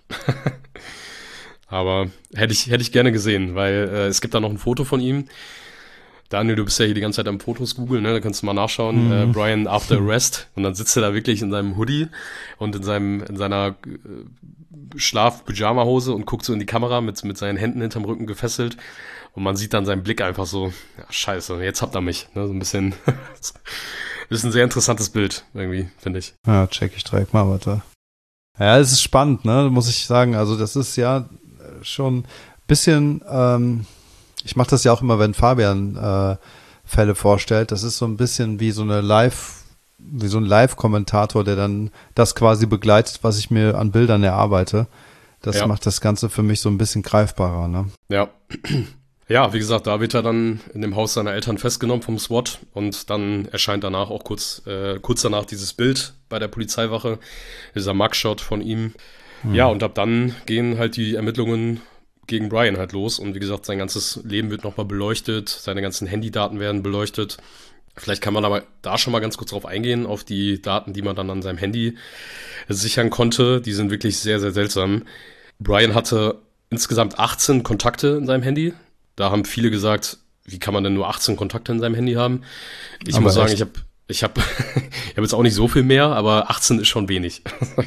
Aber hätte ich, hätte ich gerne gesehen, weil äh, es gibt da noch ein Foto von ihm. Daniel, du bist ja hier die ganze Zeit am Fotos googeln, ne? Da kannst du mal nachschauen. Mhm. Äh, Brian after arrest. Und dann sitzt er da wirklich in seinem Hoodie und in seinem in seiner äh, Schlaf-Pyjama-Hose und guckt so in die Kamera mit, mit seinen Händen hinterm Rücken gefesselt. Und man sieht dann seinen Blick einfach so, ja, scheiße, jetzt habt ihr mich. Ne? So ein bisschen, das ist ein sehr interessantes Bild irgendwie, finde ich. Ja, check ich direkt mal, warte. Ja, es ist spannend, ne, muss ich sagen. Also das ist ja schon ein bisschen, ähm, ich mache das ja auch immer, wenn Fabian äh, Fälle vorstellt. Das ist so ein bisschen wie so eine Live, wie so ein Live-Kommentator, der dann das quasi begleitet, was ich mir an Bildern erarbeite. Das ja. macht das Ganze für mich so ein bisschen greifbarer, ne? Ja. Ja, wie gesagt, da wird er dann in dem Haus seiner Eltern festgenommen vom SWAT und dann erscheint danach auch kurz, äh, kurz danach dieses Bild bei der Polizeiwache, dieser Mugshot von ihm. Mhm. Ja, und ab dann gehen halt die Ermittlungen gegen Brian halt los und wie gesagt, sein ganzes Leben wird nochmal beleuchtet, seine ganzen Handydaten werden beleuchtet. Vielleicht kann man aber da schon mal ganz kurz drauf eingehen, auf die Daten, die man dann an seinem Handy sichern konnte. Die sind wirklich sehr, sehr seltsam. Brian hatte insgesamt achtzehn Kontakte in seinem Handy. Da haben viele gesagt, wie kann man denn nur achtzehn Kontakte in seinem Handy haben? Ich aber muss sagen, echt? ich habe ich hab, ich hab jetzt auch nicht so viel mehr, aber achtzehn ist schon wenig.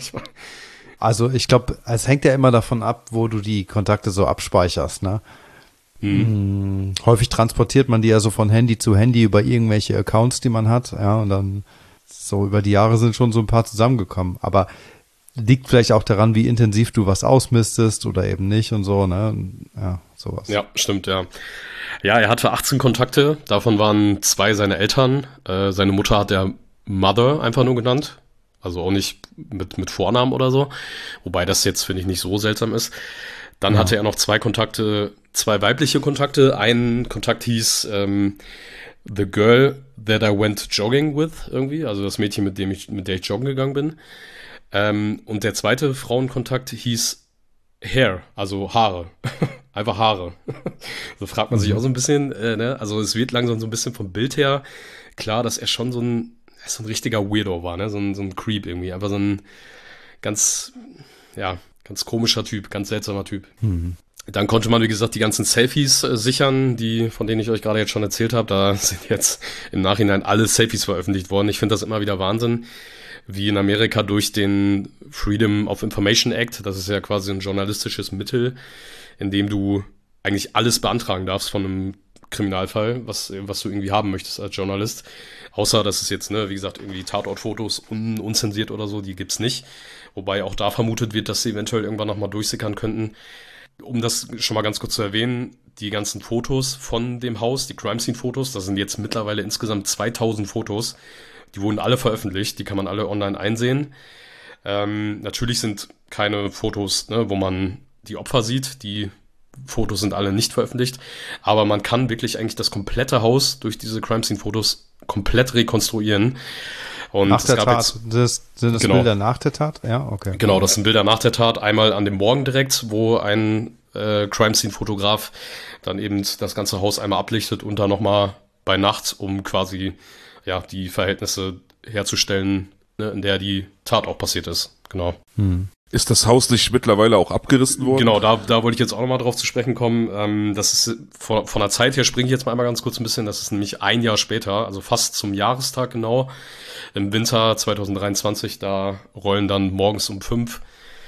Also ich glaube, es hängt ja immer davon ab, wo du die Kontakte so abspeicherst, ne? Mhm. Häufig transportiert man die ja so von Handy zu Handy über irgendwelche Accounts, die man hat, ja, und dann so über die Jahre sind schon so ein paar zusammengekommen. Aber liegt vielleicht auch daran, wie intensiv du was ausmistest oder eben nicht und so, ne? Ja, sowas. Ja, stimmt, ja. Ja, er hatte achtzehn Kontakte, davon waren zwei seine Eltern. Äh, seine Mutter hat er Mother einfach nur genannt. Also auch nicht mit, mit Vornamen oder so. Wobei das jetzt, finde ich, nicht so seltsam ist. Dann ja. hatte er noch zwei Kontakte, zwei weibliche Kontakte. Ein Kontakt hieß ähm, The Girl That I Went Jogging With irgendwie. Also das Mädchen, mit dem ich, mit der ich joggen gegangen bin. Ähm, und der zweite Frauenkontakt hieß Hair, also Haare. Einfach Haare. So fragt man sich auch so ein bisschen, äh, ne? Also es wird langsam so ein bisschen vom Bild her klar, dass er schon so ein, so ein richtiger Weirdo war, ne? So ein, so ein Creep irgendwie. Einfach so ein ganz, ja, ganz komischer Typ, ganz seltsamer Typ. Mhm. Dann konnte man, wie gesagt, die ganzen Selfies äh, sichern, die, von denen ich euch gerade jetzt schon erzählt habe. Da sind jetzt im Nachhinein alle Selfies veröffentlicht worden. Ich finde das immer wieder Wahnsinn, wie in Amerika durch den Freedom of Information Act, das ist ja quasi ein journalistisches Mittel, in dem du eigentlich alles beantragen darfst von einem Kriminalfall, was, was du irgendwie haben möchtest als Journalist. Außer, dass es jetzt, ne, wie gesagt, irgendwie Tatortfotos un, unzensiert oder so, die gibt's nicht. Wobei auch da vermutet wird, dass sie eventuell irgendwann nochmal durchsickern könnten. Um das schon mal ganz kurz zu erwähnen, die ganzen Fotos von dem Haus, die Crime Scene Fotos, das sind jetzt mittlerweile insgesamt zweitausend Fotos. Die wurden alle veröffentlicht, die kann man alle online einsehen. Ähm, natürlich sind keine Fotos, ne, wo man die Opfer sieht, die Fotos sind alle nicht veröffentlicht, aber man kann wirklich eigentlich das komplette Haus durch diese Crime Scene Fotos komplett rekonstruieren. Und nach der es gab Tat, jetzt, das, sind das genau, Bilder nach der Tat? Ja, okay. Genau, das sind Bilder nach der Tat, einmal an dem Morgen direkt, wo ein äh, Crime Scene Fotograf dann eben das ganze Haus einmal ablichtet und dann nochmal bei Nacht, um quasi ja die Verhältnisse herzustellen, ne, in der die Tat auch passiert ist. Genau. Hm. Ist das Haus nicht mittlerweile auch abgerissen worden? Genau, da, da wollte ich jetzt auch nochmal drauf zu sprechen kommen. Ähm, das ist von, von der Zeit her, springe ich jetzt mal einmal ganz kurz ein bisschen, das ist nämlich ein Jahr später, also fast zum Jahrestag genau, im Winter zwanzig dreiundzwanzig, da rollen dann morgens um fünf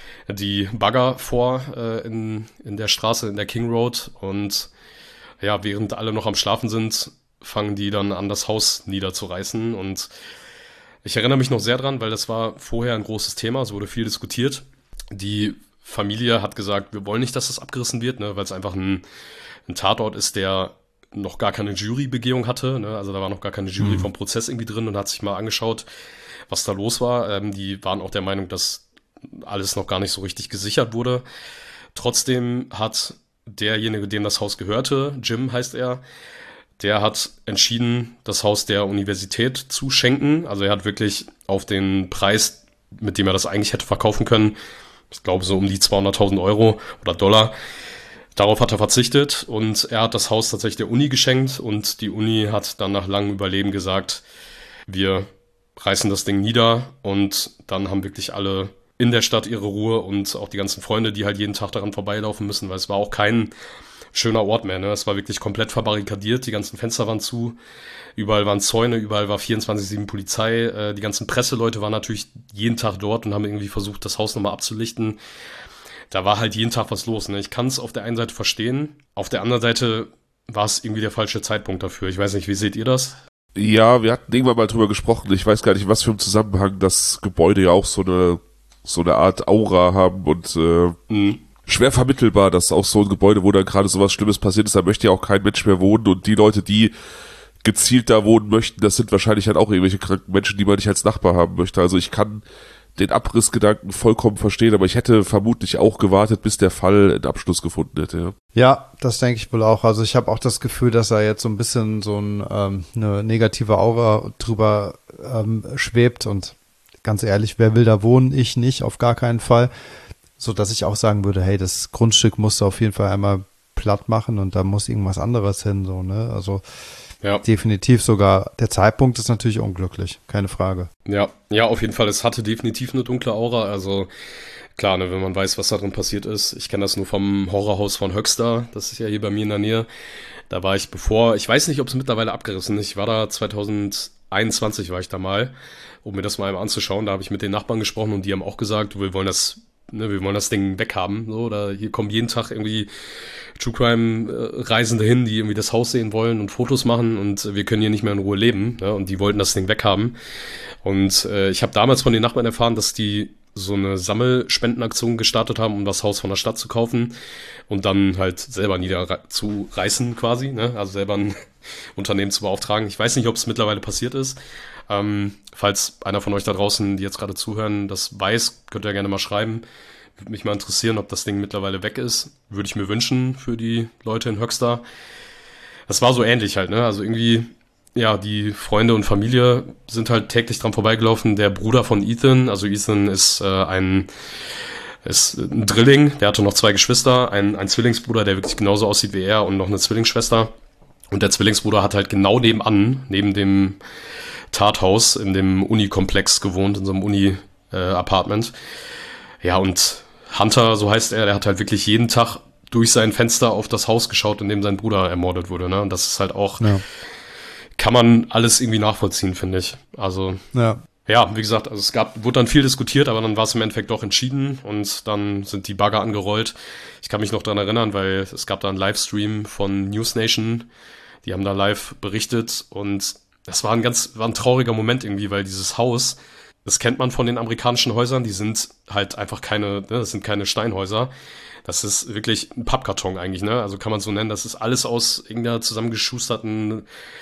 die Bagger vor äh, in, in der Straße, in der King Road, und ja, während alle noch am Schlafen sind, fangen die dann an, das Haus niederzureißen. Und ich erinnere mich noch sehr dran, weil das war vorher ein großes Thema, es wurde viel diskutiert. Die Familie hat gesagt, wir wollen nicht, dass das abgerissen wird, ne, weil es einfach ein, ein Tatort ist, der noch gar keine Jurybegehung hatte, ne? Also da war noch gar keine Jury Mhm. vom Prozess irgendwie drin und hat sich mal angeschaut, was da los war. Ähm, die waren auch der Meinung, dass alles noch gar nicht so richtig gesichert wurde. Trotzdem hat derjenige, dem das Haus gehörte, Jim heißt er, der hat entschieden, das Haus der Universität zu schenken. Also er hat wirklich auf den Preis, mit dem er das eigentlich hätte verkaufen können, ich glaube so um die zweihunderttausend Euro oder Dollar, darauf hat er verzichtet und er hat das Haus tatsächlich der Uni geschenkt und die Uni hat dann nach langem Überleben gesagt, wir reißen das Ding nieder und dann haben wirklich alle in der Stadt ihre Ruhe und auch die ganzen Freunde, die halt jeden Tag daran vorbeilaufen müssen, weil es war auch kein schöner Ort mehr, ne? Es war wirklich komplett verbarrikadiert, die ganzen Fenster waren zu, überall waren Zäune, überall war vierundzwanzig sieben Polizei, äh, die ganzen Presseleute waren natürlich jeden Tag dort und haben irgendwie versucht, das Haus nochmal abzulichten. Da war halt jeden Tag was los, ne? Ich kann es auf der einen Seite verstehen, auf der anderen Seite war es irgendwie der falsche Zeitpunkt dafür. Ich weiß nicht, wie seht ihr das? Ja, wir hatten irgendwann mal drüber gesprochen. Ich weiß gar nicht, was für ein Zusammenhang das Gebäude ja auch so eine so eine Art Aura haben und äh, Mhm. schwer vermittelbar, dass auch so ein Gebäude, wo dann gerade sowas Schlimmes passiert ist, da möchte ja auch kein Mensch mehr wohnen und die Leute, die gezielt da wohnen möchten, das sind wahrscheinlich halt auch irgendwelche kranken Menschen, die man nicht als Nachbar haben möchte. Also ich kann den Abrissgedanken vollkommen verstehen, aber ich hätte vermutlich auch gewartet, bis der Fall einen Abschluss gefunden hätte. Ja, Ja, das denke ich wohl auch. Also ich habe auch das Gefühl, dass da jetzt so ein bisschen so ein, ähm, eine negative Aura drüber ähm, schwebt und ganz ehrlich, wer will da wohnen? Ich nicht, auf gar keinen Fall. So dass ich auch sagen würde, hey, das Grundstück musst du auf jeden Fall einmal platt machen und da muss irgendwas anderes hin, so, ne? Also Ja. definitiv sogar, der Zeitpunkt ist natürlich unglücklich, keine Frage. Ja, ja, auf jeden Fall. Es hatte definitiv eine dunkle Aura. Also klar, ne, wenn man weiß, was da drin passiert ist. Ich kenne das nur vom Horrorhaus von Höxter. Das ist ja hier bei mir in der Nähe. Da war ich bevor, ich weiß nicht, ob es mittlerweile abgerissen ist. Ich war da zweitausendeinundzwanzig war ich da mal, um mir das mal einmal anzuschauen. Da habe ich mit den Nachbarn gesprochen und die haben auch gesagt, wir wollen das, ne, wir wollen das Ding weghaben. So, da hier kommen jeden Tag irgendwie True Crime äh, Reisende hin, die irgendwie das Haus sehen wollen und Fotos machen und äh, wir können hier nicht mehr in Ruhe leben. Ne? Und die wollten das Ding weghaben. Und äh, ich habe damals von den Nachbarn erfahren, dass die so eine Sammelspendenaktion gestartet haben, um das Haus von der Stadt zu kaufen und dann halt selber niederzureißen quasi, ne? Also selber ein Unternehmen zu beauftragen. Ich weiß nicht, ob es mittlerweile passiert ist. Ähm, falls einer von euch da draußen, die jetzt gerade zuhören, das weiß, könnt ihr gerne mal schreiben. Würde mich mal interessieren, ob das Ding mittlerweile weg ist. Würde ich mir wünschen für die Leute in Höxter. Das war so ähnlich halt, ne? Also irgendwie, ja, die Freunde und Familie sind halt täglich dran vorbeigelaufen. Der Bruder von Ethan, also Ethan ist äh, ein ist ein Drilling, der hatte noch zwei Geschwister, ein, ein Zwillingsbruder, der wirklich genauso aussieht wie er und noch eine Zwillingsschwester. Und der Zwillingsbruder hat halt genau nebenan, neben dem Tathaus, in dem Uni-Komplex gewohnt, in so einem Uni-Apartment. Ja, und Hunter, so heißt er, der hat halt wirklich jeden Tag durch sein Fenster auf das Haus geschaut, in dem sein Bruder ermordet wurde, ne? Und das ist halt auch, Ja. kann man alles irgendwie nachvollziehen, finde ich. Also, Ja. ja, wie gesagt, also es gab, wurde dann viel diskutiert, aber dann war es im Endeffekt doch entschieden und dann sind die Bagger angerollt. Ich kann mich noch daran erinnern, weil es gab da einen Livestream von News Nation, die haben da live berichtet und das war ein ganz, war ein trauriger Moment irgendwie, weil dieses Haus, das kennt man von den amerikanischen Häusern, die sind halt einfach keine, ne, das sind keine Steinhäuser. Das ist wirklich ein Pappkarton eigentlich, ne? Also kann man so nennen, das ist alles aus irgendeiner zusammengeschusterten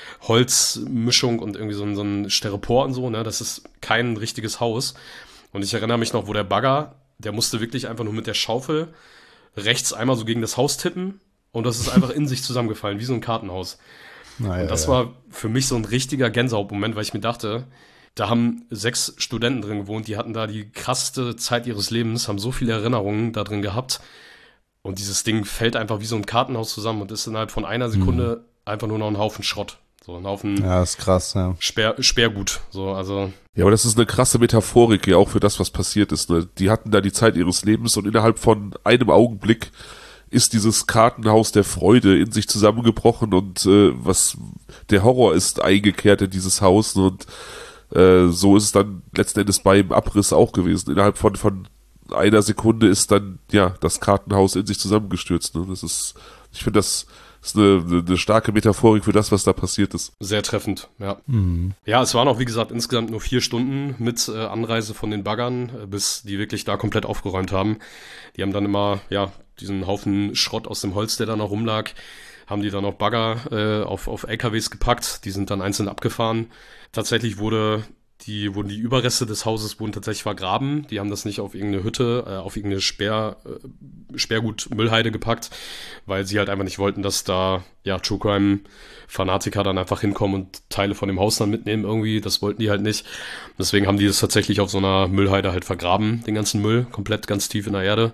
Holzmischung und irgendwie so ein, so ein Styropor und so, ne? Das ist kein richtiges Haus. Und ich erinnere mich noch, wo der Bagger, der musste wirklich einfach nur mit der Schaufel rechts einmal so gegen das Haus tippen und das ist einfach in sich zusammengefallen, wie so ein Kartenhaus. Naja, Und das ja. war für mich so ein richtiger Gänsehautmoment, weil ich mir dachte, da haben sechs Studenten drin gewohnt, die hatten da die krasseste Zeit ihres Lebens, haben so viele Erinnerungen da drin gehabt. Und dieses Ding fällt einfach wie so ein Kartenhaus zusammen und ist innerhalb von einer Sekunde mhm. einfach nur noch ein Haufen Schrott. So ein Haufen Ja, ist krass, ja. Sperr, Sperrgut. So, also. Ja, aber das ist eine krasse Metaphorik ja auch für das, was passiert ist. Ne? Die hatten da die Zeit ihres Lebens und innerhalb von einem Augenblick ist dieses Kartenhaus der Freude in sich zusammengebrochen und äh, was der Horror ist eingekehrt in dieses Haus. Ne? Und äh, so ist es dann letzten Endes beim Abriss auch gewesen. Innerhalb von, von einer Sekunde ist dann ja das Kartenhaus in sich zusammengestürzt. Ne? Das ist, ich finde, das ist eine, eine, eine starke Metaphorik für das, was da passiert ist. Sehr treffend, ja. Mhm. Ja, es waren auch, wie gesagt, insgesamt nur vier Stunden mit äh, Anreise von den Baggern, äh, bis die wirklich da komplett aufgeräumt haben. Die haben dann immer, ja, diesen Haufen Schrott aus dem Holz, der da noch rumlag, haben die dann auch Bagger äh, auf, auf L K Ws gepackt, die sind dann einzeln abgefahren. Tatsächlich wurde die, wurden die Überreste des Hauses wurden tatsächlich vergraben. Die haben das nicht auf irgendeine Hütte, äh, auf irgendeine Sperr, äh, Sperrgut-Müllheide gepackt, weil sie halt einfach nicht wollten, dass da ja True Crime-Fanatiker dann einfach hinkommen und Teile von dem Haus dann mitnehmen irgendwie. Das wollten die halt nicht. Deswegen haben die das tatsächlich auf so einer Müllheide halt vergraben, den ganzen Müll, komplett ganz tief in der Erde.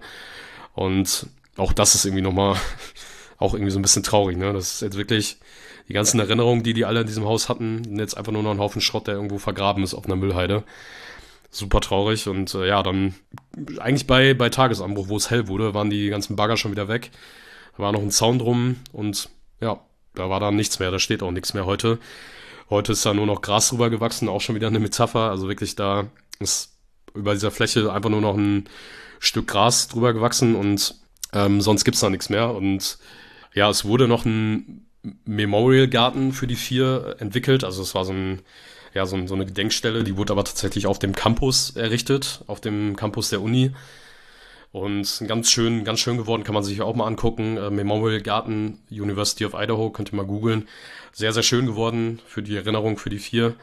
Und auch das ist irgendwie nochmal auch irgendwie so ein bisschen traurig, ne? Das ist jetzt wirklich die ganzen Erinnerungen, die die alle in diesem Haus hatten, sind jetzt einfach nur noch ein Haufen Schrott, der irgendwo vergraben ist auf einer Müllheide. Super traurig und äh, ja, dann eigentlich bei, bei Tagesanbruch, wo es hell wurde, waren die ganzen Bagger schon wieder weg. Da war noch ein Zaun drum und ja, da war dann nichts mehr, da steht auch nichts mehr heute. Heute ist da nur noch Gras drüber gewachsen, auch schon wieder eine Metapher, also wirklich da ist über dieser Fläche einfach nur noch ein Stück Gras drüber gewachsen und ähm, sonst gibt's da nichts mehr und ja, es wurde noch ein Memorial-Garten für die vier entwickelt. Also es war so, ein, ja, so, ein, so eine Gedenkstelle, die wurde aber tatsächlich auf dem Campus errichtet, auf dem Campus der Uni. Und ganz schön, ganz schön geworden, kann man sich auch mal angucken. Äh, Memorial-Garten, University of Idaho, könnt ihr mal googeln. Sehr, sehr schön geworden für die Erinnerung für die vier.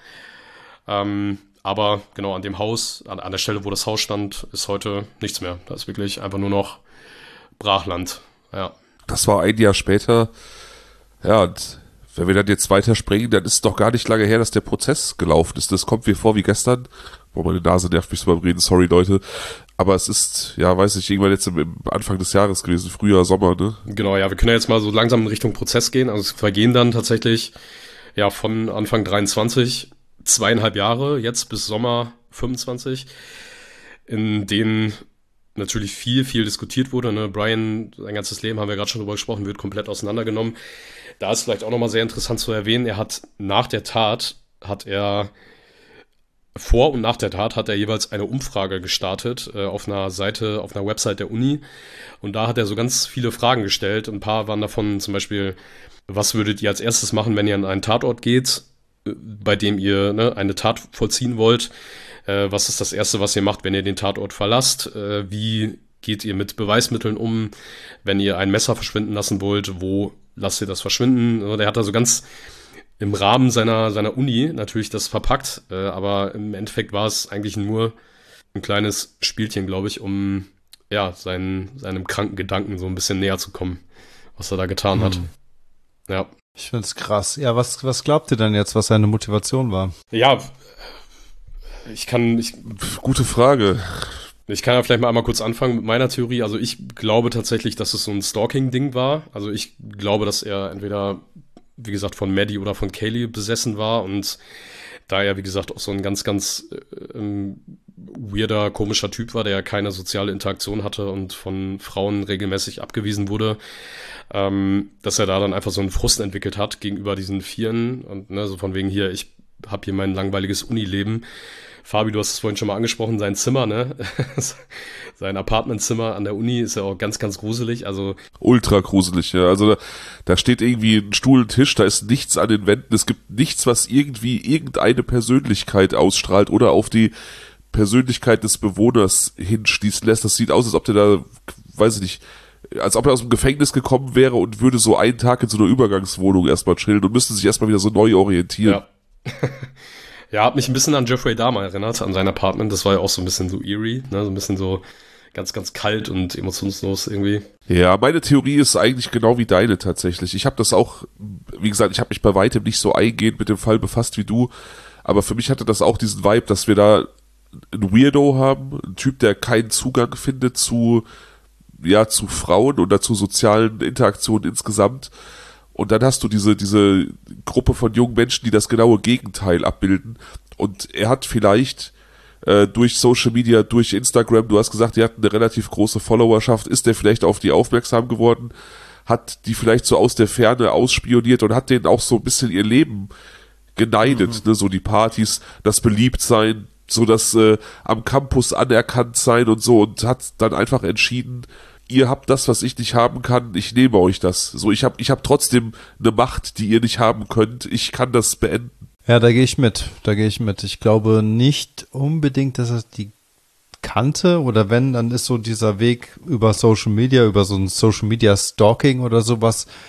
Ähm, aber genau an dem Haus, an, an der Stelle, wo das Haus stand, ist heute nichts mehr. Da ist wirklich einfach nur noch Brachland. Ja. Das war ein Jahr später. Ja, und wenn wir dann jetzt weiterspringen, dann ist es doch gar nicht lange her, dass der Prozess gelaufen ist. Das kommt mir vor wie gestern. Boah, meine Nase nervt mich so beim Reden, sorry Leute. Aber es ist, ja, weiß ich, irgendwann jetzt im, im Anfang des Jahres gewesen, Frühjahr, Sommer, ne? Genau, ja, wir können ja jetzt mal so langsam in Richtung Prozess gehen. Also es vergehen dann tatsächlich, ja, von Anfang dreiundzwanzig, zweieinhalb Jahre, jetzt bis Sommer fünfundzwanzig, in denen natürlich viel, viel diskutiert wurde. Ne? Brian, sein ganzes Leben, haben wir gerade schon drüber gesprochen, wird komplett auseinandergenommen. Da ist vielleicht auch nochmal sehr interessant zu erwähnen, er hat nach der Tat, hat er, vor und nach der Tat hat er jeweils eine Umfrage gestartet äh, auf einer Seite, auf einer Website der Uni. Und da hat er so ganz viele Fragen gestellt. Ein paar waren davon zum Beispiel, was würdet ihr als erstes machen, wenn ihr an einen Tatort geht, bei dem ihr ne, eine Tat vollziehen wollt? Äh, was ist das Erste, was ihr macht, wenn ihr den Tatort verlasst? Äh, wie geht ihr mit Beweismitteln um? Wenn ihr ein Messer verschwinden lassen wollt, wo lasst ihr das verschwinden? Also der hat da so ganz im Rahmen seiner, seiner Uni natürlich das verpackt, äh, aber im Endeffekt war es eigentlich nur ein kleines Spielchen, glaube ich, um ja seinen, seinem kranken Gedanken so ein bisschen näher zu kommen, was er da getan hat. Hm. Ja. Ich find's krass. Ja, was, was glaubt ihr denn jetzt, was seine Motivation war? Ja, ich kann, ich, Gute Frage. Ich kann ja vielleicht mal einmal kurz anfangen mit meiner Theorie. Also ich glaube tatsächlich, dass es so ein Stalking-Ding war. Also ich glaube, dass er entweder, wie gesagt, von Maddie oder von Kaylee besessen war und da er, wie gesagt, auch so ein ganz, ganz ähm, weirder, komischer Typ war, der ja keine soziale Interaktion hatte und von Frauen regelmäßig abgewiesen wurde, ähm, dass er da dann einfach so einen Frust entwickelt hat gegenüber diesen Vieren und ne, so von wegen hier, ich habe hier mein langweiliges Unileben. Fabi, du hast es vorhin schon mal angesprochen, sein Zimmer, ne? Sein Apartmentzimmer an der Uni ist ja auch ganz, ganz gruselig. Also Ultra gruselig, ja. Also da, da steht irgendwie ein Stuhl, ein Tisch, da ist nichts an den Wänden. Es gibt nichts, was irgendwie irgendeine Persönlichkeit ausstrahlt oder auf die Persönlichkeit des Bewohners hinschließen lässt. Das sieht aus, als ob der da, weiß ich nicht, als ob er aus dem Gefängnis gekommen wäre und würde so einen Tag in so einer Übergangswohnung erstmal chillen und müsste sich erstmal wieder so neu orientieren. Ja. Ja, hat mich ein bisschen an Jeffrey Dahmer erinnert, an sein Apartment. Das war ja auch so ein bisschen so eerie, ne? So ein bisschen so ganz, ganz kalt und emotionslos irgendwie. Ja, meine Theorie ist eigentlich genau wie deine tatsächlich. Ich habe das auch, wie gesagt, ich habe mich bei weitem nicht so eingehend mit dem Fall befasst wie du, aber für mich hatte das auch diesen Vibe, dass wir da einen Weirdo haben, einen Typ, der keinen Zugang findet zu, ja, zu Frauen oder zu sozialen Interaktionen insgesamt. Und dann hast du diese, diese Gruppe von jungen Menschen, die das genaue Gegenteil abbilden. Und er hat vielleicht äh, durch Social Media, durch Instagram, du hast gesagt, die hatten eine relativ große Followerschaft, ist der vielleicht auf die aufmerksam geworden, hat die vielleicht so aus der Ferne ausspioniert und hat denen auch so ein bisschen ihr Leben geneidet, mhm. ne? So die Partys, das Beliebtsein, so das äh, am Campus anerkannt sein und so und hat dann einfach entschieden, ihr habt das, was ich nicht haben kann, ich nehme euch das. So, ich habe ich hab trotzdem eine Macht, die ihr nicht haben könnt. Ich kann das beenden. Ja, da gehe ich mit. Da gehe ich mit. Ich glaube nicht unbedingt, dass er die kannte oder wenn, dann ist so dieser Weg über Social Media, über so ein Social Media Stalking oder sowas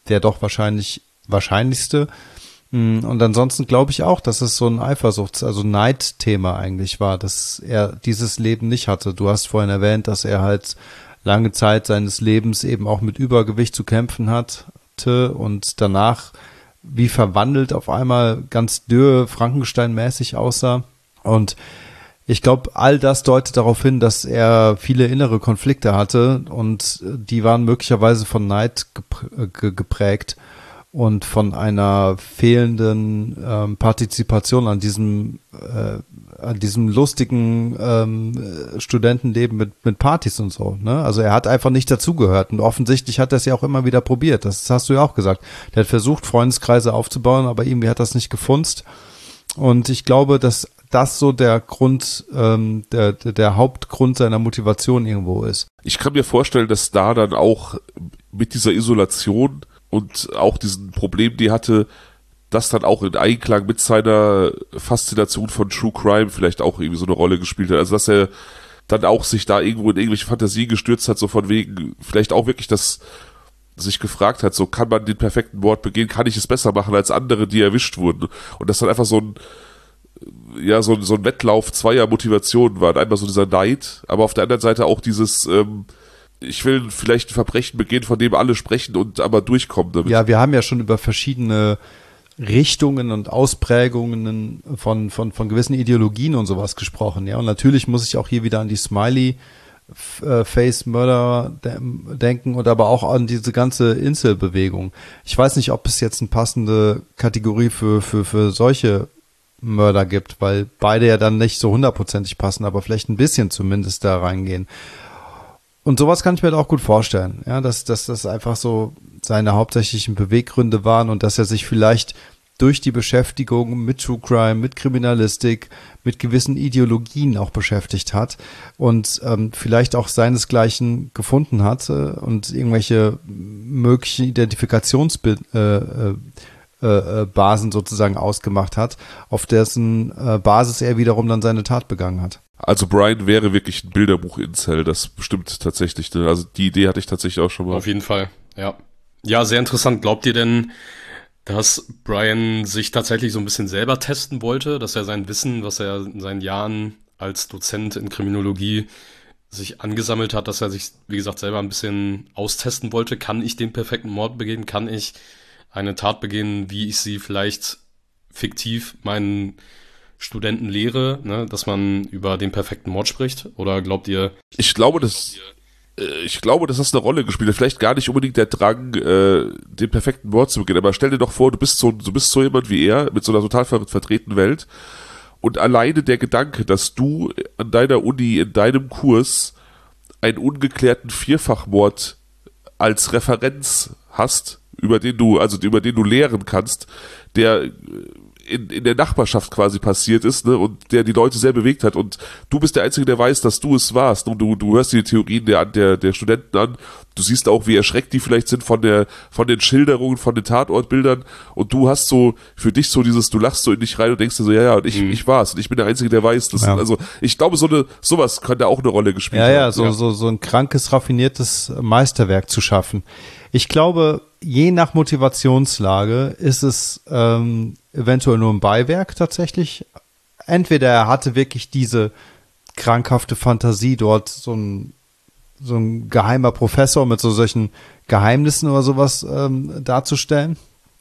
der doch wahrscheinlich wahrscheinlichste. Und ansonsten glaube ich auch, dass es so ein Eifersuchts-, also Neidthema eigentlich war, dass er dieses Leben nicht hatte. Du hast vorhin erwähnt, dass er halt lange Zeit seines Lebens eben auch mit Übergewicht zu kämpfen hatte und danach wie verwandelt auf einmal ganz dürr, Frankenstein-mäßig aussah. Und ich glaube, all das deutet darauf hin, dass er viele innere Konflikte hatte und die waren möglicherweise von Neid geprägt und von einer fehlenden ähm, Partizipation an diesem äh, an diesem lustigen ähm, Studentenleben mit mit Partys und so. Ne? Also er hat einfach nicht dazugehört und offensichtlich hat er es ja auch immer wieder probiert. Das hast du ja auch gesagt. Der hat versucht, Freundeskreise aufzubauen, aber irgendwie hat das nicht gefunzt. Und ich glaube, dass das so der Grund, ähm, der, der der Hauptgrund seiner Motivation irgendwo ist. Ich kann mir vorstellen, dass da dann auch mit dieser Isolation und auch diesen Problemen, die hatte, das dann auch in Einklang mit seiner Faszination von True Crime vielleicht auch irgendwie so eine Rolle gespielt hat. Also dass er dann auch sich da irgendwo in irgendwelche Fantasien gestürzt hat, so von wegen, vielleicht auch wirklich das sich gefragt hat, so kann man den perfekten Mord begehen, kann ich es besser machen als andere, die erwischt wurden. Und das dann einfach so ein ja, so, so ein Wettlauf zweier Motivationen war. Einmal so dieser Neid, aber auf der anderen Seite auch dieses ähm, ich will vielleicht ein Verbrechen begehen, von dem alle sprechen und aber durchkommen damit. Ja, wir haben ja schon über verschiedene Richtungen und Ausprägungen von, von, von gewissen Ideologien und sowas gesprochen, ja. Und natürlich muss ich auch hier wieder an die Smiley-Face-Mörder denken und aber auch an diese ganze Inselbewegung. Ich weiß nicht, ob es jetzt eine passende Kategorie für, für, für solche Mörder gibt, weil beide ja dann nicht so hundertprozentig passen, aber vielleicht ein bisschen zumindest da reingehen. Und sowas kann ich mir auch gut vorstellen, ja, dass, dass das einfach so seine hauptsächlichen Beweggründe waren und dass er sich vielleicht durch die Beschäftigung mit True Crime, mit Kriminalistik, mit gewissen Ideologien auch beschäftigt hat und ähm, vielleicht auch seinesgleichen gefunden hat äh, und irgendwelche möglichen Identifikationsbasen äh, äh, äh, Basen sozusagen ausgemacht hat, auf dessen äh, Basis er wiederum dann seine Tat begangen hat. Also Brian wäre wirklich ein Bilderbuch-Incel, das bestimmt tatsächlich. Ne? Also die Idee hatte ich tatsächlich auch schon mal. Auf jeden Fall, ja. Ja, sehr interessant. Glaubt ihr denn, dass Brian sich tatsächlich so ein bisschen selber testen wollte, dass er sein Wissen, was er in seinen Jahren als Dozent in Kriminologie sich angesammelt hat, dass er sich, wie gesagt, selber ein bisschen austesten wollte? Kann ich den perfekten Mord begehen? Kann ich eine Tat begehen, wie ich sie vielleicht fiktiv meinen Studenten lehre, ne, dass man über den perfekten Mord spricht? Oder glaubt ihr? Ich glaube, dass ich glaube, dass das eine Rolle gespielt hat. Vielleicht gar nicht unbedingt der Drang, äh, den perfekten Mord zu begehen. Aber stell dir doch vor, du bist so, du bist so jemand wie er mit so einer total ver- vertretenen Welt. Und alleine der Gedanke, dass du an deiner Uni in deinem Kurs einen ungeklärten Vierfachmord als Referenz hast, über den du, also über den du lehren kannst, der in, in der Nachbarschaft quasi passiert ist, ne, und der die Leute sehr bewegt hat und du bist der Einzige, der weiß, dass du es warst und du, du hörst die Theorien der, der, der Studenten an, du siehst auch, wie erschreckt die vielleicht sind von der, von den Schilderungen, von den Tatortbildern und du hast so, für dich so dieses, du lachst so in dich rein und denkst dir so, ja, ja, und ich, mhm. ich war's und ich bin der Einzige, der weiß, das, ja. Also, ich glaube, so eine, sowas könnte auch eine Rolle gespielt ja, haben. Ja, so, ja, so, so ein krankes, raffiniertes Meisterwerk zu schaffen. Ich glaube, je nach Motivationslage ist es ähm, eventuell nur ein Beiwerk tatsächlich. Entweder er hatte wirklich diese krankhafte Fantasie, dort so ein, so ein geheimer Professor mit so solchen Geheimnissen oder sowas ähm, darzustellen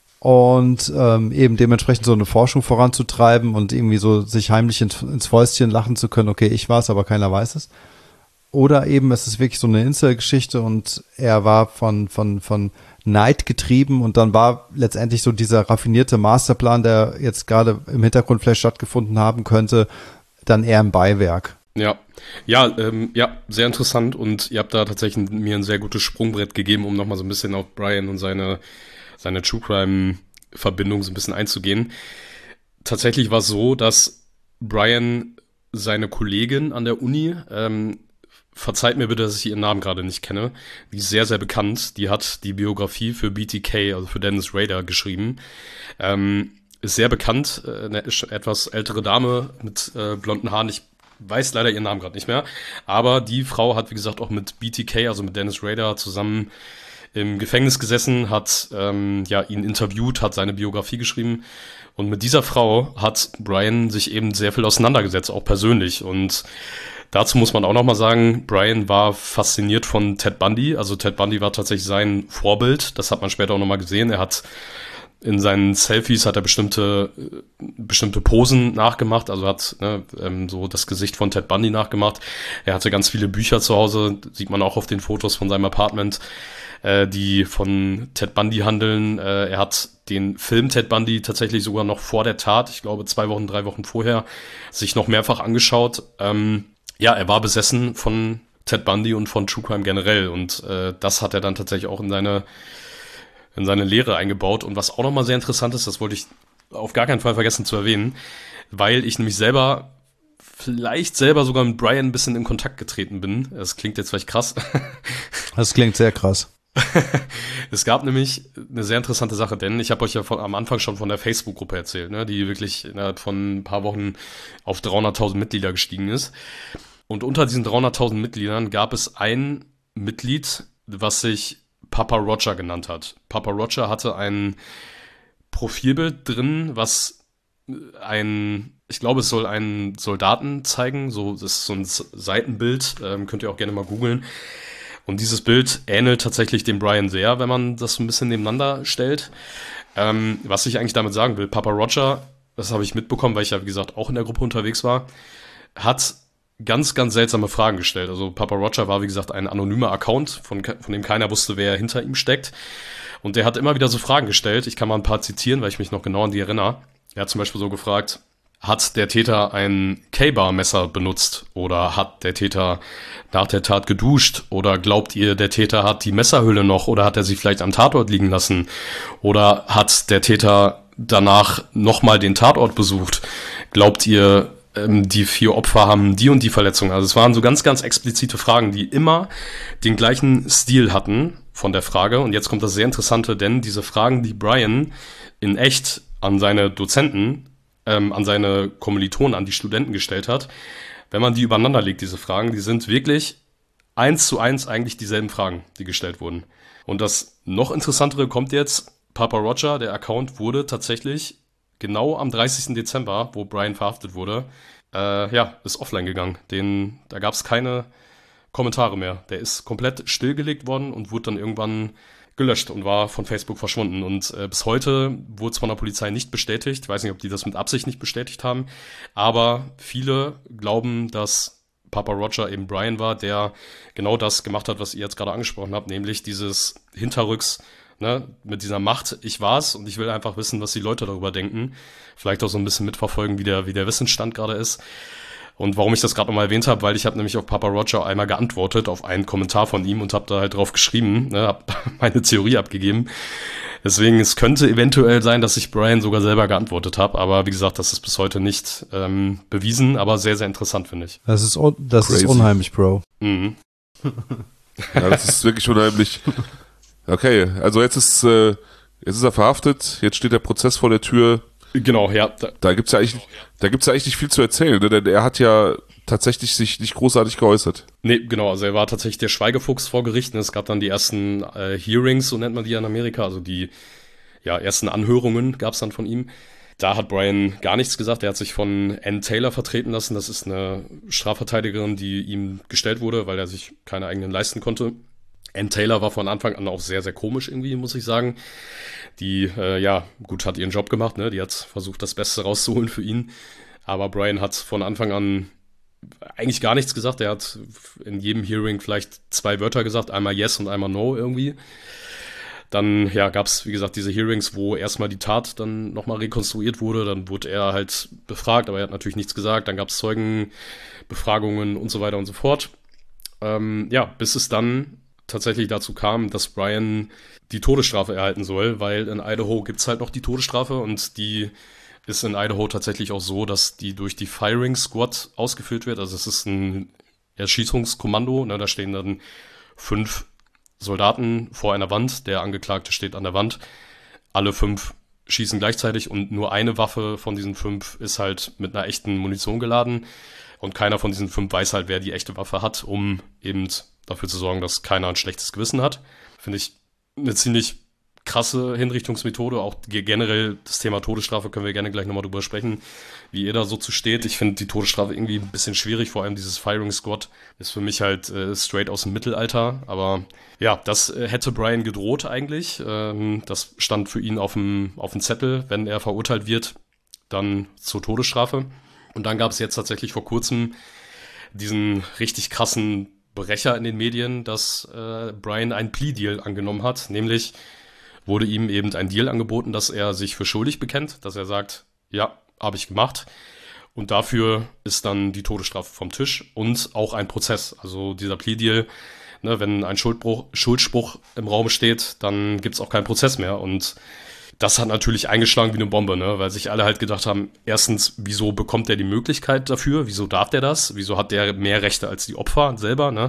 und ähm, eben dementsprechend so eine Forschung voranzutreiben und irgendwie so sich heimlich ins, ins Fäustchen lachen zu können, okay, ich war's, aber keiner weiß es. Oder eben es ist wirklich so eine Inselgeschichte und er war von, von, von Neid getrieben und dann war letztendlich so dieser raffinierte Masterplan, der jetzt gerade im Hintergrund vielleicht stattgefunden haben könnte, dann eher ein Beiwerk. Ja, ja, ähm, ja, sehr interessant und ihr habt da tatsächlich mir ein sehr gutes Sprungbrett gegeben, um nochmal so ein bisschen auf Brian und seine, seine True Crime Verbindung so ein bisschen einzugehen. Tatsächlich war es so, dass Brian seine Kollegin an der Uni, ähm, verzeiht mir bitte, dass ich ihren Namen gerade nicht kenne. Die ist sehr, sehr bekannt. Die hat die Biografie für B T K, also für Dennis Rader, geschrieben. Ähm, ist sehr bekannt, äh, eine etwas ältere Dame mit äh, blonden Haaren. Ich weiß leider ihren Namen gerade nicht mehr. Aber die Frau hat, wie gesagt, auch mit B T K, also mit Dennis Rader, zusammen im Gefängnis gesessen, hat ähm, ja ihn interviewt, hat seine Biografie geschrieben. Und mit dieser Frau hat Brian sich eben sehr viel auseinandergesetzt, auch persönlich. Und dazu muss man auch nochmal sagen, Brian war fasziniert von Ted Bundy. Also Ted Bundy war tatsächlich sein Vorbild. Das hat man später auch nochmal gesehen. Er hat in seinen Selfies hat er bestimmte bestimmte Posen nachgemacht, also hat ne, ähm, so das Gesicht von Ted Bundy nachgemacht. Er hatte ganz viele Bücher zu Hause, sieht man auch auf den Fotos von seinem Apartment, äh, die von Ted Bundy handeln. Äh, er hat den Film Ted Bundy tatsächlich sogar noch vor der Tat, ich glaube zwei Wochen, drei Wochen vorher, sich noch mehrfach angeschaut. Ähm, ja, er war besessen von Ted Bundy und von True Crime generell und äh, das hat er dann tatsächlich auch in seine in seine Lehre eingebaut. Und was auch nochmal sehr interessant ist, das wollte ich auf gar keinen Fall vergessen zu erwähnen, weil ich nämlich selber, vielleicht selber sogar mit Brian ein bisschen in Kontakt getreten bin. Das klingt jetzt vielleicht krass. Das klingt sehr krass. Es gab nämlich eine sehr interessante Sache, denn ich habe euch ja von, am Anfang schon von der Facebook-Gruppe erzählt, ne, die wirklich innerhalb von ein paar Wochen auf dreihunderttausend Mitglieder gestiegen ist. Und unter diesen dreihunderttausend Mitgliedern gab es ein Mitglied, was sich Papa Roger genannt hat. Papa Roger hatte ein Profilbild drin, was ein, ich glaube, es soll einen Soldaten zeigen, so, das ist so ein Seitenbild, ähm, könnt ihr auch gerne mal googeln. Und dieses Bild ähnelt tatsächlich dem Brian sehr, wenn man das so ein bisschen nebeneinander stellt. Ähm, was ich eigentlich damit sagen will, Papa Roger, das habe ich mitbekommen, weil ich ja, wie gesagt, auch in der Gruppe unterwegs war, hat ganz, ganz seltsame Fragen gestellt. Also Papa Roger war, wie gesagt, ein anonymer Account, von, von dem keiner wusste, wer hinter ihm steckt. Und der hat immer wieder so Fragen gestellt. Ich kann mal ein paar zitieren, weil ich mich noch genau an die erinnere. Er hat zum Beispiel so gefragt, hat der Täter ein K-Bar-Messer benutzt? Oder hat der Täter nach der Tat geduscht? Oder glaubt ihr, der Täter hat die Messerhülle noch? Oder hat er sie vielleicht am Tatort liegen lassen? Oder hat der Täter danach nochmal den Tatort besucht? Glaubt ihr, die vier Opfer haben die und die Verletzung? Also es waren so ganz, ganz explizite Fragen, die immer den gleichen Stil hatten von der Frage. Und jetzt kommt das sehr Interessante, denn diese Fragen, die Brian in echt an seine Dozenten, ähm, an seine Kommilitonen, an die Studenten gestellt hat, wenn man die übereinander legt, diese Fragen, die sind wirklich eins zu eins eigentlich dieselben Fragen, die gestellt wurden. Und das noch Interessantere kommt jetzt, Papa Roger, der Account wurde tatsächlich genau am dreißigsten Dezember, wo Brian verhaftet wurde, äh, ja, ist offline gegangen. Den, da gab es keine Kommentare mehr. Der ist komplett stillgelegt worden und wurde dann irgendwann gelöscht und war von Facebook verschwunden. Und äh, bis heute wurde es von der Polizei nicht bestätigt. Ich weiß nicht, ob die das mit Absicht nicht bestätigt haben. Aber viele glauben, dass Papa Roger eben Brian war, der genau das gemacht hat, was ihr jetzt gerade angesprochen habt, nämlich dieses Hinterrücks, ne, mit dieser Macht, ich war's und ich will einfach wissen, was die Leute darüber denken. Vielleicht auch so ein bisschen mitverfolgen, wie der, wie der Wissensstand gerade ist. Und warum ich das gerade nochmal erwähnt habe, weil ich habe nämlich auf Papa Roger einmal geantwortet auf einen Kommentar von ihm und habe da halt drauf geschrieben, ne, habe meine Theorie abgegeben. Deswegen, es könnte eventuell sein, dass ich Brian sogar selber geantwortet habe, aber wie gesagt, das ist bis heute nicht ähm, bewiesen, aber sehr, sehr interessant, finde ich. Das ist, das ist unheimlich, Bro. Mhm. Ja, das ist wirklich unheimlich. Okay, also jetzt ist, äh, jetzt ist er verhaftet, jetzt steht der Prozess vor der Tür. Genau, ja. Da, da gibt's ja eigentlich, da gibt's ja eigentlich nicht viel zu erzählen, ne? Denn er hat ja tatsächlich sich nicht großartig geäußert. Nee, genau, also er war tatsächlich der Schweigefuchs vor Gericht. Es gab dann die ersten äh, Hearings, so nennt man die ja in Amerika, also die ja ersten Anhörungen gab's dann von ihm. Da hat Brian gar nichts gesagt. Er hat sich von Ann Taylor vertreten lassen. Das ist eine Strafverteidigerin, die ihm gestellt wurde, weil er sich keine eigenen leisten konnte. Ann Taylor war von Anfang an auch sehr, sehr komisch irgendwie, muss ich sagen. Die, äh, ja, gut, hat ihren Job gemacht, ne? Die hat versucht, das Beste rauszuholen für ihn. Aber Brian hat von Anfang an eigentlich gar nichts gesagt. Er hat in jedem Hearing vielleicht zwei Wörter gesagt, einmal Yes und einmal No irgendwie. Dann, ja, gab es, wie gesagt, diese Hearings, wo erstmal die Tat dann nochmal rekonstruiert wurde. Dann wurde er halt befragt, aber er hat natürlich nichts gesagt. Dann gab es Zeugenbefragungen und so weiter und so fort. Ähm, ja, bis es dann tatsächlich dazu kam, dass Brian die Todesstrafe erhalten soll, weil in Idaho gibt's halt noch die Todesstrafe und die ist in Idaho tatsächlich auch so, dass die durch die Firing Squad ausgeführt wird. Also es ist ein Erschießungskommando, ne, da stehen dann fünf Soldaten vor einer Wand, der Angeklagte steht an der Wand, alle fünf schießen gleichzeitig und nur eine Waffe von diesen fünf ist halt mit einer echten Munition geladen und keiner von diesen fünf weiß halt, wer die echte Waffe hat, um eben dafür zu sorgen, dass keiner ein schlechtes Gewissen hat. Finde ich eine ziemlich krasse Hinrichtungsmethode, auch generell das Thema Todesstrafe können wir gerne gleich nochmal drüber sprechen, wie ihr da so zu steht. Ich finde die Todesstrafe irgendwie ein bisschen schwierig, vor allem dieses Firing Squad ist für mich halt äh, straight aus dem Mittelalter, aber ja, das äh, hätte Brian gedroht eigentlich, ähm, das stand für ihn auf dem auf dem Zettel, wenn er verurteilt wird, dann zur Todesstrafe. Und dann gab es jetzt tatsächlich vor kurzem diesen richtig krassen Brecher in den Medien, dass äh, Brian einen Plea-Deal angenommen hat, nämlich wurde ihm eben ein Deal angeboten, dass er sich für schuldig bekennt, dass er sagt, ja, habe ich gemacht. Und dafür ist dann die Todesstrafe vom Tisch und auch ein Prozess. Also dieser Plea-Deal, ne, wenn ein Schuldbruch, Schuldspruch im Raum steht, dann gibt's auch keinen Prozess mehr. Und das hat natürlich eingeschlagen wie eine Bombe, ne, weil sich alle halt gedacht haben, erstens, wieso bekommt er die Möglichkeit dafür? Wieso darf der das? Wieso hat der mehr Rechte als die Opfer selber, ne?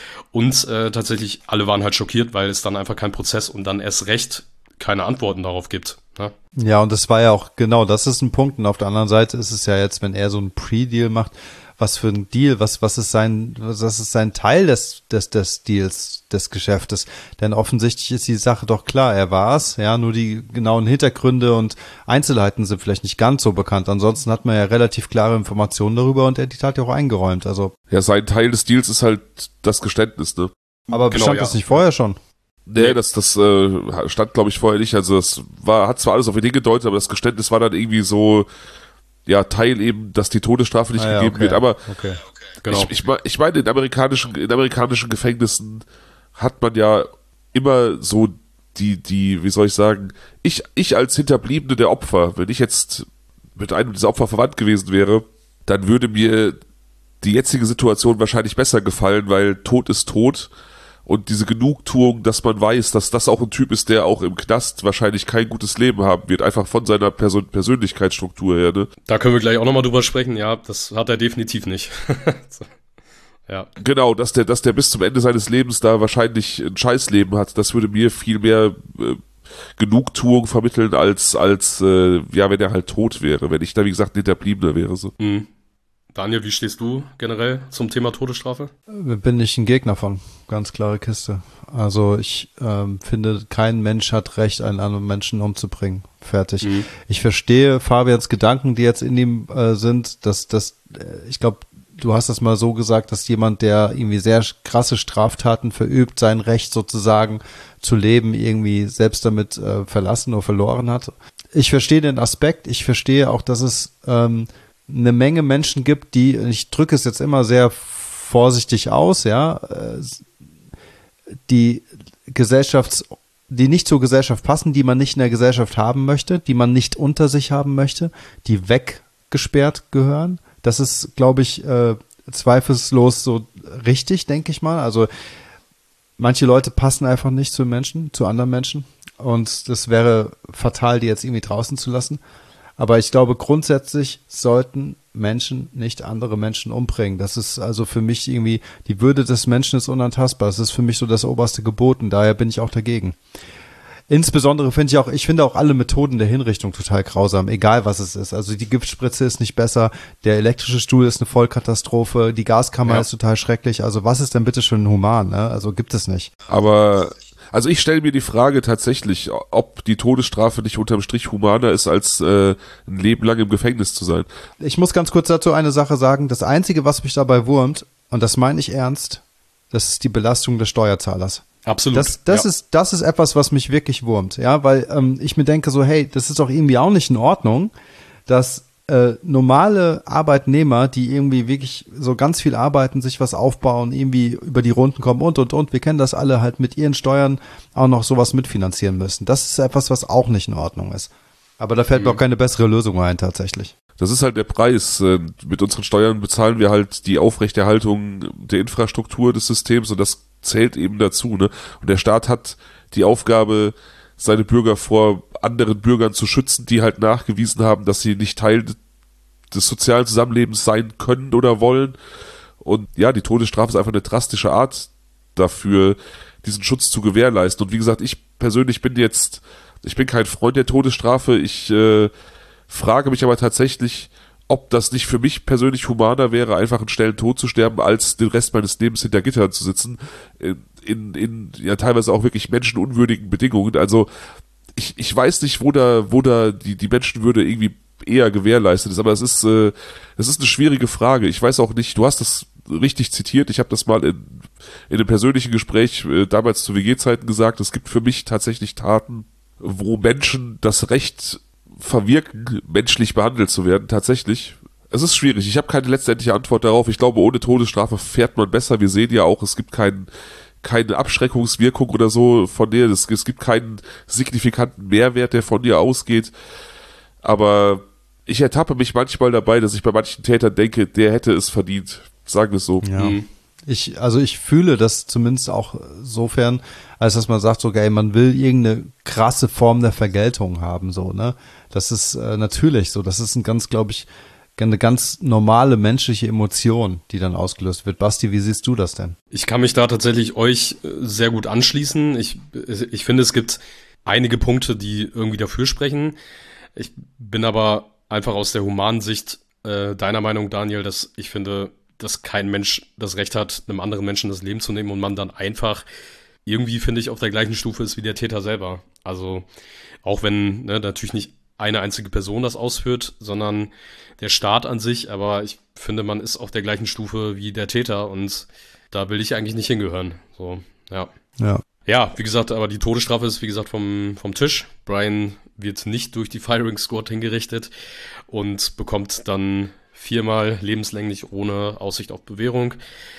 Und äh, tatsächlich, alle waren halt schockiert, weil es dann einfach kein Prozess und dann erst recht keine Antworten darauf gibt. Ne? Ja, und das war ja auch, genau, das ist ein Punkt. Und auf der anderen Seite ist es ja jetzt, wenn er so einen Pre-Deal macht, was für ein Deal, was, was ist sein, was ist sein Teil des, des, des Deals, des Geschäftes? Denn offensichtlich ist die Sache doch klar, er war es, ja, nur die genauen Hintergründe und Einzelheiten sind vielleicht nicht ganz so bekannt. Ansonsten hat man ja relativ klare Informationen darüber und er hat die Tat ja auch eingeräumt, also. Ja, sein Teil des Deals ist halt das Geständnis, ne? Aber Genau, bestand ja. das nicht vorher schon? Nee, das, das äh, stand, glaube ich, vorher nicht. Also das war, hat zwar alles auf ihn hingedeutet, aber das Geständnis war dann irgendwie so, ja, Teil eben, dass die Todesstrafe nicht Ah, ja, gegeben okay. wird. Aber Okay. Genau. ich, ich, me- ich meine, in amerikanischen, in amerikanischen Gefängnissen hat man ja immer so die, die, wie soll ich sagen, ich, ich als Hinterbliebene der Opfer, wenn ich jetzt mit einem dieser Opfer verwandt gewesen wäre, dann würde mir die jetzige Situation wahrscheinlich besser gefallen, weil Tod ist Tod. Und diese Genugtuung, dass man weiß, dass das auch ein Typ ist, der auch im Knast wahrscheinlich kein gutes Leben haben wird, einfach von seiner Person- Persönlichkeitsstruktur her, ne? Da können wir gleich auch nochmal drüber sprechen. Ja, das hat er definitiv nicht. So. Ja. Genau, dass der, dass der bis zum Ende seines Lebens da wahrscheinlich ein Scheißleben hat, das würde mir viel mehr äh, Genugtuung vermitteln, als, als äh, ja, wenn er halt tot wäre, wenn ich da, wie gesagt, ein Hinterbliebener wäre. So. Mhm. Daniel, wie stehst du generell zum Thema Todesstrafe? Bin ich ein Gegner von. Ganz klare Kiste. Also ich ähm, finde, kein Mensch hat Recht, einen anderen Menschen umzubringen. Fertig. Mhm. Ich verstehe Fabians Gedanken, die jetzt in ihm äh, sind, dass das, äh, ich glaube, du hast das mal so gesagt, dass jemand, der irgendwie sehr krasse Straftaten verübt, sein Recht sozusagen zu leben, irgendwie selbst damit äh, verlassen oder verloren hat. Ich verstehe den Aspekt. Ich verstehe auch, dass es ähm, eine Menge Menschen gibt, die, ich drücke es jetzt immer sehr vorsichtig aus, ja, die Gesellschafts, die nicht zur Gesellschaft passen, die man nicht in der Gesellschaft haben möchte, die man nicht unter sich haben möchte, die weggesperrt gehören. Das ist, glaube ich, äh, zweifellos so richtig, denke ich mal. Also manche Leute passen einfach nicht zu Menschen, zu anderen Menschen und das wäre fatal, die jetzt irgendwie draußen zu lassen. Aber ich glaube, grundsätzlich sollten Menschen nicht andere Menschen umbringen. Das ist also für mich irgendwie, die Würde des Menschen ist unantastbar. Das ist für mich so das oberste Gebot und daher bin ich auch dagegen. Insbesondere finde ich auch, ich finde auch alle Methoden der Hinrichtung total grausam, egal was es ist. Also die Giftspritze ist nicht besser, der elektrische Stuhl ist eine Vollkatastrophe, die Gaskammer Ja. ist total schrecklich. Also was ist denn bitte schon human, ne? Also gibt es nicht. Aber, also ich stelle mir die Frage tatsächlich, ob die Todesstrafe nicht unterm Strich humaner ist, als äh, ein Leben lang im Gefängnis zu sein. Ich muss ganz kurz dazu eine Sache sagen. Das Einzige, was mich dabei wurmt, und das meine ich ernst, das ist die Belastung des Steuerzahlers. Absolut. Das, das ja. ist, das ist etwas, was mich wirklich wurmt, ja, weil ähm, ich mir denke so, hey, das ist doch irgendwie auch nicht in Ordnung, dass äh, normale Arbeitnehmer, die irgendwie wirklich so ganz viel arbeiten, sich was aufbauen, irgendwie über die Runden kommen und, und, und, wir kennen das alle, halt mit ihren Steuern auch noch sowas mitfinanzieren müssen. Das ist etwas, was auch nicht in Ordnung ist. Aber da fällt Mhm. mir auch keine bessere Lösung ein, tatsächlich. Das ist halt der Preis. Äh, Mit unseren Steuern bezahlen wir halt die Aufrechterhaltung der Infrastruktur des Systems und das zählt eben dazu, ne? Und der Staat hat die Aufgabe, seine Bürger vor anderen Bürgern zu schützen, die halt nachgewiesen haben, dass sie nicht Teil des sozialen Zusammenlebens sein können oder wollen. Und ja, die Todesstrafe ist einfach eine drastische Art dafür, diesen Schutz zu gewährleisten. Und wie gesagt, ich persönlich bin jetzt, ich bin kein Freund der Todesstrafe. Ich äh, frage mich aber tatsächlich, ob das nicht für mich persönlich humaner wäre, einfach einen schnellen Tod zu sterben, als den Rest meines Lebens hinter Gittern zu sitzen, in, in, in ja teilweise auch wirklich menschenunwürdigen Bedingungen. Also ich, ich weiß nicht, wo da, wo da die, die Menschenwürde irgendwie eher gewährleistet ist, aber es ist, äh, es ist eine schwierige Frage. Ich weiß auch nicht, du hast das richtig zitiert, ich habe das mal in, in einem persönlichen Gespräch äh, damals zu W G-Zeiten gesagt, es gibt für mich tatsächlich Taten, wo Menschen das Recht verwirken, menschlich behandelt zu werden, tatsächlich. Es ist schwierig, ich habe keine letztendliche Antwort darauf. Ich glaube, ohne Todesstrafe fährt man besser. Wir sehen ja auch, es gibt keinen keine Abschreckungswirkung oder so von dir, es, es gibt keinen signifikanten Mehrwert, der von dir ausgeht, aber ich ertappe mich manchmal dabei, dass ich bei manchen Tätern denke, der hätte es verdient. Sagen wir es so. Ja. Mhm. Ich, also ich fühle das zumindest auch sofern, als dass man sagt, so geil, man will irgendeine krasse Form der Vergeltung haben, so, ne? Das ist äh, natürlich so. Das ist ein ganz, glaube ich, eine ganz normale menschliche Emotion, die dann ausgelöst wird. Basti, wie siehst du das denn? Ich kann mich da tatsächlich euch sehr gut anschließen. Ich, ich finde, es gibt einige Punkte, die irgendwie dafür sprechen. Ich bin aber einfach aus der humanen Sicht äh, deiner Meinung, Daniel, dass ich finde, dass kein Mensch das Recht hat, einem anderen Menschen das Leben zu nehmen und man dann einfach irgendwie, finde ich, auf der gleichen Stufe ist wie der Täter selber. Also auch wenn ne, natürlich nicht eine einzige Person das ausführt, sondern der Staat an sich, aber ich finde, man ist auf der gleichen Stufe wie der Täter und da will ich eigentlich nicht hingehören. So, ja. Ja. Ja, wie gesagt, aber die Todesstrafe ist, wie gesagt, vom, vom Tisch. Brian wird nicht durch die Firing Squad hingerichtet und bekommt dann viermal lebenslänglich ohne Aussicht auf Bewährung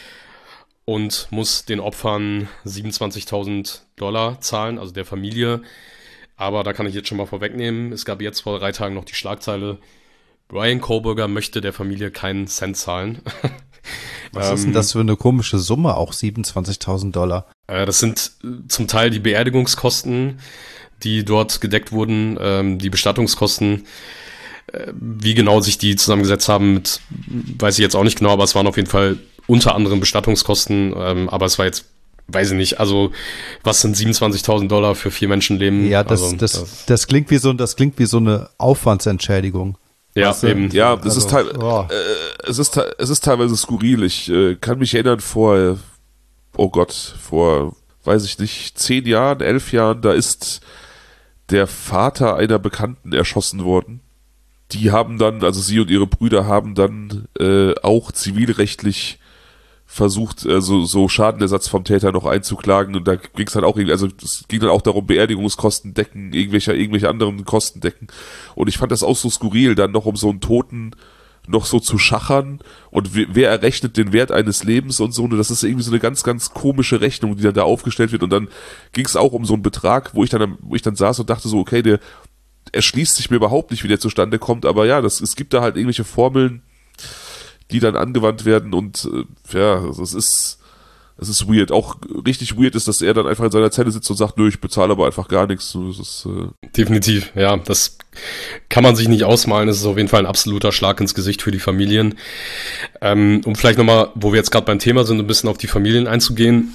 und muss den Opfern siebenundzwanzigtausend Dollar zahlen, also der Familie. Aber da kann ich jetzt schon mal vorwegnehmen, es gab jetzt vor drei Tagen noch die Schlagzeile, Bryan Kohberger möchte der Familie keinen Cent zahlen. Was ähm, ist denn das für eine komische Summe, auch siebenundzwanzigtausend Dollar? Äh, das sind zum Teil die Beerdigungskosten, die dort gedeckt wurden, ähm, die Bestattungskosten. Äh, wie genau sich die zusammengesetzt haben, mit, weiß ich jetzt auch nicht genau, aber es waren auf jeden Fall unter anderem Bestattungskosten, ähm, aber es war jetzt weiß ich nicht, also was sind siebenundzwanzigtausend Dollar für vier Menschenleben? Ja, das, also, das, das, das klingt wie so, das klingt wie so eine Aufwandsentschädigung. Ja, weißt du? eben. Ja, das also, ist teil, oh. äh, es ist es ist teilweise skurril. Ich äh, kann mich erinnern vor, oh Gott, vor, weiß ich nicht, zehn Jahren, elf Jahren, da ist der Vater einer Bekannten erschossen worden. Die haben dann, also sie und ihre Brüder haben dann äh, auch zivilrechtlich versucht, also so Schadenersatz vom Täter noch einzuklagen und da ging es dann auch irgendwie, also es ging dann auch darum, Beerdigungskosten decken, irgendwelche, irgendwelche anderen Kosten decken und ich fand das auch so skurril, dann noch um so einen Toten noch so zu schachern und wer errechnet den Wert eines Lebens und so, und das ist irgendwie so eine ganz, ganz komische Rechnung, die dann da aufgestellt wird und dann ging es auch um so einen Betrag, wo ich dann, wo ich dann saß und dachte so, okay, der erschließt sich mir überhaupt nicht, wie der zustande kommt, aber ja, das, es gibt da halt irgendwelche Formeln, die dann angewandt werden und äh, ja, es ist es ist weird. Auch richtig weird ist, dass er dann einfach in seiner Zelle sitzt und sagt, nö, ich bezahle aber einfach gar nichts. Das ist, äh Definitiv, ja, das kann man sich nicht ausmalen. Das ist auf jeden Fall ein absoluter Schlag ins Gesicht für die Familien. Ähm, um vielleicht nochmal, wo wir jetzt gerade beim Thema sind, ein bisschen auf die Familien einzugehen.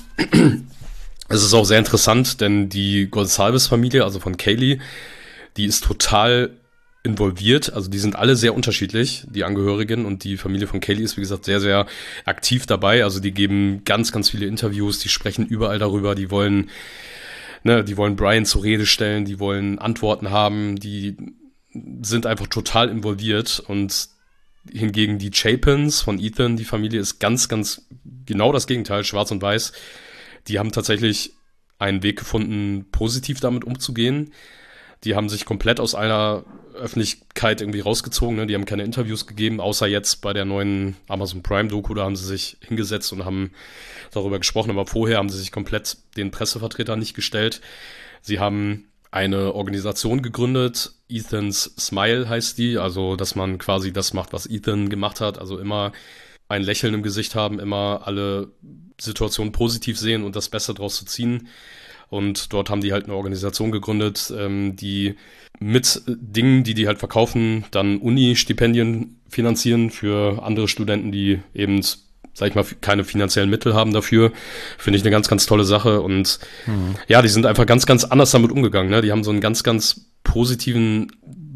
Es ist auch sehr interessant, denn die Gonsalves-Familie, also von Kaylee, die ist total involviert, also die sind alle sehr unterschiedlich, die Angehörigen, und die Familie von Kaylee ist, wie gesagt, sehr, sehr aktiv dabei, also die geben ganz, ganz viele Interviews, die sprechen überall darüber, die wollen, ne, die wollen Brian zur Rede stellen, die wollen Antworten haben, die sind einfach total involviert, und hingegen die Chapins von Ethan, die Familie, ist ganz, ganz genau das Gegenteil, schwarz und weiß, die haben tatsächlich einen Weg gefunden, positiv damit umzugehen. Die haben sich komplett aus einer Öffentlichkeit irgendwie rausgezogen, ne? Die haben keine Interviews gegeben, außer jetzt bei der neuen Amazon Prime Doku, da haben sie sich hingesetzt und haben darüber gesprochen, aber vorher haben sie sich komplett den Pressevertretern nicht gestellt. Sie haben eine Organisation gegründet, Ethan's Smile heißt die, also dass man quasi das macht, was Ethan gemacht hat, also immer ein Lächeln im Gesicht haben, immer alle Situationen positiv sehen und das Beste draus zu ziehen. Und dort haben die halt eine Organisation gegründet, ähm, die mit Dingen, die die halt verkaufen, dann Uni-Stipendien finanzieren für andere Studenten, die eben, sag ich mal, keine finanziellen Mittel haben dafür. Finde ich eine ganz, ganz tolle Sache. Und mhm. ja, die sind einfach ganz, ganz anders damit umgegangen. Ne? Die haben so einen ganz, ganz positiven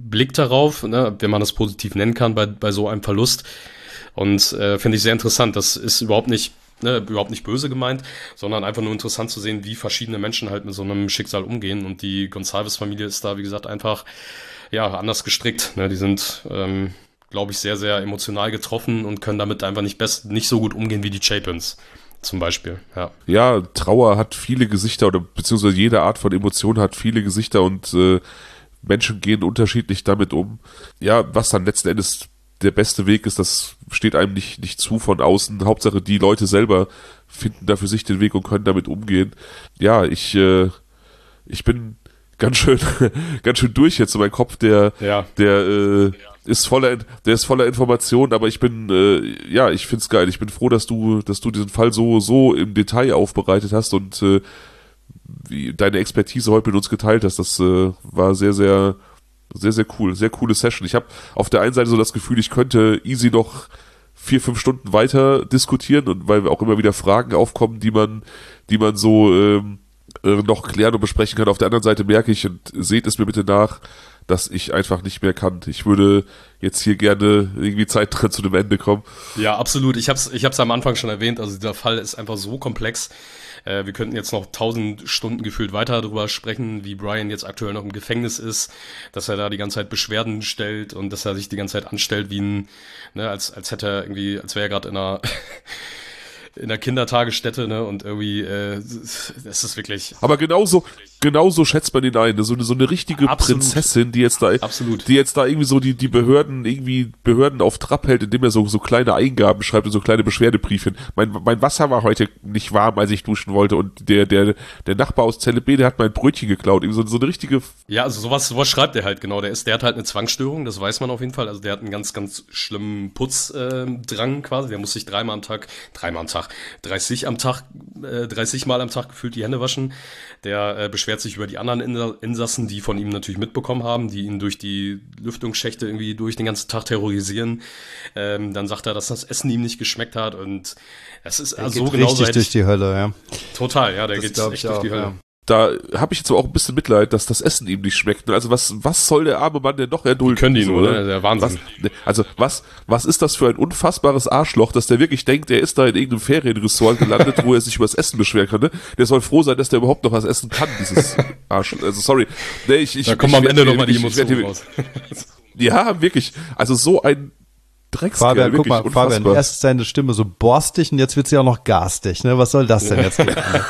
Blick darauf, ne, wenn man das positiv nennen kann, bei, bei so einem Verlust. Und äh, finde ich sehr interessant. Das ist überhaupt nicht, ne, überhaupt nicht böse gemeint, sondern einfach nur interessant zu sehen, wie verschiedene Menschen halt mit so einem Schicksal umgehen. Und die Gonçalves-Familie ist da, wie gesagt, einfach ja anders gestrickt. Ne? Die sind, ähm, glaube ich, sehr, sehr emotional getroffen und können damit einfach nicht best, nicht so gut umgehen wie die Chapins. Zum Beispiel, ja. Ja, Trauer hat viele Gesichter oder beziehungsweise jede Art von Emotion hat viele Gesichter und äh, Menschen gehen unterschiedlich damit um. Ja, was dann letzten Endes der beste Weg ist, das steht einem nicht, nicht zu von außen. Hauptsache die Leute selber finden da für sich den Weg und können damit umgehen. Ja, ich, äh, ich bin ganz schön, ganz schön durch jetzt in meinem Kopf, der, ja. der, äh, ist voller, der ist voller Informationen, aber ich bin, äh, ja, ich find's geil. Ich bin froh, dass du, dass du diesen Fall so, so im Detail aufbereitet hast und äh, wie deine Expertise heute mit uns geteilt hast. Das äh, war sehr, sehr, sehr, sehr cool, sehr coole Session. Ich habe auf der einen Seite so das Gefühl, ich könnte easy noch vier, fünf Stunden weiter diskutieren und weil auch immer wieder Fragen aufkommen, die man, die man so ähm, äh, noch klären und besprechen kann. Auf der anderen Seite merke ich, und seht es mir bitte nach, dass ich einfach nicht mehr kann. Ich würde jetzt hier gerne irgendwie Zeit dran zu dem Ende kommen. Ja, absolut. Ich habe es ich hab's am Anfang schon erwähnt. Also dieser Fall ist einfach so komplex. Äh, wir könnten jetzt noch tausend Stunden gefühlt weiter darüber sprechen, wie Brian jetzt aktuell noch im Gefängnis ist, dass er da die ganze Zeit Beschwerden stellt und dass er sich die ganze Zeit anstellt wie ein, ne, als als hätte er irgendwie, als wäre er gerade in einer in der Kindertagesstätte, ne, und irgendwie, äh, das ist wirklich... Aber genauso, genauso schätzt man ihn ein, so eine, so eine richtige Absolut. Prinzessin, die jetzt da, Absolut. die jetzt da irgendwie so die, die Behörden, irgendwie Behörden auf Trab hält, indem er so, so kleine Eingaben schreibt und so kleine Beschwerdebriefchen. Mein, mein Wasser war heute nicht warm, als ich duschen wollte und der, der, der Nachbar aus Zelle B, der hat mein Brötchen geklaut, irgendwie so, so eine richtige... Ja, also sowas, sowas schreibt er halt, genau, der ist, der hat halt eine Zwangsstörung, das weiß man auf jeden Fall, also der hat einen ganz, ganz schlimmen Putzdrang äh, quasi, der muss sich dreimal am Tag, dreimal am Tag, dreißig am Tag, äh, dreißig Mal am Tag gefühlt die Hände waschen. Der äh, beschwert sich über die anderen Insassen, die von ihm natürlich mitbekommen haben, die ihn durch die Lüftungsschächte irgendwie durch den ganzen Tag terrorisieren. Ähm, dann sagt er, dass das Essen ihm nicht geschmeckt hat und es ist der also geht so genau richtig seit, durch die Hölle, ja. Total, ja, der Das geht glaub echt ich durch auch, die Hölle. ja. Da habe ich jetzt aber auch ein bisschen Mitleid, dass das Essen ihm nicht schmeckt. Also was, was soll der arme Mann denn noch erdulden? Die können die so, nur, ne? ne? Der Wahnsinn. Was, also was, was ist das für ein unfassbares Arschloch, dass der wirklich denkt, er ist da in irgendeinem Ferienressort gelandet, wo er sich über das Essen beschweren kann. Ne? Der soll froh sein, dass der überhaupt noch was essen kann, dieses Arschloch. Also sorry. Nee, ich, ich, da kommen ich, am ich, Ende ich, nochmal die ich, ich, Emotionen raus. Ja, wirklich. Also so ein Dreckskerl, Fabian, guck mal, unfassbar. Fabian, erst ist deine Stimme so borstig und jetzt wird sie auch noch garstig, ne? Was soll das denn jetzt?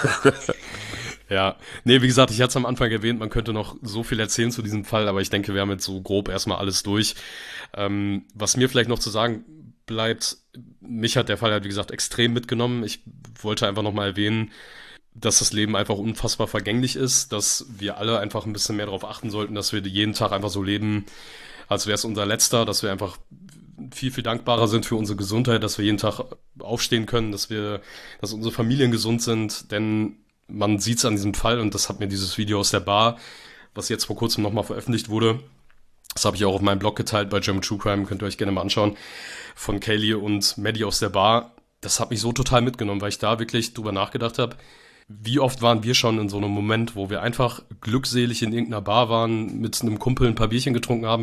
Ja, nee, wie gesagt, ich hatte es am Anfang erwähnt, man könnte noch so viel erzählen zu diesem Fall, aber ich denke, wir haben jetzt so grob erstmal alles durch. Ähm, was mir vielleicht noch zu sagen bleibt, mich hat der Fall halt, wie gesagt, extrem mitgenommen. Ich wollte einfach nochmal erwähnen, dass das Leben einfach unfassbar vergänglich ist, dass wir alle einfach ein bisschen mehr darauf achten sollten, dass wir jeden Tag einfach so leben, als wäre es unser letzter, dass wir einfach viel, viel dankbarer sind für unsere Gesundheit, dass wir jeden Tag aufstehen können, dass wir, dass unsere Familien gesund sind, denn man sieht es an diesem Fall und das hat mir dieses Video aus der Bar, was jetzt vor kurzem nochmal veröffentlicht wurde, das habe ich auch auf meinem Blog geteilt bei German True Crime, könnt ihr euch gerne mal anschauen, von Kaylee und Maddie aus der Bar. Das hat mich so total mitgenommen, weil ich da wirklich drüber nachgedacht habe, wie oft waren wir schon in so einem Moment, wo wir einfach glückselig in irgendeiner Bar waren, mit einem Kumpel ein paar Bierchen getrunken haben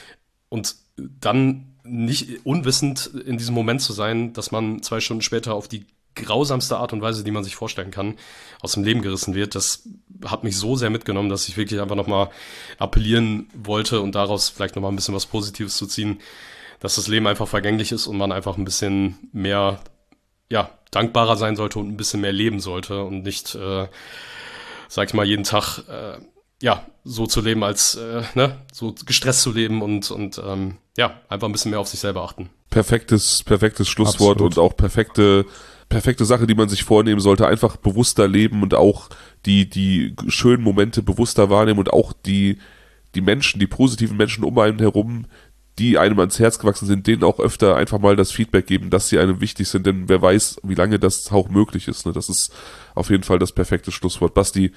und dann nicht unwissend in diesem Moment zu sein, dass man zwei Stunden später auf die grausamste Art und Weise, die man sich vorstellen kann, aus dem Leben gerissen wird. Das hat mich so sehr mitgenommen, dass ich wirklich einfach nochmal appellieren wollte und daraus vielleicht nochmal ein bisschen was Positives zu ziehen, dass das Leben einfach vergänglich ist und man einfach ein bisschen mehr, ja, dankbarer sein sollte und ein bisschen mehr leben sollte und nicht, äh, sag ich mal, jeden Tag, äh, ja, so zu leben als, äh, ne, so gestresst zu leben und, und, ähm, ja, einfach ein bisschen mehr auf sich selber achten. Perfektes, perfektes Schlusswort. Absolut. Und auch perfekte, perfekte Sache, die man sich vornehmen sollte. Einfach bewusster leben und auch die, die schönen Momente bewusster wahrnehmen und auch die, die Menschen, die positiven Menschen um einen herum, die einem ans Herz gewachsen sind, denen auch öfter einfach mal das Feedback geben, dass sie einem wichtig sind, denn wer weiß, wie lange das auch möglich ist. Ne? Das ist auf jeden Fall das perfekte Schlusswort. Basti,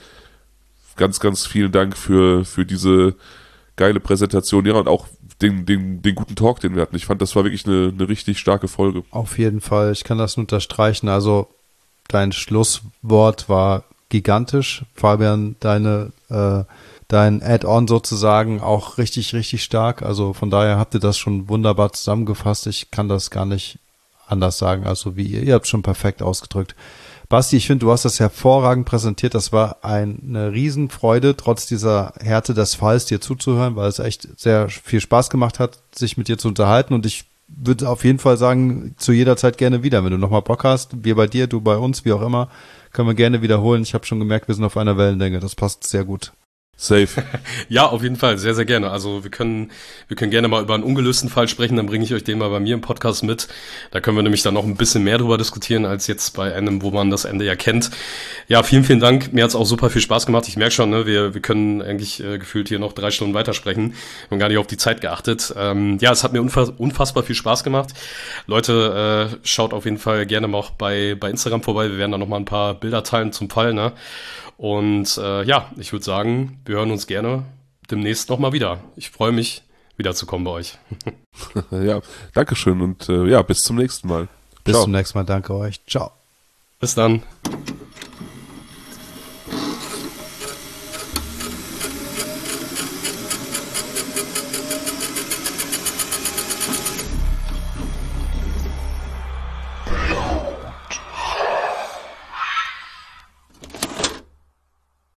ganz, ganz vielen Dank für, für diese geile Präsentation, ja, und auch den, den, den guten Talk, den wir hatten. Ich fand, das war wirklich eine, eine richtig starke Folge. Auf jeden Fall, ich kann das nur unterstreichen. Also dein Schlusswort war gigantisch. Fabian, deine äh, dein Add-on sozusagen auch richtig, richtig stark. Also von daher habt ihr das schon wunderbar zusammengefasst. Ich kann das gar nicht anders sagen. Also wie ihr, ihr habt schon perfekt ausgedrückt. Basti, ich finde, du hast das hervorragend präsentiert. Das war eine Riesenfreude, trotz dieser Härte des Falls dir zuzuhören, weil es echt sehr viel Spaß gemacht hat, sich mit dir zu unterhalten. Und ich würde auf jeden Fall sagen, zu jeder Zeit gerne wieder. Wenn du nochmal Bock hast, wir bei dir, du bei uns, wie auch immer, können wir gerne wiederholen. Ich habe schon gemerkt, wir sind auf einer Wellenlänge. Das passt sehr gut. Safe. Ja, auf jeden Fall, sehr, sehr gerne. Also wir können wir können gerne mal über einen ungelösten Fall sprechen, dann bringe ich euch den mal bei mir im Podcast mit. Da können wir nämlich dann noch ein bisschen mehr drüber diskutieren, als jetzt bei einem, wo man das Ende ja kennt. Ja, vielen, vielen Dank. Mir hat's auch super viel Spaß gemacht. Ich merke schon, ne, wir wir können eigentlich äh, gefühlt hier noch drei Stunden weitersprechen. Wir haben gar nicht auf die Zeit geachtet. Ähm, ja, es hat mir unfass, unfassbar viel Spaß gemacht. Leute, äh, schaut auf jeden Fall gerne mal auch bei, bei Instagram vorbei. Wir werden da noch mal ein paar Bilder teilen zum Fall, ne? Und äh, ja, ich würde sagen, wir hören uns gerne demnächst nochmal wieder. Ich freue mich, wiederzukommen bei euch. Ja, Dankeschön und äh, ja, bis zum nächsten Mal. Bis Ciao. zum nächsten Mal. Danke euch. Ciao. Bis dann.